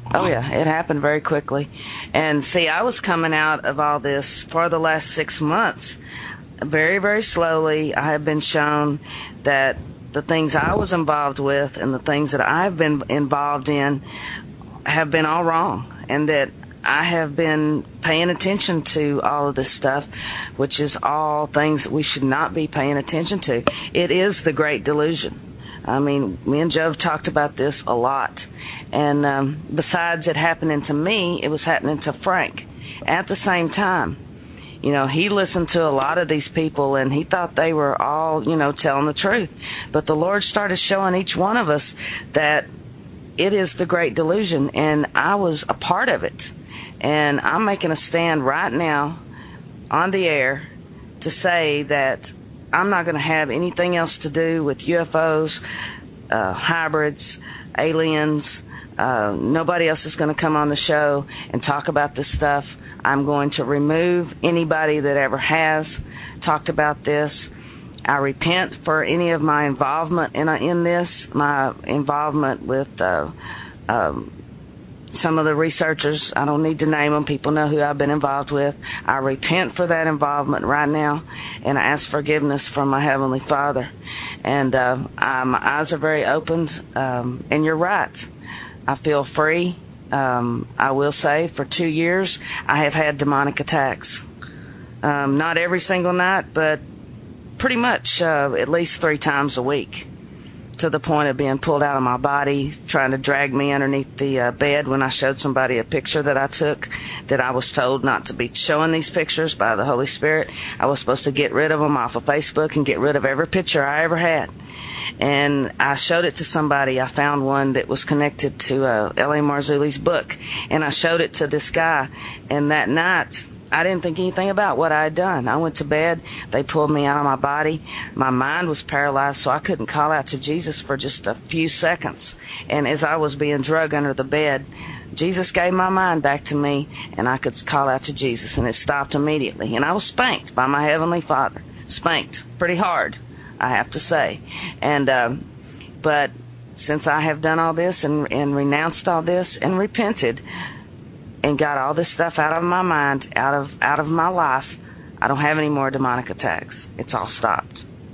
Oh, yeah, it happened very quickly. And, see, I was coming out of all this for the last six months. Very, very slowly, I have been shown that the things I was involved with and the things that I've been involved in have been all wrong, and that I have been paying attention to all of this stuff, which is all things that we should not be paying attention to. It is the great delusion. I mean, me and Joe have talked about this a lot. And um, besides it happening to me, it was happening to Frank at the same time. You know, he listened to a lot of these people, and he thought they were all, you know, telling the truth. But the Lord started showing each one of us that it is the great delusion, and I was a part of it. And I'm making a stand right now on the air to say that I'm not going to have anything else to do with U F Os, uh, hybrids, aliens. Uh, nobody else is going to come on the show and talk about this stuff. I'm going to remove anybody that ever has talked about this. I repent for any of my involvement in, uh, in this, my involvement with uh, um, some of the researchers. I don't need to name them. People know who I've been involved with. I repent for that involvement right now, and I ask forgiveness from my Heavenly Father. And uh, I, my eyes are very opened, um, and you're right. I feel free. Um, I will say for two years I have had demonic attacks. Um, not every single night, but pretty much uh, at least three times a week, to the point of being pulled out of my body, trying to drag me underneath the uh, bed when I showed somebody a picture that I took, that I was told not to be showing these pictures by the Holy Spirit. I was supposed to get rid of them off of Facebook and get rid of every picture I ever had. And I showed it to somebody. I found one that was connected to uh, L A Marzulli's book, and I showed it to this guy. And that night, I didn't think anything about what I had done. I went to bed. They pulled me out of my body. My mind was paralyzed, so I couldn't call out to Jesus for just a few seconds. And as I was being drugged under the bed, Jesus gave my mind back to me, and I could call out to Jesus, and it stopped immediately. And I was spanked by my Heavenly Father, spanked pretty hard, I have to say. And um, but since I have done all this and, and renounced all this and repented and got all this stuff out of my mind, out of out of my life, I don't have any more demonic attacks. It's all stopped.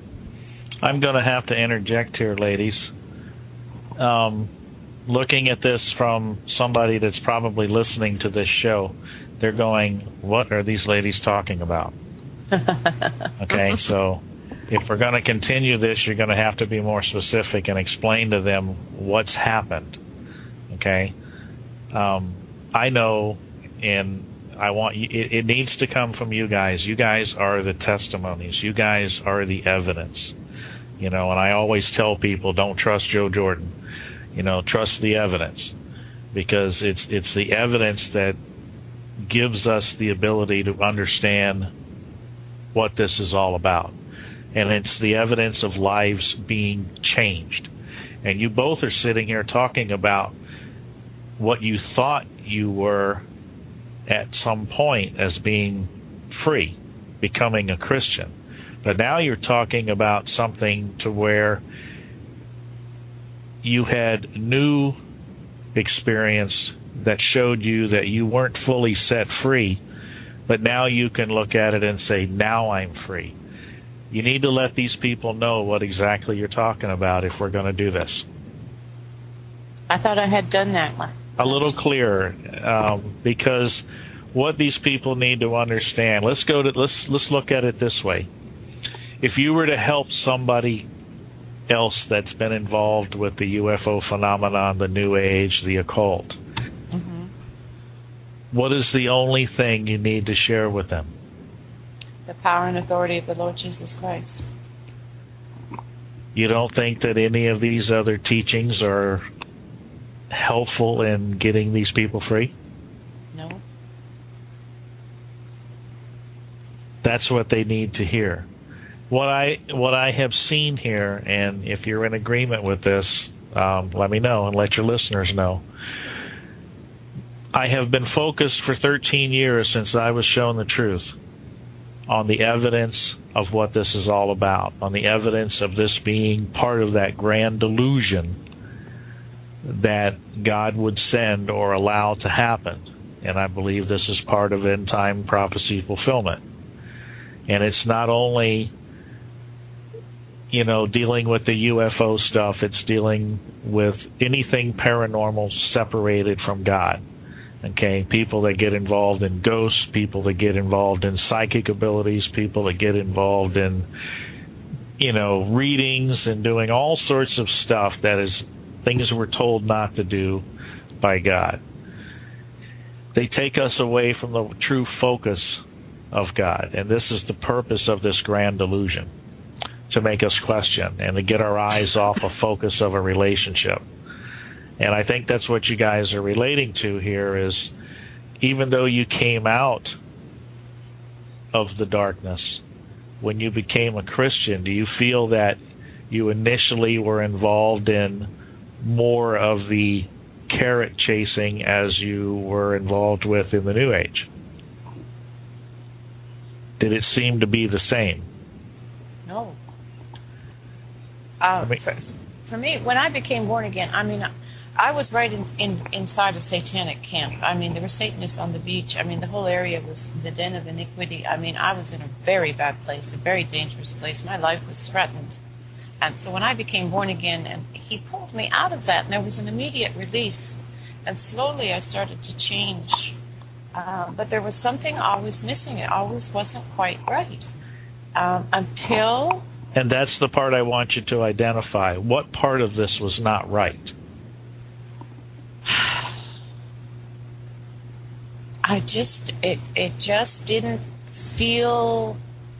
I'm going to have to interject here, ladies. Um, looking at this from somebody that's probably listening to this show, they're going, what are these ladies talking about? Okay, so if we're going to continue this, you're going to have to be more specific and explain to them what's happened. Okay? Um, I know, and I want you, it, it needs to come from you guys. You guys are the testimonies. You guys are the evidence. You know, and I always tell people, don't trust Joe Jordan. You know, trust the evidence, because it's it's the evidence that gives us the ability to understand what this is all about. And it's the evidence of lives being changed. And you both are sitting here talking about what you thought you were at some point as being free, becoming a Christian. But now you're talking about something to where you had new experience that showed you that you weren't fully set free, but now you can look at it and say, now I'm free. You need to let these people know what exactly you're talking about if we're going to do this. I thought I had done that one. A little clearer, um, because what these people need to understand. Let's go to let's let's look at it this way. If you were to help somebody else that's been involved with the U F O phenomenon, the New Age, the occult, mm-hmm. what is the only thing you need to share with them? The power and authority of the Lord Jesus Christ. You don't think that any of these other teachings are helpful in getting these people free? No. That's what they need to hear. What I what I have seen here, and if you're in agreement with this, um, let me know and let your listeners know. I have been focused for thirteen years since I was shown the truth on the evidence of what this is all about, on the evidence of this being part of that grand delusion that God would send or allow to happen. And I believe this is part of end-time prophecy fulfillment. And it's not only, you know, dealing with the U F O stuff, it's dealing with anything paranormal separated from God. Okay, people that get involved in ghosts, people that get involved in psychic abilities, people that get involved in, you know, readings and doing all sorts of stuff that is things we're told not to do by God. They take us away from the true focus of God, and this is the purpose of this grand delusion, to make us question and to get our eyes off a focus of a relationship. And I think that's what you guys are relating to here is, even though you came out of the darkness, when you became a Christian, do you feel that you initially were involved in more of the carrot chasing as you were involved with in the New Age? Did it seem to be the same? No. Uh, I mean, for, for me, when I became born again, I mean, I was right in, in inside a satanic camp. I mean, there were Satanists on the beach. I mean, the whole area was the den of iniquity. I mean, I was in a very bad place, a very dangerous place. My life was threatened. And so when I became born again, and he pulled me out of that, and there was an immediate release. And slowly I started to change. Uh, but there was something always missing. It always wasn't quite right. Um, until... And that's the part I want you to identify. What part of this was not right? I just, it, it just didn't feel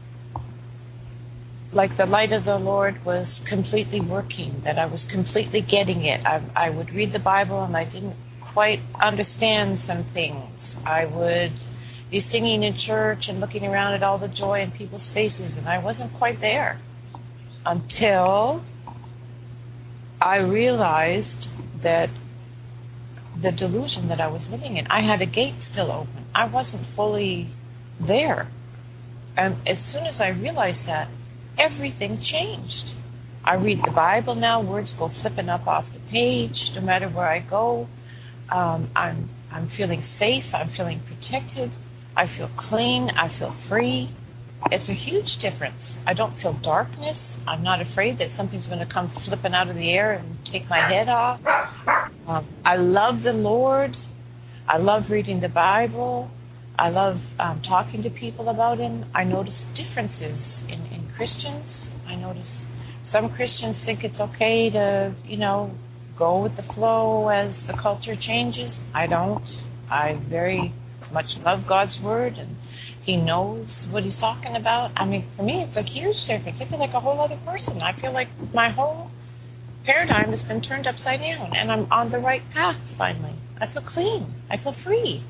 like the light of the Lord was completely working, that I was completely getting it. I, I would read the Bible and I didn't quite understand some things. I would be singing in church and looking around at all the joy in people's faces, and I wasn't quite there until I realized that the delusion that I was living in, I had a gate still open. I wasn't fully there. And as soon as I realized that, everything changed. I read the Bible now, words go flipping up off the page no matter where I go. Um, I'm I'm feeling safe, I'm feeling protected, I feel clean, I feel free. It's a huge difference. I don't feel darkness. I'm not afraid that something's going to come flipping out of the air and take my head off. Um, I love the Lord. I love reading the Bible. I love um, talking to people about Him. I notice differences in, in Christians. I notice some Christians think it's okay to, you know, go with the flow as the culture changes. I don't. I very much love God's Word, and He knows what He's talking about. I mean, for me, it's a huge difference. I feel like a whole other person. I feel like my whole paradigm has been turned upside down, and I'm on the right path finally. I feel clean. I feel free.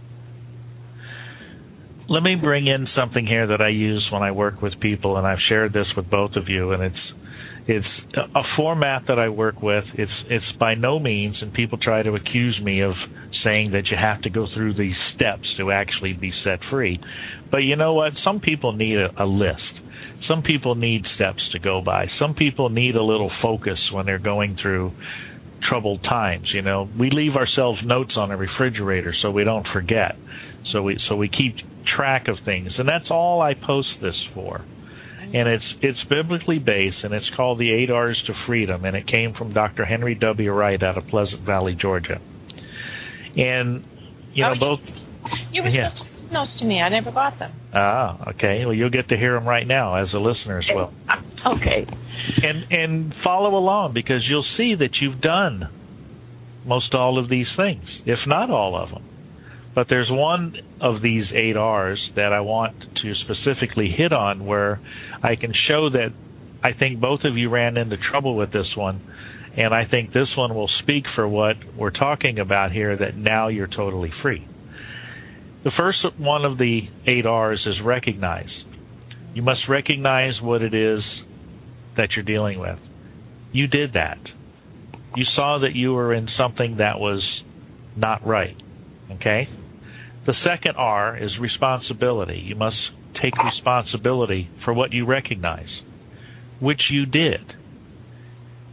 Let me bring in something here that I use when I work with people, and I've shared this with both of you, and it's it's a format that I work with. It's it's by no means, and people try to accuse me of saying that you have to go through these steps to actually be set free. But you know what? Some people need a, a list. Some people need steps to go by. Some people need a little focus when they're going through troubled times. You know, we leave ourselves notes on a refrigerator so we don't forget. So we so we keep track of things, and that's all I post this for. And it's it's biblically based, and it's called the Eight R's to Freedom, and it came from Doctor Henry W. Wright out of Pleasant Valley, Georgia. And you know, oh, both. You were yeah. supposed to notes to me. I never got them. Ah, okay. Well, you'll get to hear them right now, as the listeners will. Okay. And and follow along, because you'll see that you've done most all of these things, if not all of them. But there's one of these eight R's that I want to specifically hit on, where I can show that I think both of you ran into trouble with this one, and I think this one will speak for what we're talking about here, that now you're totally free. The first one of the eight R's is recognize. You must recognize what it is that you're dealing with. You did that. You saw that you were in something that was not right. Okay? The second R is responsibility. You must take responsibility for what you recognize, which you did.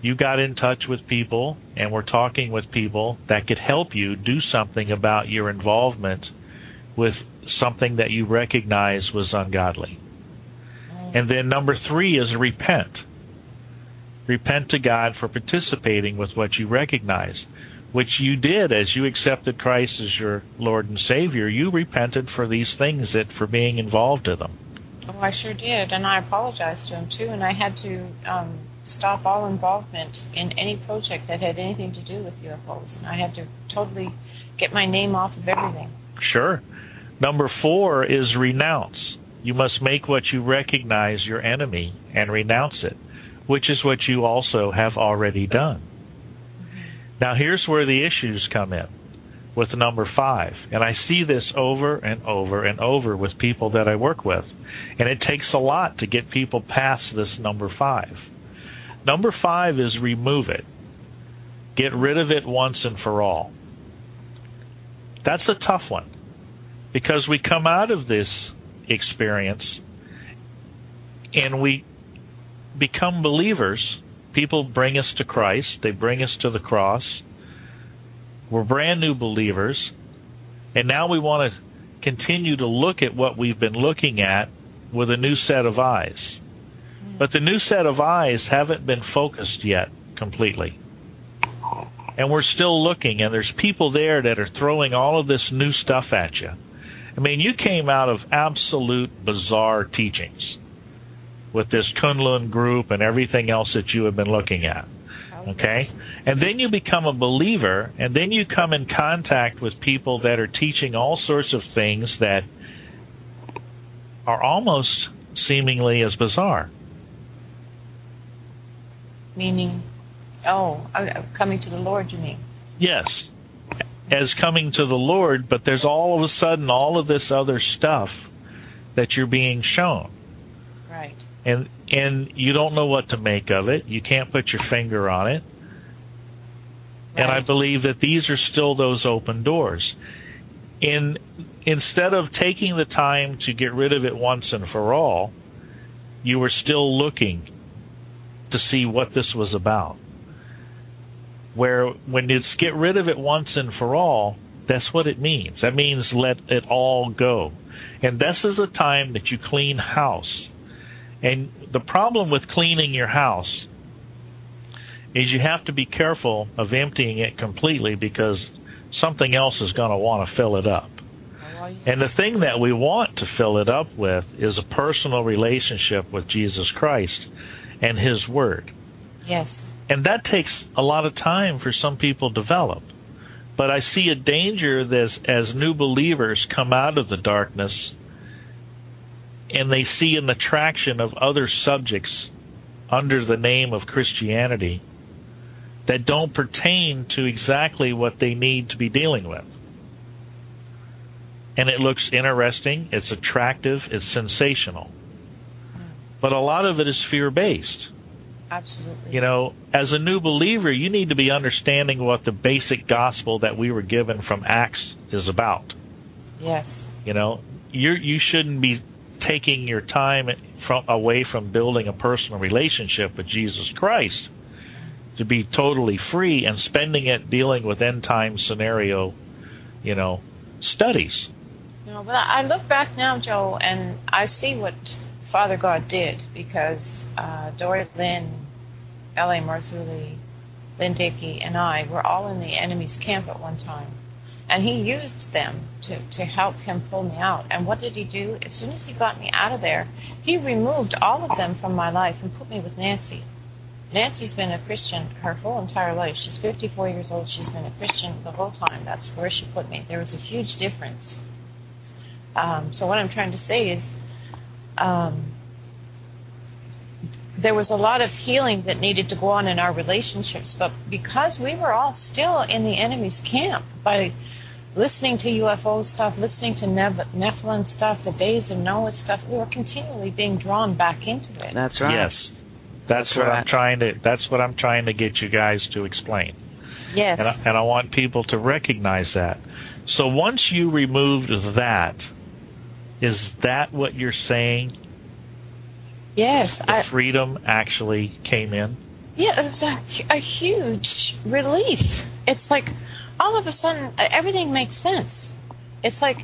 you got in touch with people and were talking with people that could help you do something about your involvement with something that you recognize was ungodly. And then number three is repent. Repent to God for participating with what you recognize, which you did as you accepted Christ as your Lord and Savior. You repented for these things, that for being involved in them. Oh, I sure did, and I apologized to him too, and I had to um, stop all involvement in any project that had anything to do with U F Os, and I had to totally get my name off of everything. Sure. Number four is renounce. You must make what you recognize your enemy and renounce it, which is what you also have already done. Mm-hmm. Now here's where the issues come in with number five, and I see this over and over and over with people that I work with, and it takes a lot to get people past this number five. Number five is remove it. Get rid of it once and for all. That's a tough one, because we come out of this experience and we become believers. People bring us to Christ. They bring us to the cross. We're brand new believers, and now we want to continue to look at what we've been looking at with a new set of eyes. But the new set of eyes haven't been focused yet completely. And we're still looking, and there's people there that are throwing all of this new stuff at you. I mean, you came out of absolute bizarre teachings with this Kunlun group and everything else that you have been looking at. Okay? And then you become a believer, and then you come in contact with people that are teaching all sorts of things that are almost seemingly as bizarre. Meaning, oh, coming to the Lord, you mean? Yes, as coming to the Lord, but there's all of a sudden all of this other stuff that you're being shown. Right. And and you don't know what to make of it. You can't put your finger on it. Right. And I believe that these are still those open doors. In instead of taking the time to get rid of it once and for all, you were still looking to see what this was about. Where when it's get rid of it once and for all, that's what it means. That means let it all go. And this is a time that you clean house. And the problem with cleaning your house is you have to be careful of emptying it completely, because something else is going to want to fill it up. And the thing that we want to fill it up with is a personal relationship with Jesus Christ and His Word. Yes. And that takes a lot of time for some people to develop. But I see a danger that as, as new believers come out of the darkness and they see an attraction of other subjects under the name of Christianity that don't pertain to exactly what they need to be dealing with. And it looks interesting, it's attractive, it's sensational. But a lot of it is fear-based. Absolutely. You know, as a new believer, you need to be understanding what the basic gospel that we were given from Acts is about. Yes. You know, you you shouldn't be taking your time from away from building a personal relationship with Jesus Christ to be totally free and spending it dealing with end time scenario, you know, studies. You know, but I look back now, Joe, and I see what Father God did, because uh, Doris Lynn, L A. Marzulli, Lynn Dickey, and I were all in the enemy's camp at one time. And he used them to, to help him pull me out. And what did he do? As soon as he got me out of there, he removed all of them from my life and put me with Nancy. Nancy's been a Christian her whole entire life. She's fifty-four years old. She's been a Christian the whole time. That's where she put me. There was a huge difference. Um, so what I'm trying to say is um, there was a lot of healing that needed to go on in our relationships, but because we were all still in the enemy's camp by listening to U F O stuff, listening to Nep- Nephilim stuff, the Days of Noah stuff, we were continually being drawn back into it. That's right. Yes. That's, that's what right. I'm trying to that's what I'm trying to get you guys to explain. Yes. And I, and I want people to recognize that. So once you removed that, is that what you're saying? Yes. The I, freedom actually came in? Yeah, it's a, a huge relief. It's like all of a sudden everything makes sense. It's like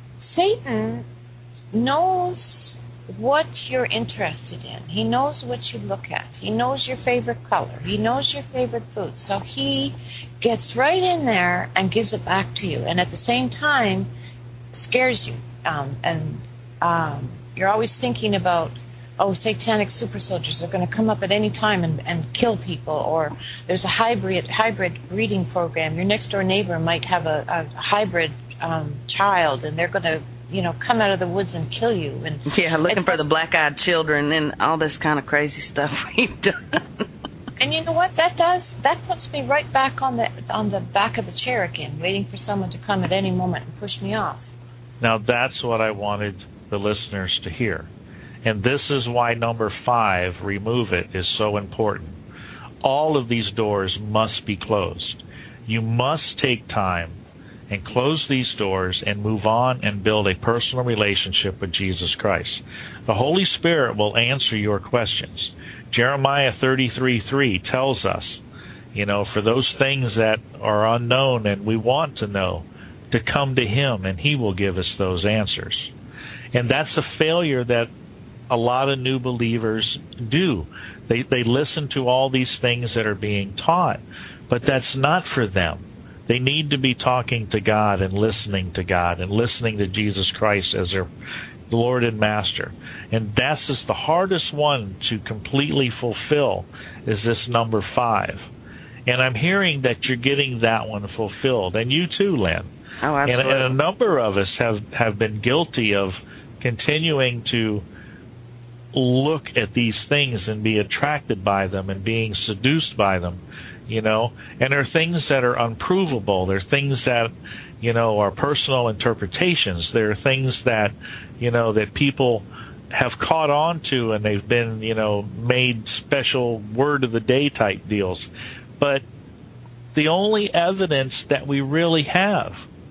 Satan knows what you're interested in. He knows what you look at. He knows your favorite color. He knows your favorite food. So he gets right in there and gives it back to you. And at the same time, scares you. Um, and um, you're always thinking about, oh, satanic super soldiers are going to come up at any time and, and kill people. Or there's a hybrid hybrid breeding program. Your next door neighbor might have a, a hybrid um, child, and they're going to, you know, come out of the woods and kill you. And yeah, looking for the black-eyed children and all this kind of crazy stuff we've done. And you know what that does? That puts me right back on the on the back of the chair again, waiting for someone to come at any moment and push me off. Now that's what I wanted the listeners to hear. And this is why number five, remove it, is so important. All of these doors must be closed. You must take time and close these doors and move on and build a personal relationship with Jesus Christ. The Holy Spirit will answer your questions. Jeremiah thirty-three three tells us, you know, for those things that are unknown and we want to know, to come to Him and He will give us those answers. And that's a failure that a lot of new believers do. They they listen to all these things that are being taught, but that's not for them. They need to be talking to God and listening to God and listening to Jesus Christ as their Lord and Master. And that's just the hardest one to completely fulfill, is this number five. And I'm hearing that you're getting that one fulfilled. And you too, Lynn. Oh, absolutely. And, and a number of us have, have been guilty of continuing to look at these things and be attracted by them and being seduced by them, you know. And there are things that are unprovable. There are things that, you know, are personal interpretations. There are things that, you know, that people have caught on to and they've been, you know, made special word of the day type deals. But the only evidence that we really have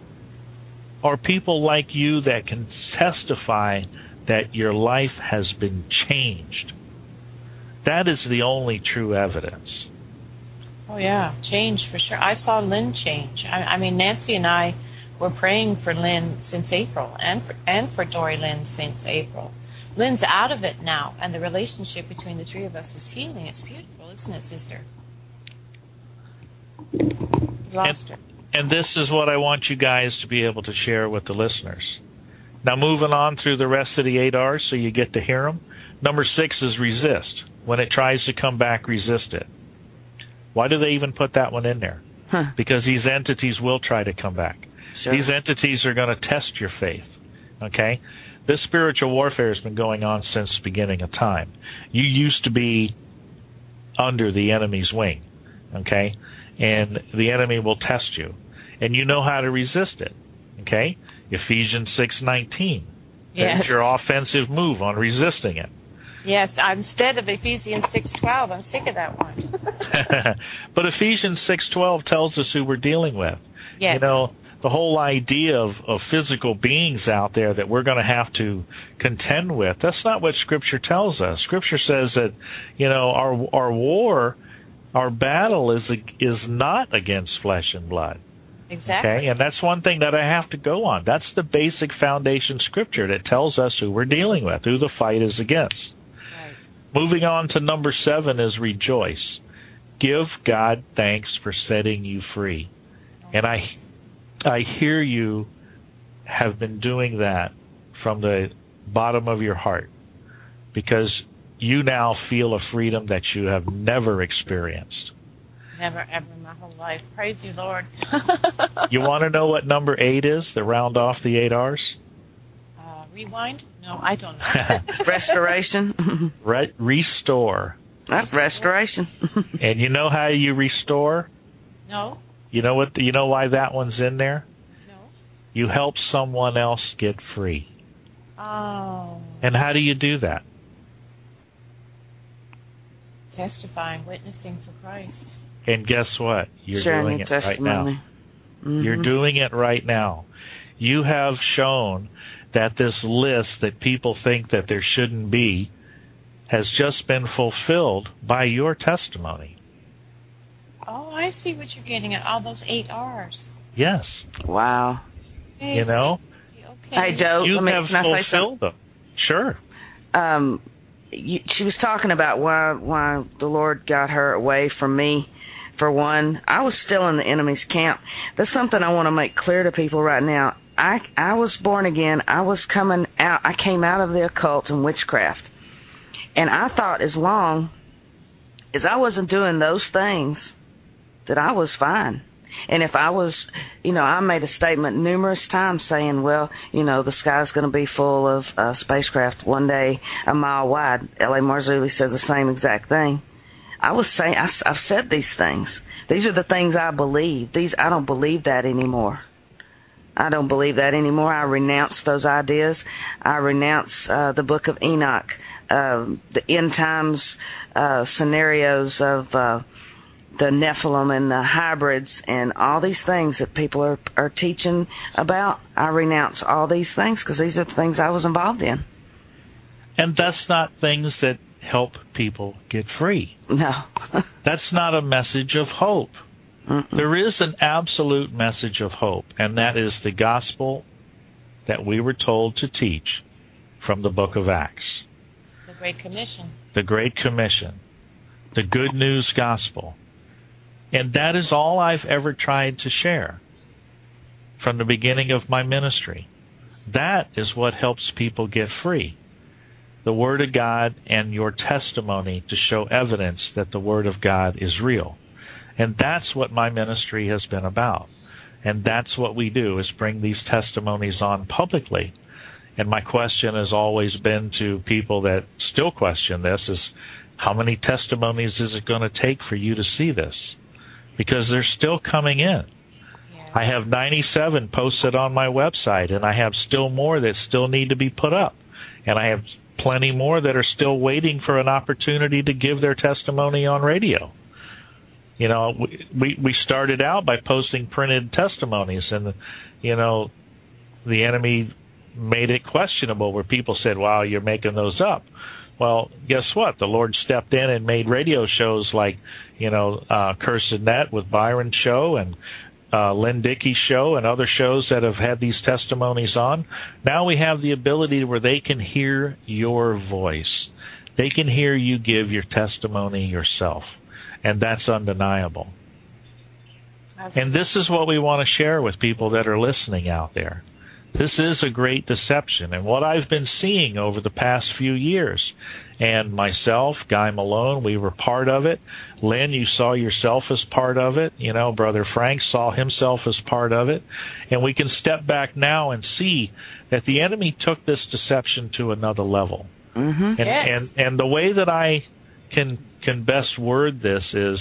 are people like you that can testify that your life has been changed. That is the only true evidence. Oh, yeah, change for sure. I saw Lynn change. I, I mean, Nancy and I were praying for Lynn since April and for, and for Dory Lynn since April. Lynn's out of it now, and the relationship between the three of us is healing. It's beautiful, isn't it, sister? Lost and, her. And this is what I want you guys to be able to share with the listeners. Now, moving on through the rest of the eight R's so you get to hear them. Number six is resist. When it tries to come back, resist it. Why do they even put that one in there? Huh. Because these entities will try to come back. Sure. These entities are going to test your faith. Okay? This spiritual warfare has been going on since the beginning of time. You used to be under the enemy's wing. Okay? And the enemy will test you. And you know how to resist it. Okay? Ephesians six nineteen. Yes. That's your offensive move on resisting it. Yes, instead of Ephesians six twelve, I'm sick of that one. But Ephesians six twelve tells us who we're dealing with. Yes. You know, the whole idea of, of physical beings out there that we're going to have to contend with, that's not what Scripture tells us. Scripture says that, you know, our our war, our battle is is not against flesh and blood. Exactly. Okay, and that's one thing that I have to go on. That's the basic foundation Scripture that tells us who we're dealing with, who the fight is against. Right. Moving on to number seven is rejoice. Give God thanks for setting you free. And I I hear you have been doing that from the bottom of your heart, because you now feel a freedom that you have never experienced. Never, ever in my whole life. Praise you, Lord. You want to know what number eight is, to round off the eight R's? Uh, rewind? No, I don't know. Restoration. Re- restore. That's restoration. And you know how you restore? No. You know what? You know why that one's in there? No. You help someone else get free. Oh. And how do you do that? Testifying, witnessing for Christ. And guess what? You're Sharing doing your it right now. testimony. Mm-hmm. You're doing it right now. You have shown that this list that people think that there shouldn't be has just been fulfilled by your testimony. Oh, I see what you're getting at. All those eight R's. Yes. Wow. Hey, You know? Okay. Hey, Joe, You let me, have can I say fulfilled them. Sure. something? Um, you, she was talking about why why the Lord got her away from me. For one, I was still in the enemy's camp. That's something I want to make clear to people right now. I I was born again. I was coming out. I came out of the occult and witchcraft, and I thought as long as I wasn't doing those things, that I was fine. And if I was, you know, I made a statement numerous times saying, well, you know, the sky's going to be full of uh, spacecraft one day a mile wide. L A Marzulli said the same exact thing. I was saying, I, I've said these things. These are the things I believe. These I don't believe that anymore. I don't believe that anymore. I renounce those ideas. I renounce uh, the Book of Enoch, uh, the end times uh, scenarios of uh, the Nephilim and the hybrids and all these things that people are, are teaching about. I renounce all these things because these are the things I was involved in. And that's not things that help people get free. No. That's not a message of hope. Mm-mm. There is an absolute message of hope, and that is the gospel that we were told to teach from the book of Acts. The Great Commission. The Great Commission. The good news gospel. And that is all I've ever tried to share from the beginning of my ministry. That is what helps people get free. The Word of God and your testimony to show evidence that the Word of God is real. And that's what my ministry has been about. And that's what we do, is bring these testimonies on publicly. And my question has always been to people that still question this is, how many testimonies is it going to take for you to see this? Because they're still coming in. Yeah. I have ninety-seven posted on my website, and I have still more that still need to be put up. And I have plenty more that are still waiting for an opportunity to give their testimony on radio. You know, we we started out by posting printed testimonies, and, you know, the enemy made it questionable where people said, wow, you're making those up. Well, guess what? The Lord stepped in and made radio shows like, you know, uh, Cursed Net with Byron Show and uh, Lynn Dickey's show and other shows that have had these testimonies on. Now we have the ability where they can hear your voice. They can hear you give your testimony yourself. And that's undeniable. And this is what we want to share with people that are listening out there. This is a great deception. And what I've been seeing over the past few years, and myself, Guy Malone, we were part of it. Lynn, you saw yourself as part of it. You know, Brother Frank saw himself as part of it. And we can step back now and see that the enemy took this deception to another level. Mm-hmm. And, Yes. and and the way that I can can best word this is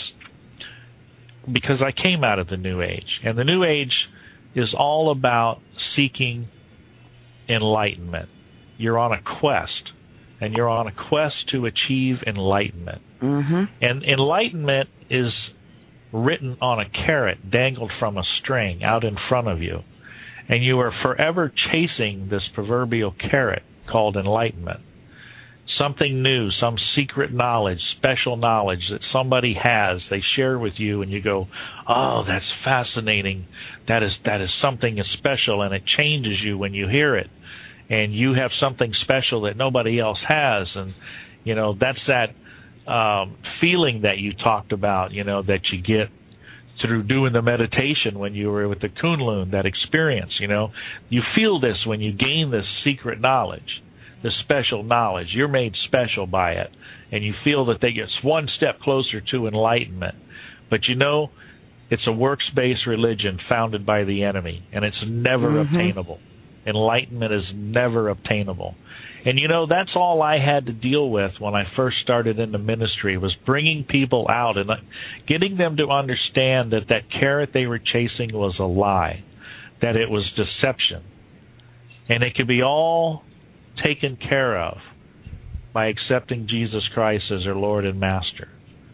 because I came out of the New Age. And the New Age is all about seeking enlightenment. You're on a quest, and you're on a quest to achieve enlightenment. Mm-hmm. And enlightenment is written on a carrot dangled from a string out in front of you. And you are forever chasing this proverbial carrot called enlightenment. Something new, some secret knowledge, special knowledge that somebody has, they share with you, and you go, oh, that's fascinating. That is that is something special, and it changes you when you hear it. And you have something special that nobody else has. And, you know, that's that um, feeling that you talked about, you know, that you get through doing the meditation when you were with the Kunlun, that experience, you know. You feel this when you gain this secret knowledge, this special knowledge. You're made special by it, and you feel that they get one step closer to enlightenment. But, you know, it's a works-based religion founded by the enemy, and it's never Mm-hmm. obtainable. Enlightenment is never obtainable. And, you know, that's all I had to deal with when I first started in the ministry, was bringing people out and getting them to understand that that carrot they were chasing was a lie, that it was deception. And it could be all taken care of by accepting Jesus Christ as their Lord and Master.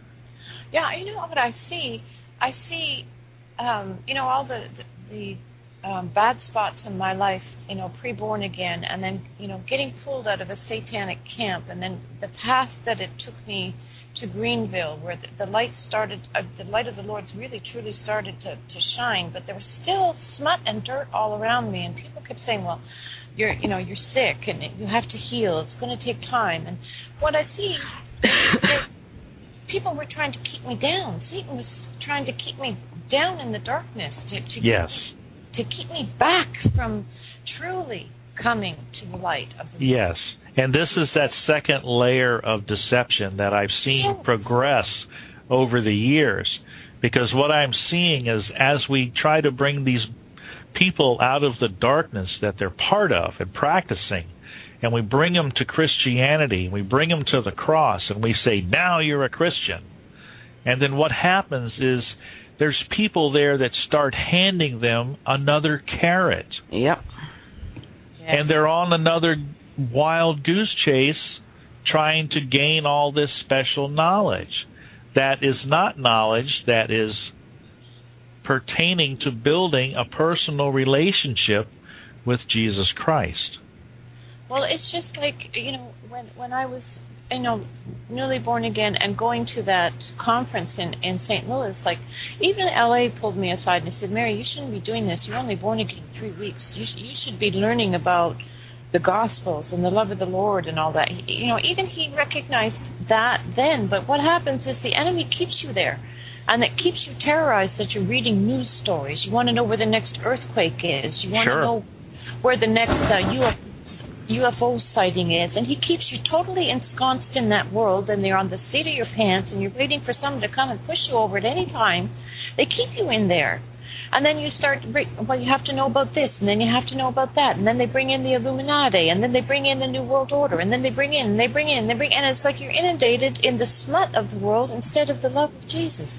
Yeah, you know what I see? I see, um, you know, all the, the, the um, bad spots in my life, you know, pre-born again, and then, you know, getting pulled out of a satanic camp, and then the path that it took me to Greenville, where the, the light started, uh, the light of the Lord's really truly started to, to shine, but there was still smut and dirt all around me, and people kept saying, well, you're, you know, you're sick, and you have to heal. It's going to take time. And what I see is that people were trying to keep me down. Satan was trying to keep me down in the darkness, to, to yes, to keep me back from truly coming to the light of the yes. And this is that second layer of deception that I've seen yes. progress over the years. Because what I'm seeing is as we try to bring these people out of the darkness that they're part of and practicing, and we bring them to Christianity, we bring them to the cross, and we say, now you're a Christian. And then what happens is there's people there that start handing them another carrot. Yep. Yes. And they're on another wild goose chase trying to gain all this special knowledge. That is not knowledge that is pertaining to building a personal relationship with Jesus Christ. Well, it's just like, you know, when when I was, you know, newly born again and going to that conference in, in Saint Louis, like, even L A pulled me aside and said, Mary, you shouldn't be doing this. You're only born again three weeks. You, sh- you should be learning about the Gospels and the love of the Lord and all that. He, you know, even he recognized that then. But what happens is the enemy keeps you there. And it keeps you terrorized that you're reading news stories. You want to know where the next earthquake is. You want Sure. to know where the next uh, U F O U F O sighting is, and he keeps you totally ensconced in that world, and they're on the seat of your pants, and you're waiting for someone to come and push you over at any time. They keep you in there. And then you start, well, you have to know about this, and then you have to know about that, and then they bring in the Illuminati, and then they bring in the New World Order, and then they bring in, and they bring in, and they bring in, and it's like you're inundated in the smut of the world instead of the love of Jesus.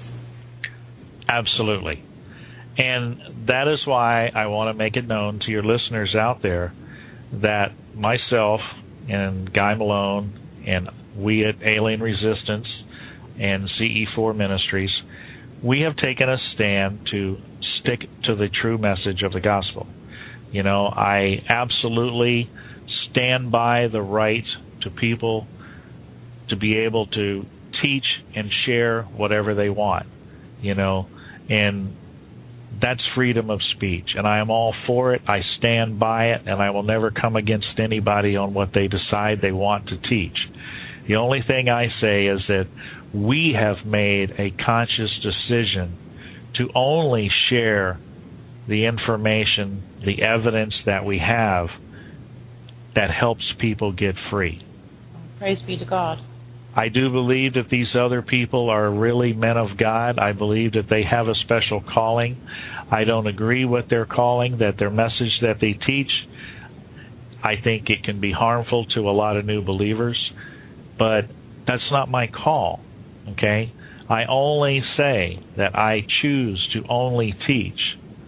Absolutely. And that is why I want to make it known to your listeners out there that myself and Guy Malone and we at Alien Resistance and C E four Ministries, we have taken a stand to stick to the true message of the gospel. You know, I absolutely stand by the right to people to be able to teach and share whatever they want, you know, and that's freedom of speech, and I am all for it. I stand by it, and I will never come against anybody on what they decide they want to teach. The only thing I say is that we have made a conscious decision to only share the information, the evidence that we have that helps people get free. Praise be to God. I do believe that these other people are really men of God. I believe that they have a special calling. I don't agree with their calling, that their message that they teach, I think it can be harmful to a lot of new believers, but that's not my call, okay? I only say that I choose to only teach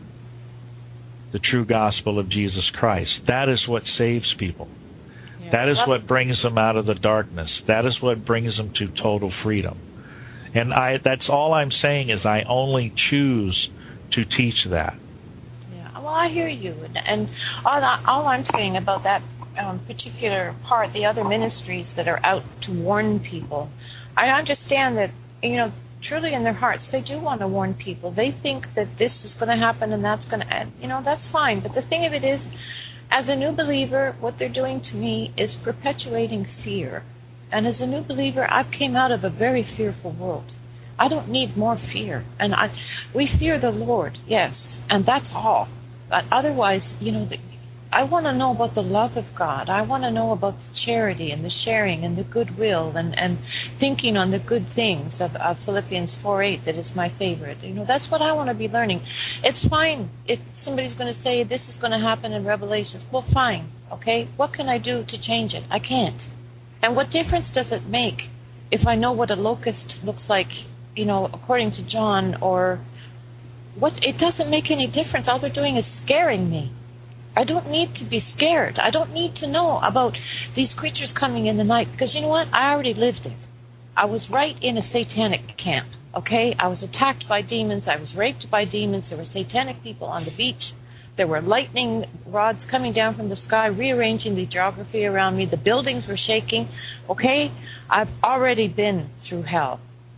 the true gospel of Jesus Christ. That is what saves people. That is what brings them out of the darkness. That is what brings them to total freedom. And I that's all I'm saying is I only choose to teach that. Yeah, well, I hear you. And, and all, I, all I'm saying about that um, particular part, the other ministries that are out to warn people, I understand that, you know, truly in their hearts, they do want to warn people. They think that this is going to happen and that's going to end. You know, that's fine. But the thing of it is, as a new believer, what they're doing to me is perpetuating fear. And as a new believer, I've came out of a very fearful world. I don't need more fear. And I, we fear the Lord, yes, and that's all. But otherwise, you know, the, I want to know about the love of God. I want to know about the charity and the sharing and the goodwill and, and thinking on the good things of, of Philippians four eight that is my favorite. You know, that's what I want to be learning. It's fine if somebody's going to say this is going to happen in Revelation. Well, fine, okay? What can I do to change it? I can't. And what difference does it make if I know what a locust looks like, you know, according to John, or what? It doesn't make any difference. All they're doing is scaring me. I don't need to be scared. I don't need to know about these creatures coming in the night, because you know what? I already lived it. I was right in a satanic camp, okay? I was attacked by demons. I was raped by demons. There were satanic people on the beach There were lightning rods coming down from the sky, rearranging the geography around me. The buildings were shaking. Okay, I've already been through hell.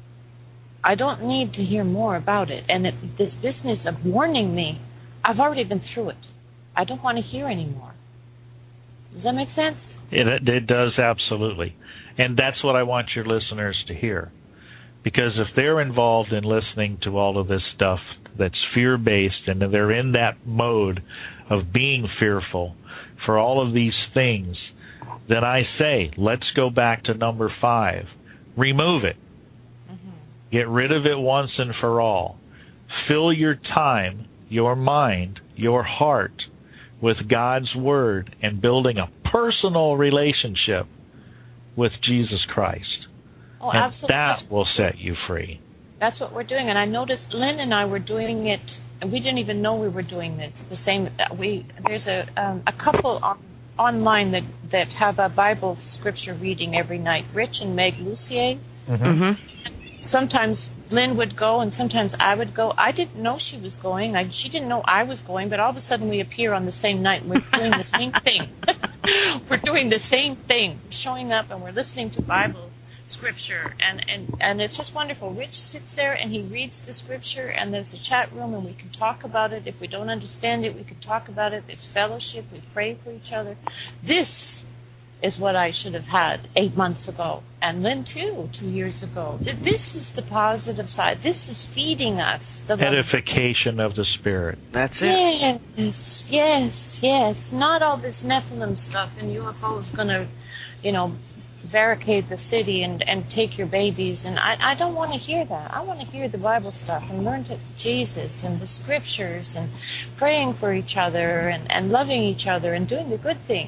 I don't need to hear more about it. And it, this business of warning me, I've already been through it. I don't want to hear anymore. Does that make sense? It, it does, absolutely. And that's what I want your listeners to hear. Because if they're involved in listening to all of this stuff that's fear-based and they're in that mode of being fearful for all of these things, then I say, let's go back to number five. Remove it. Mm-hmm. Get rid of it once and for all. Fill your time, your mind, your heart with God's Word and building a personal relationship with Jesus Christ. Oh, and absolutely. That will set you free. That's what we're doing. And I noticed Lynn and I were doing it, and we didn't even know we were doing it. The same. We There's a um, a couple on, online that, that have a Bible scripture reading every night, Rich and Meg Lucier. Mm-hmm. Mm-hmm. Sometimes Lynn would go, and sometimes I would go. I didn't know she was going. I, she didn't know I was going, but all of a sudden we appear on the same night, and we're doing the same thing. We're doing the same thing, showing up, and we're listening to Bible scripture, and, and, and it's just wonderful. Rich sits there, and he reads the scripture, and there's a chat room, and we can talk about it. If we don't understand it, we can talk about it. There's fellowship. We pray for each other. This is what I should have had eight months ago, and Lynn, too, two years ago. This is the positive side. This is feeding us. The edification of the Spirit. That's it. Yes, yes, yes. Not all this Nephilim stuff and U F Os going to, you know, barricade the city and, and take your babies. And I, I don't want to hear that. I want to hear the Bible stuff and learn to Jesus and the scriptures and praying for each other and, and loving each other and doing the good things.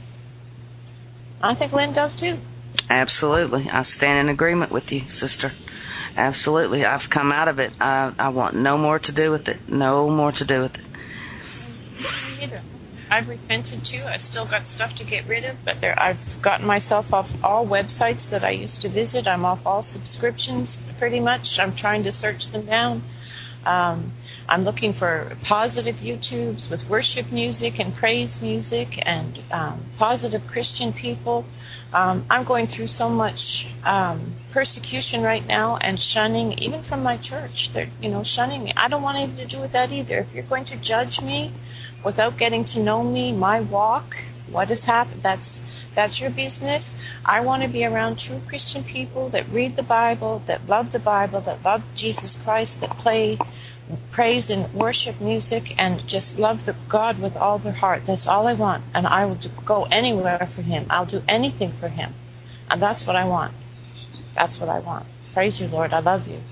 I think Lynn does too. Absolutely. I stand in agreement with you, sister. Absolutely. I've come out of it. I, I want no more to do with it. No more to do with it. Me neither. I've repented too. I've still got stuff to get rid of, but there, I've gotten myself off all websites that I used to visit. I'm off all subscriptions pretty much. I'm trying to search them down. Um, I'm looking for positive YouTubes with worship music and praise music and um, positive Christian people. Um, I'm going through so much um, persecution right now and shunning, even from my church. They're, you know, shunning me. I don't want anything to do with that either. If you're going to judge me without getting to know me, my walk, what has happened, that's that's your business. I want to be around true Christian people that read the Bible, that love the Bible, that love Jesus Christ, that play praise and worship music and just love the God with all their heart. That's all I want. And I will go anywhere for Him. I'll do anything for Him. And that's what I want. That's what I want. Praise you, Lord. I love you.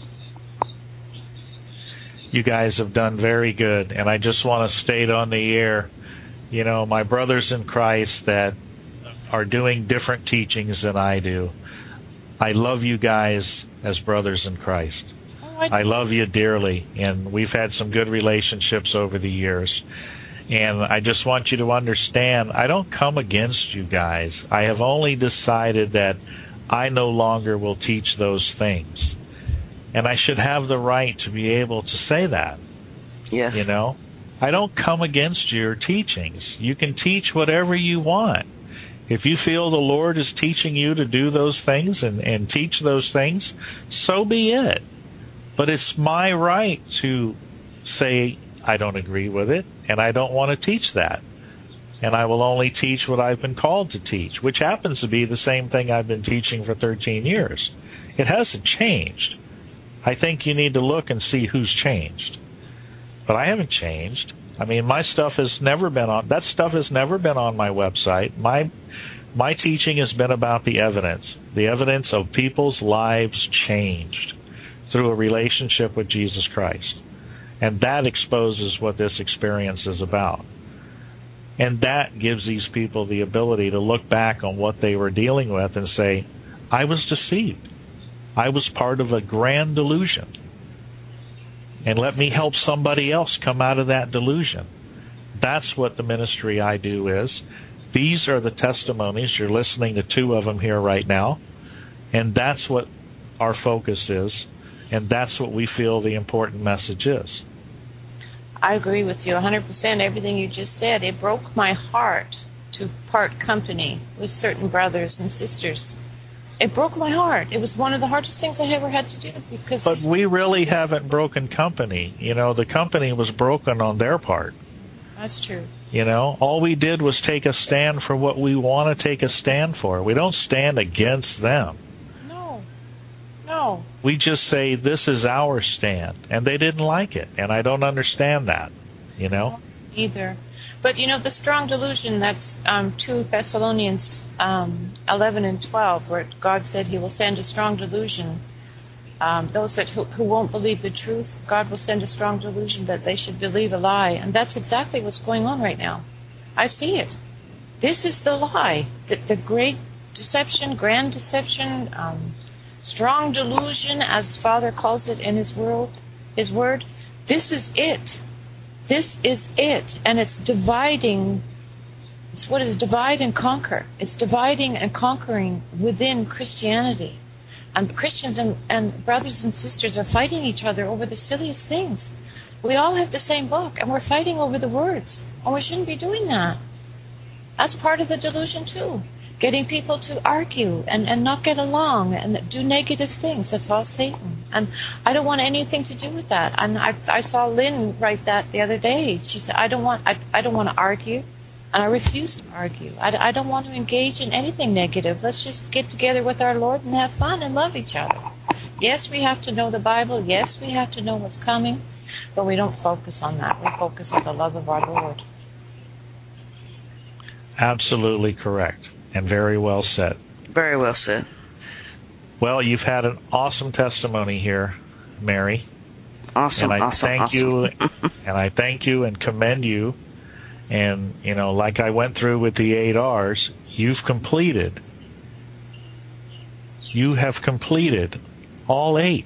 You guys have done very good. And I just want to state on the air, you know, my brothers in Christ that are doing different teachings than I do, I love you guys as brothers in Christ. I love you dearly, and we've had some good relationships over the years. And I just want you to understand, I don't come against you guys. I have only decided that I no longer will teach those things. And I should have the right to be able to say that. Yes. You know? I don't come against your teachings. You can teach whatever you want. If you feel the Lord is teaching you to do those things and, and teach those things, so be it. But it's my right to say I don't agree with it, and I don't want to teach that. And I will only teach what I've been called to teach, which happens to be the same thing I've been teaching for thirteen years. It hasn't changed. I think you need to look and see who's changed. But I haven't changed. I mean, my stuff has never been on, that stuff has never been on my website. My, my teaching has been about the evidence, the evidence of people's lives changed through a relationship with Jesus Christ. And that exposes what this experience is about. And that gives these people the ability to look back on what they were dealing with and say, I was deceived. I was part of a grand delusion. And let me help somebody else come out of that delusion. That's what the ministry I do is. These are the testimonies. You're listening to two of them here right now. And that's what our focus is. And that's what we feel the important message is. I agree with you one hundred percent. Everything you just said, it broke my heart to part company with certain brothers and sisters. It broke my heart. It was one of the hardest things I ever had to do. Because but we really haven't broken company. You know, the company was broken on their part. That's true. You know, all we did was take a stand for what we want to take a stand for. We don't stand against them. No. No. We just say, this is our stand. And they didn't like it. And I don't understand that, you know? Either. But, you know, the strong delusion, that's um, two Thessalonians um, eleven and twelve, where God said he will send a strong delusion. Um, those that who, who won't believe the truth, God will send a strong delusion that they should believe a lie. And that's exactly what's going on right now. I see it. This is the lie. The, the great deception, grand deception, um, strong delusion, as Father calls it in his world, his word. This is it. This is it. And it's dividing. It's what is divide and conquer. It's dividing and conquering within Christianity. And Christians and, and brothers and sisters are fighting each other over the silliest things. We all have the same book, and we're fighting over the words. And we shouldn't be doing that. That's part of the delusion, too. Getting people to argue and, and not get along and do negative things. That's all Satan. And I don't want anything to do with that. And I, I saw Lynn write that the other day. She said, I don't want I, I don't want to argue. And I refuse to argue. I, I don't want to engage in anything negative. Let's just get together with our Lord and have fun and love each other. Yes, we have to know the Bible. Yes, we have to know what's coming. But we don't focus on that. We focus on the love of our Lord. Absolutely correct. And very well said. Very well said. Well, you've had an awesome testimony here, Mary. Awesome. And I awesome, thank awesome. you and I thank you and commend you. And, you know, like I went through with the eight R's, you've completed. You have completed all eight.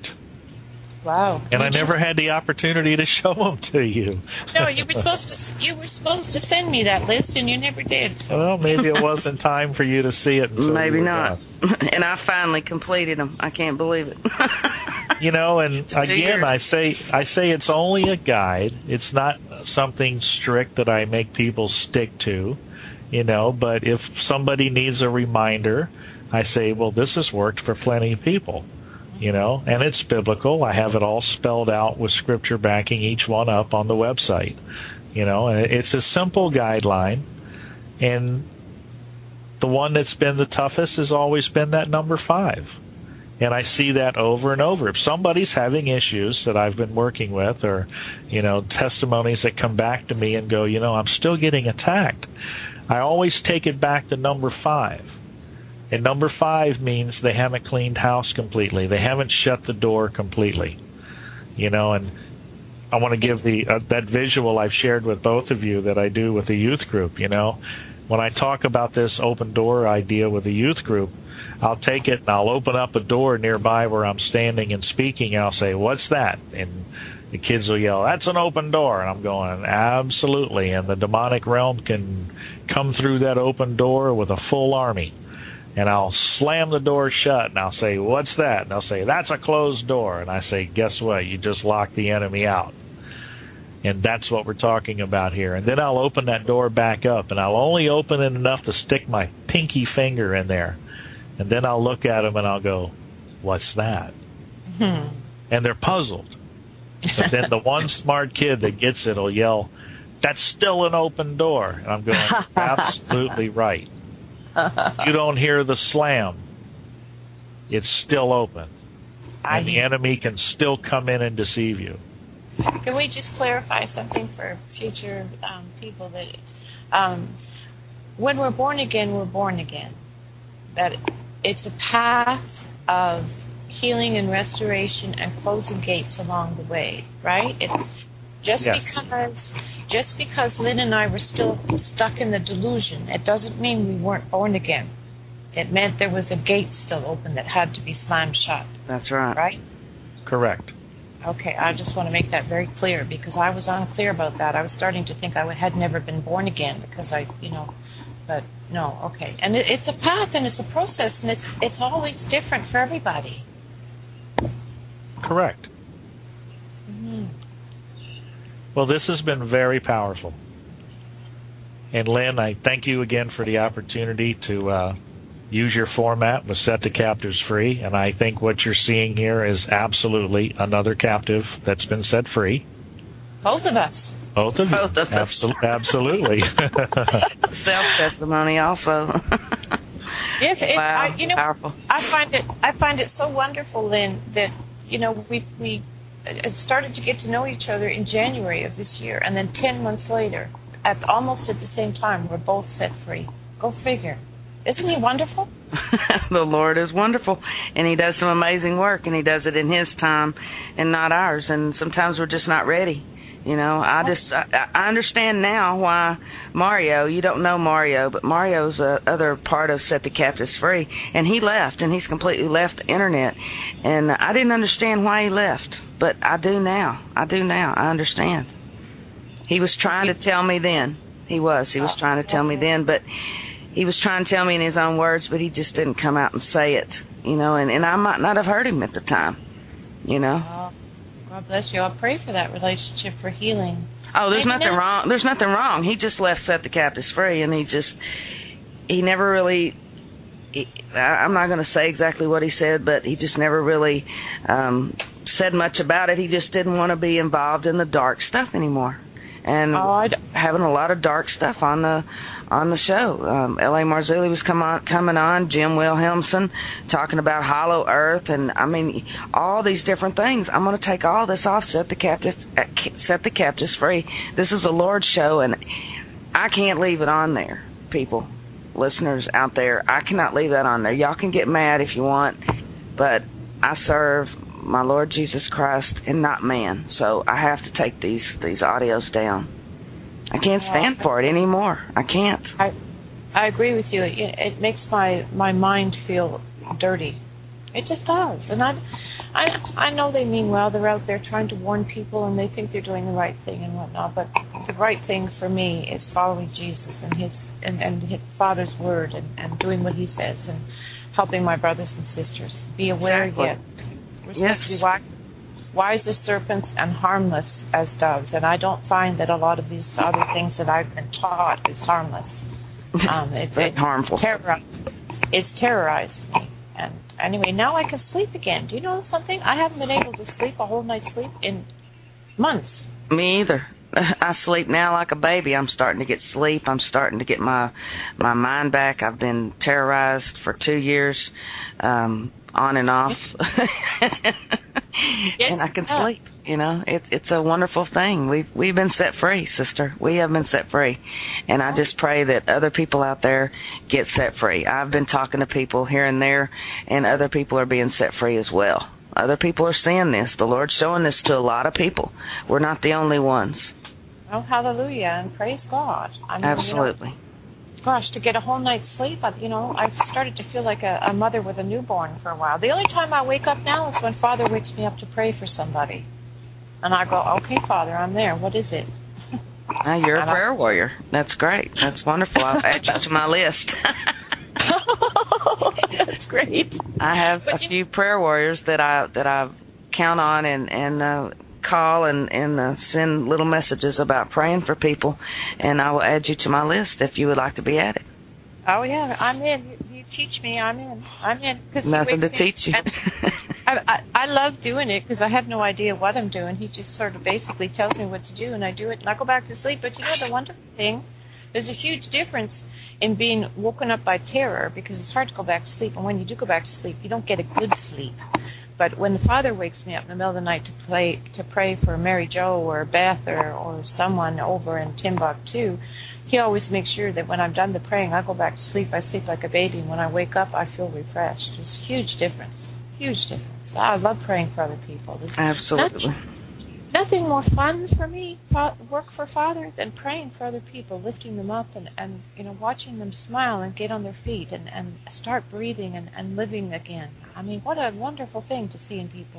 Wow. And I never had the opportunity to show them to you. No, you were supposed to you were supposed to send me that list, and you never did. Well, maybe it wasn't time for you to see it. Until Maybe you were not. done. And I finally completed them. I can't believe it. You know, and again, I say I say it's only a guide. It's not something strict that I make people stick to, you know, but if somebody needs a reminder, I say, well, this has worked for plenty of people, you know, and it's biblical. I have it all spelled out with scripture backing each one up on the website, you know, and it's a simple guideline, and the one that's been the toughest has always been that number five. And I see that over and over. If somebody's having issues that I've been working with, or, you know, testimonies that come back to me and go, you know, I'm still getting attacked, I always take it back to number five. And number five means they haven't cleaned house completely. They haven't shut the door completely. You know, and I want to give the uh, that visual I've shared with both of you that I do with the youth group, you know. When I talk about this open door idea with the youth group, I'll take it and I'll open up a door nearby where I'm standing and speaking, and I'll say, what's that? And the kids will yell, that's an open door. And I'm going, absolutely. And the demonic realm can come through that open door with a full army. And I'll slam the door shut, and I'll say, what's that? And they'll say, that's a closed door. And I say, guess what? You just locked the enemy out. And that's what we're talking about here. And then I'll open that door back up, and I'll only open it enough to stick my pinky finger in there. And then I'll look at them and I'll go, what's that? Hmm. And they're puzzled. But then the one smart kid that gets it will yell, that's still an open door. And I'm going, absolutely right. You don't hear the slam. It's still open. And the enemy can still come in and deceive you. Can we just clarify something for future um, people? That um, when we're born again, we're born again. That it's a path of healing and restoration and closing gates along the way, right? It's just yes. because just because Lynn and I were still stuck in the delusion, it doesn't mean we weren't born again. It meant there was a gate still open that had to be slammed shut. That's right. Right? Correct. Okay, I just want to make that very clear because I was unclear about that. I was starting to think I had never been born again because I, you know, but no, okay. And it, it's a path and it's a process and it's it's always different for everybody. Correct. Mm-hmm. Well, this has been very powerful. And Lynn, I thank you again for the opportunity to uh, use your format with Set the Captives Free. And I think what you're seeing here is absolutely another captive that's been set free. Both of us. Both of you. Both of us. Absol- absolutely. Self-testimony also. Yes, it, wow, I, you know, powerful. I find it. I find it so wonderful, Lynn, that you know we we started to get to know each other in January of this year, and then ten months later, at almost at the same time, we're both set free. Go figure. Isn't he wonderful? The Lord is wonderful, and He does some amazing work, and He does it in His time and not ours. And sometimes we're just not ready. You know, I just I, I understand now why Mario. You don't know Mario, but Mario's a other part of Set the Captives Free, and he left, and he's completely left the internet. And I didn't understand why he left, but I do now. I do now. I understand. He was trying to tell me then. He was. He was trying to tell me then, but he was trying to tell me in his own words, but he just didn't come out and say it. You know, and and I might not have heard him at the time. You know. God bless you. I'll pray for that relationship for healing. Oh, there's Maybe nothing not. wrong. There's nothing wrong. He just left Set the Captives Free, and he just, he never really, he, I'm not going to say exactly what he said, but he just never really um, said much about it. He just didn't want to be involved in the dark stuff anymore. And Oh, I d- having a lot of dark stuff on the on the show. Um, L A Marzulli was come on, coming on, Jim Wilhelmsen, talking about Hollow Earth, and I mean all these different things. I'm going to take all this off, set the captives, set the captives free. This is a Lord's show, and I can't leave it on there, people, listeners out there. I cannot leave that on there. Y'all can get mad if you want, but I serve my Lord Jesus Christ and not man, so I have to take these these audios down. I can't stand for it anymore. I can't. I I agree with you. It, it makes my, my mind feel dirty. It just does. And I, I I know they mean well. They're out there trying to warn people, and they think they're doing the right thing and whatnot. But the right thing for me is following Jesus and his and, and his Father's word, and, and doing what He says, and helping my brothers and sisters. Be aware Exactly. yet. We're Yes. supposed to be wise, wise as serpents and harmless as doves, and I don't find that a lot of these other things that I've been taught is harmless. Um, it, Very it harmful. Terror, it's terrorized me. And anyway, now I can sleep again. Do you know something? I haven't been able to sleep a whole night's sleep in months. Me either. I sleep now like a baby. I'm starting to get sleep. I'm starting to get my my mind back. I've been terrorized for two years, um, on and off, Yes. and I can Yeah. sleep. You know, it, it's a wonderful thing. We've we've been set free, sister. We have been set free, and I just pray that other people out there get set free. I've been talking to people here and there, and other people are being set free as well. Other people are seeing this. The Lord's showing this to a lot of people. We're not the only ones. Oh, hallelujah, and praise God. I mean, Absolutely. You know, gosh, to get a whole night's sleep, I, you know, I started to feel like a, a mother with a newborn for a while. The only time I wake up now is when Father wakes me up to pray for somebody. And I go, okay, Father, I'm there. What is it? Now you're a And I- prayer warrior. That's great. That's wonderful. I'll add you to my list. That's great. I have But a you- few prayer warriors that I that I count on and and uh, call and and uh, send little messages about praying for people, and I will add you to my list if you would like to be added. Oh, yeah, I'm in. You, you teach me, I'm in. I'm in. 'Cause he Nothing to wakes me- teach you. and I, I, I love doing it because I have no idea what I'm doing. He just sort of basically tells me what to do, and I do it, and I go back to sleep. But you know, the wonderful thing, there's a huge difference in being woken up by terror, because it's hard to go back to sleep, and when you do go back to sleep, you don't get a good sleep. But when the Father wakes me up in the middle of the night to play to pray for Mary Jo or Beth or, or someone over in Timbuktu, he always makes sure that when I'm done the praying, I go back to sleep. I sleep like a baby, and when I wake up, I feel refreshed. It's a huge difference. Huge difference. I love praying for other people. There's Absolutely. Nothing, nothing more fun for me, work for Father, than praying for other people, lifting them up, and, and you know, watching them smile and get on their feet and, and start breathing and, and living again. I mean, what a wonderful thing to see in people.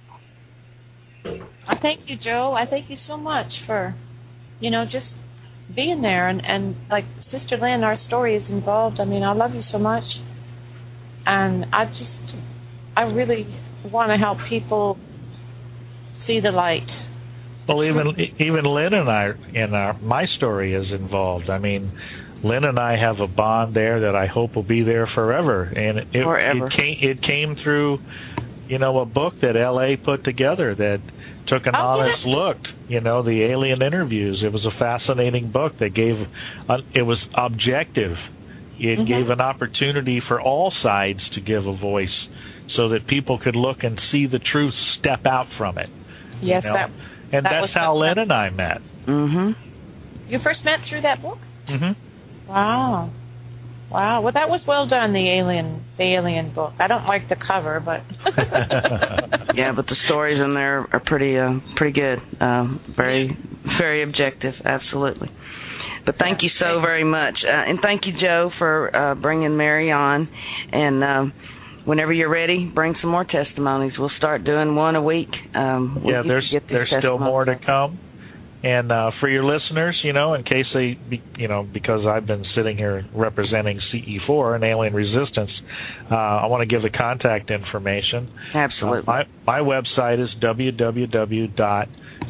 I thank you, Joe. I thank you so much for, you know, just being there. And, and like Sister Lynn, our story is involved. I mean, I love you so much. And I just, I really want to help people see the light, Well, even even Lynn and I, in our, my story is involved. I mean, Lynn and I have a bond there that I hope will be there forever. And it, forever. it came it came through, you know, a book that L A put together that took an oh, honest yeah. look. You know, the alien interviews. It was a fascinating book that gave. Uh, it was objective. It mm-hmm. gave an opportunity for all sides to give a voice, so that people could look and see the truth step out from it. Yes, you know? that. And that that's how Lynn and I met. Mhm. You first met through that book? Mhm. Wow. Wow. Well, that was well done. The alien, the alien book. I don't like the cover, but. Yeah, but the stories in there are pretty, uh, pretty good. Um, very, very objective. Absolutely. But thank you so very much, uh, and thank you, Joe, for uh, bringing Mary on. And um, whenever you're ready, bring some more testimonies. We'll start doing one a week. Um, yeah, there's there's still more to come. And uh, for your listeners, you know, in case they, be, you know, because I've been sitting here representing C E four and Alien Resistance, uh, I want to give the contact information. Absolutely. Uh, my my website is w w w dot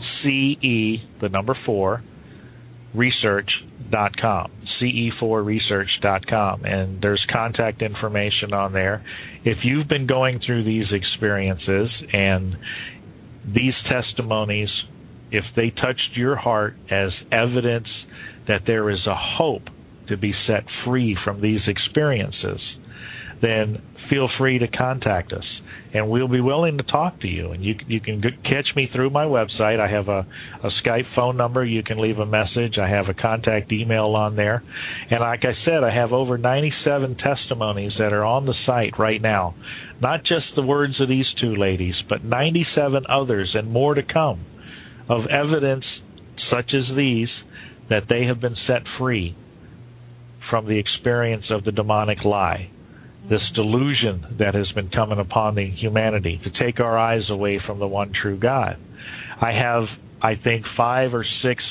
c e the number four research dot com. C E four research dot com, and there's contact information on there. If you've been going through these experiences and these testimonies, if they touched your heart as evidence that there is a hope to be set free from these experiences, then feel free to contact us, and we'll be willing to talk to you. And you you can g- catch me through my website. I have a, a Skype phone number. You can leave a message. I have a contact email on there. And like I said, I have over ninety-seven testimonies that are on the site right now. Not just the words of these two ladies, but ninety-seven others and more to come of evidence such as these that they have been set free from the experience of the demonic lie. This delusion that has been coming upon the humanity to take our eyes away from the one true God. I have, I think, five or six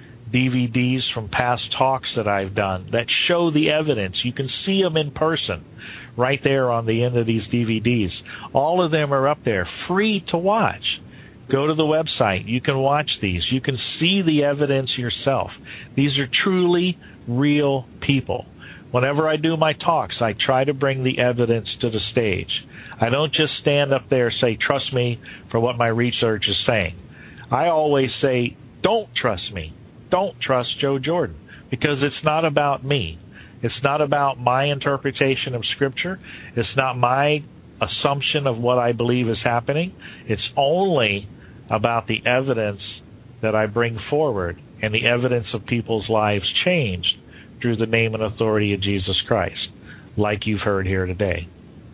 D V Ds from past talks that I've done that show the evidence. You can see them in person right there on the end of these D V Ds. All of them are up there, free to watch. Go to the website. You can watch these. You can see the evidence yourself. These are truly real people. Whenever I do my talks, I try to bring the evidence to the stage. I don't just stand up there and say, trust me for what my research is saying. I always say, don't trust me. Don't trust Joe Jordan, because it's not about me. It's not about my interpretation of Scripture. It's not my assumption of what I believe is happening. It's only about the evidence that I bring forward and the evidence of people's lives changed through the name and authority of Jesus Christ, like you've heard here today.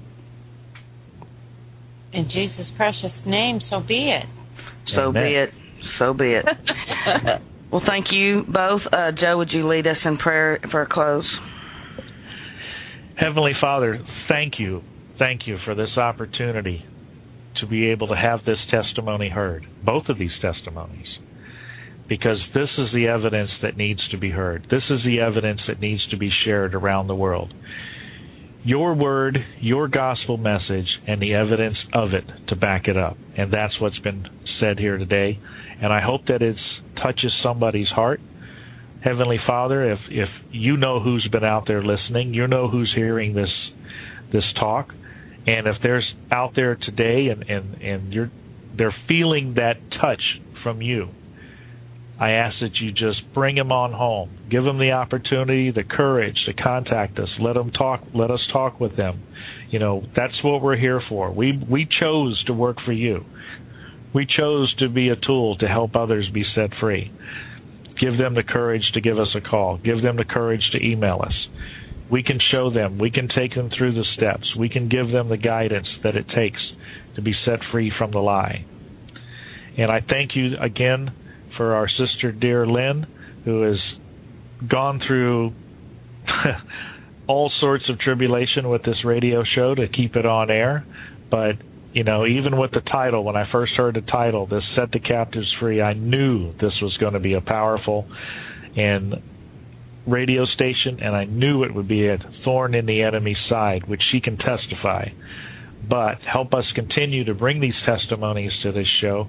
In Jesus' precious name, so be it. So Amen. be it. So be it. Well, thank you both. Uh, Joe, would you lead us in prayer for a close? Heavenly Father, thank you. Thank you for this opportunity to be able to have this testimony heard, both of these testimonies, because this is the evidence that needs to be heard. This is the evidence that needs to be shared around the world. Your word, your gospel message, and the evidence of it to back it up. And that's what's been said here today. And I hope that it touches somebody's heart. Heavenly Father, if if you know who's been out there listening, you know who's hearing this this talk, and if there's out there today and, and, and you're they're feeling that touch from you, I ask that you just bring them on home. Give them the opportunity, the courage to contact us. Let them talk. Let us talk with them. You know, that's what we're here for. We we chose to work for you. We chose to be a tool to help others be set free. Give them the courage to give us a call. Give them the courage to email us. We can show them. We can take them through the steps. We can give them the guidance that it takes to be set free from the lie. And I thank you again for our sister, dear Lynn, who has gone through all sorts of tribulation with this radio show to keep it on air. But, you know, even with the title, when I first heard the title, this Set the Captives Free, I knew this was going to be a powerful and radio station, and I knew it would be a thorn in the enemy's side, which she can testify. But help us continue to bring these testimonies to this show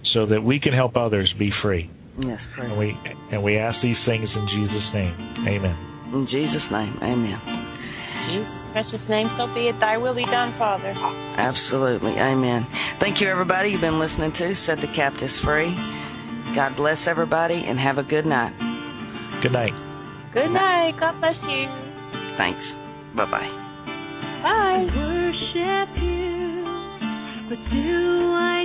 so that we can help others be free. Yes, free. And we and we ask these things in Jesus' name. Amen. In Jesus' name, amen. Jesus' precious name, so be it. Thy will be done, Father. Absolutely, amen. Thank you, everybody. You've been listening to Set the Captives Free. God bless everybody, and have a good night. Good night. Good night. God bless you. Thanks. Bye-bye. Bye. I worship you, but do I